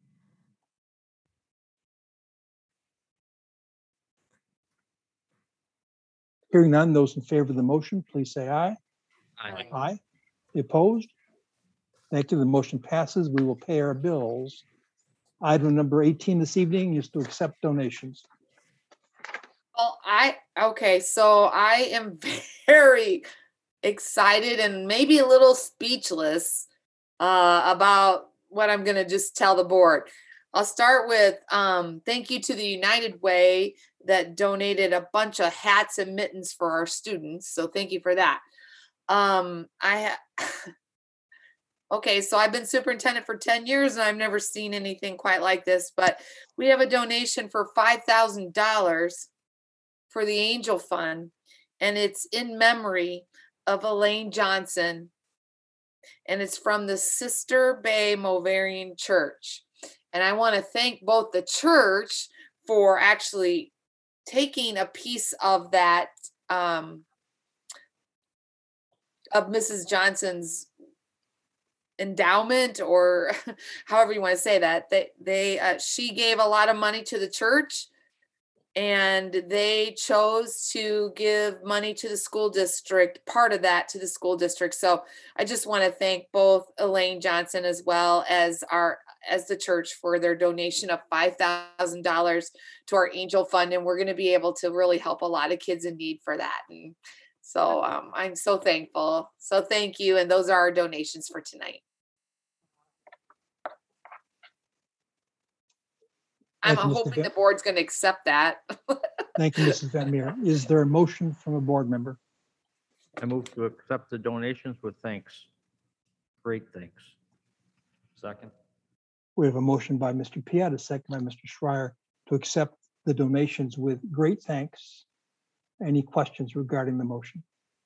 Speaker 2: Hearing none, those in favor of the motion, please say aye.
Speaker 8: Aye.
Speaker 2: Aye. Opposed? Thank you. The motion passes. We will pay our bills. Item number eighteen this evening is to accept donations.
Speaker 3: Well, I, okay, so I am very excited and maybe a little speechless uh, about what I'm going to just tell the board. I'll start with um, thank you to the United Way that donated a bunch of hats and mittens for our students. So thank you for that. Um, I ha- okay, so I've been superintendent for ten years and I've never seen anything quite like this, but we have a donation for five thousand dollars for the Angel Fund, and it's in memory of Elaine Johnson, and it's from the Sister Bay Moravian Church. And I want to thank both the church for actually taking a piece of that, um, of Missus Johnson's endowment, or however you want to say that. They, they, uh, she gave a lot of money to the church, and they chose to give money to the school district, part of that to the school district. So I just want to thank both Elaine Johnson as well as our as the church for their donation of five thousand dollars to our Angel Fund. And we're going to be able to really help a lot of kids in need for that. And so um, I'm so thankful. So thank you. And those are our donations for tonight. I'm
Speaker 2: Thank you, Mister
Speaker 3: hoping
Speaker 2: Van-
Speaker 3: the board's going to accept that.
Speaker 2: Thank you, Missus Van Meer. Is there a motion from a board member?
Speaker 8: I move to accept the donations with thanks. Great thanks. Second.
Speaker 2: We have a motion by Mister Piat, a second by Mister Schreier to accept the donations with great thanks. Any questions regarding the motion?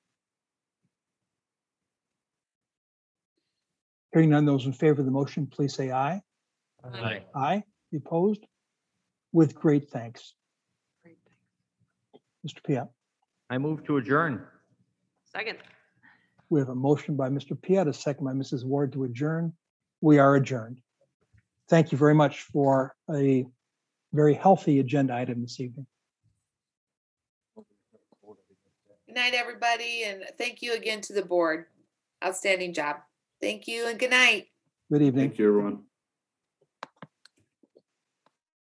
Speaker 2: Hearing none, those in favor of the motion, please say aye.
Speaker 8: Aye.
Speaker 2: Aye. Opposed? With great thanks. Mister Piat.
Speaker 8: I move to adjourn.
Speaker 4: Second.
Speaker 2: We have a motion by Mister Piat, a second by Missus Ward to adjourn. We are adjourned. Thank you very much for a very healthy agenda item this evening.
Speaker 3: Good night, everybody. And thank you again to the board. Outstanding job. Thank you and good night.
Speaker 2: Good evening.
Speaker 10: Thank you, everyone.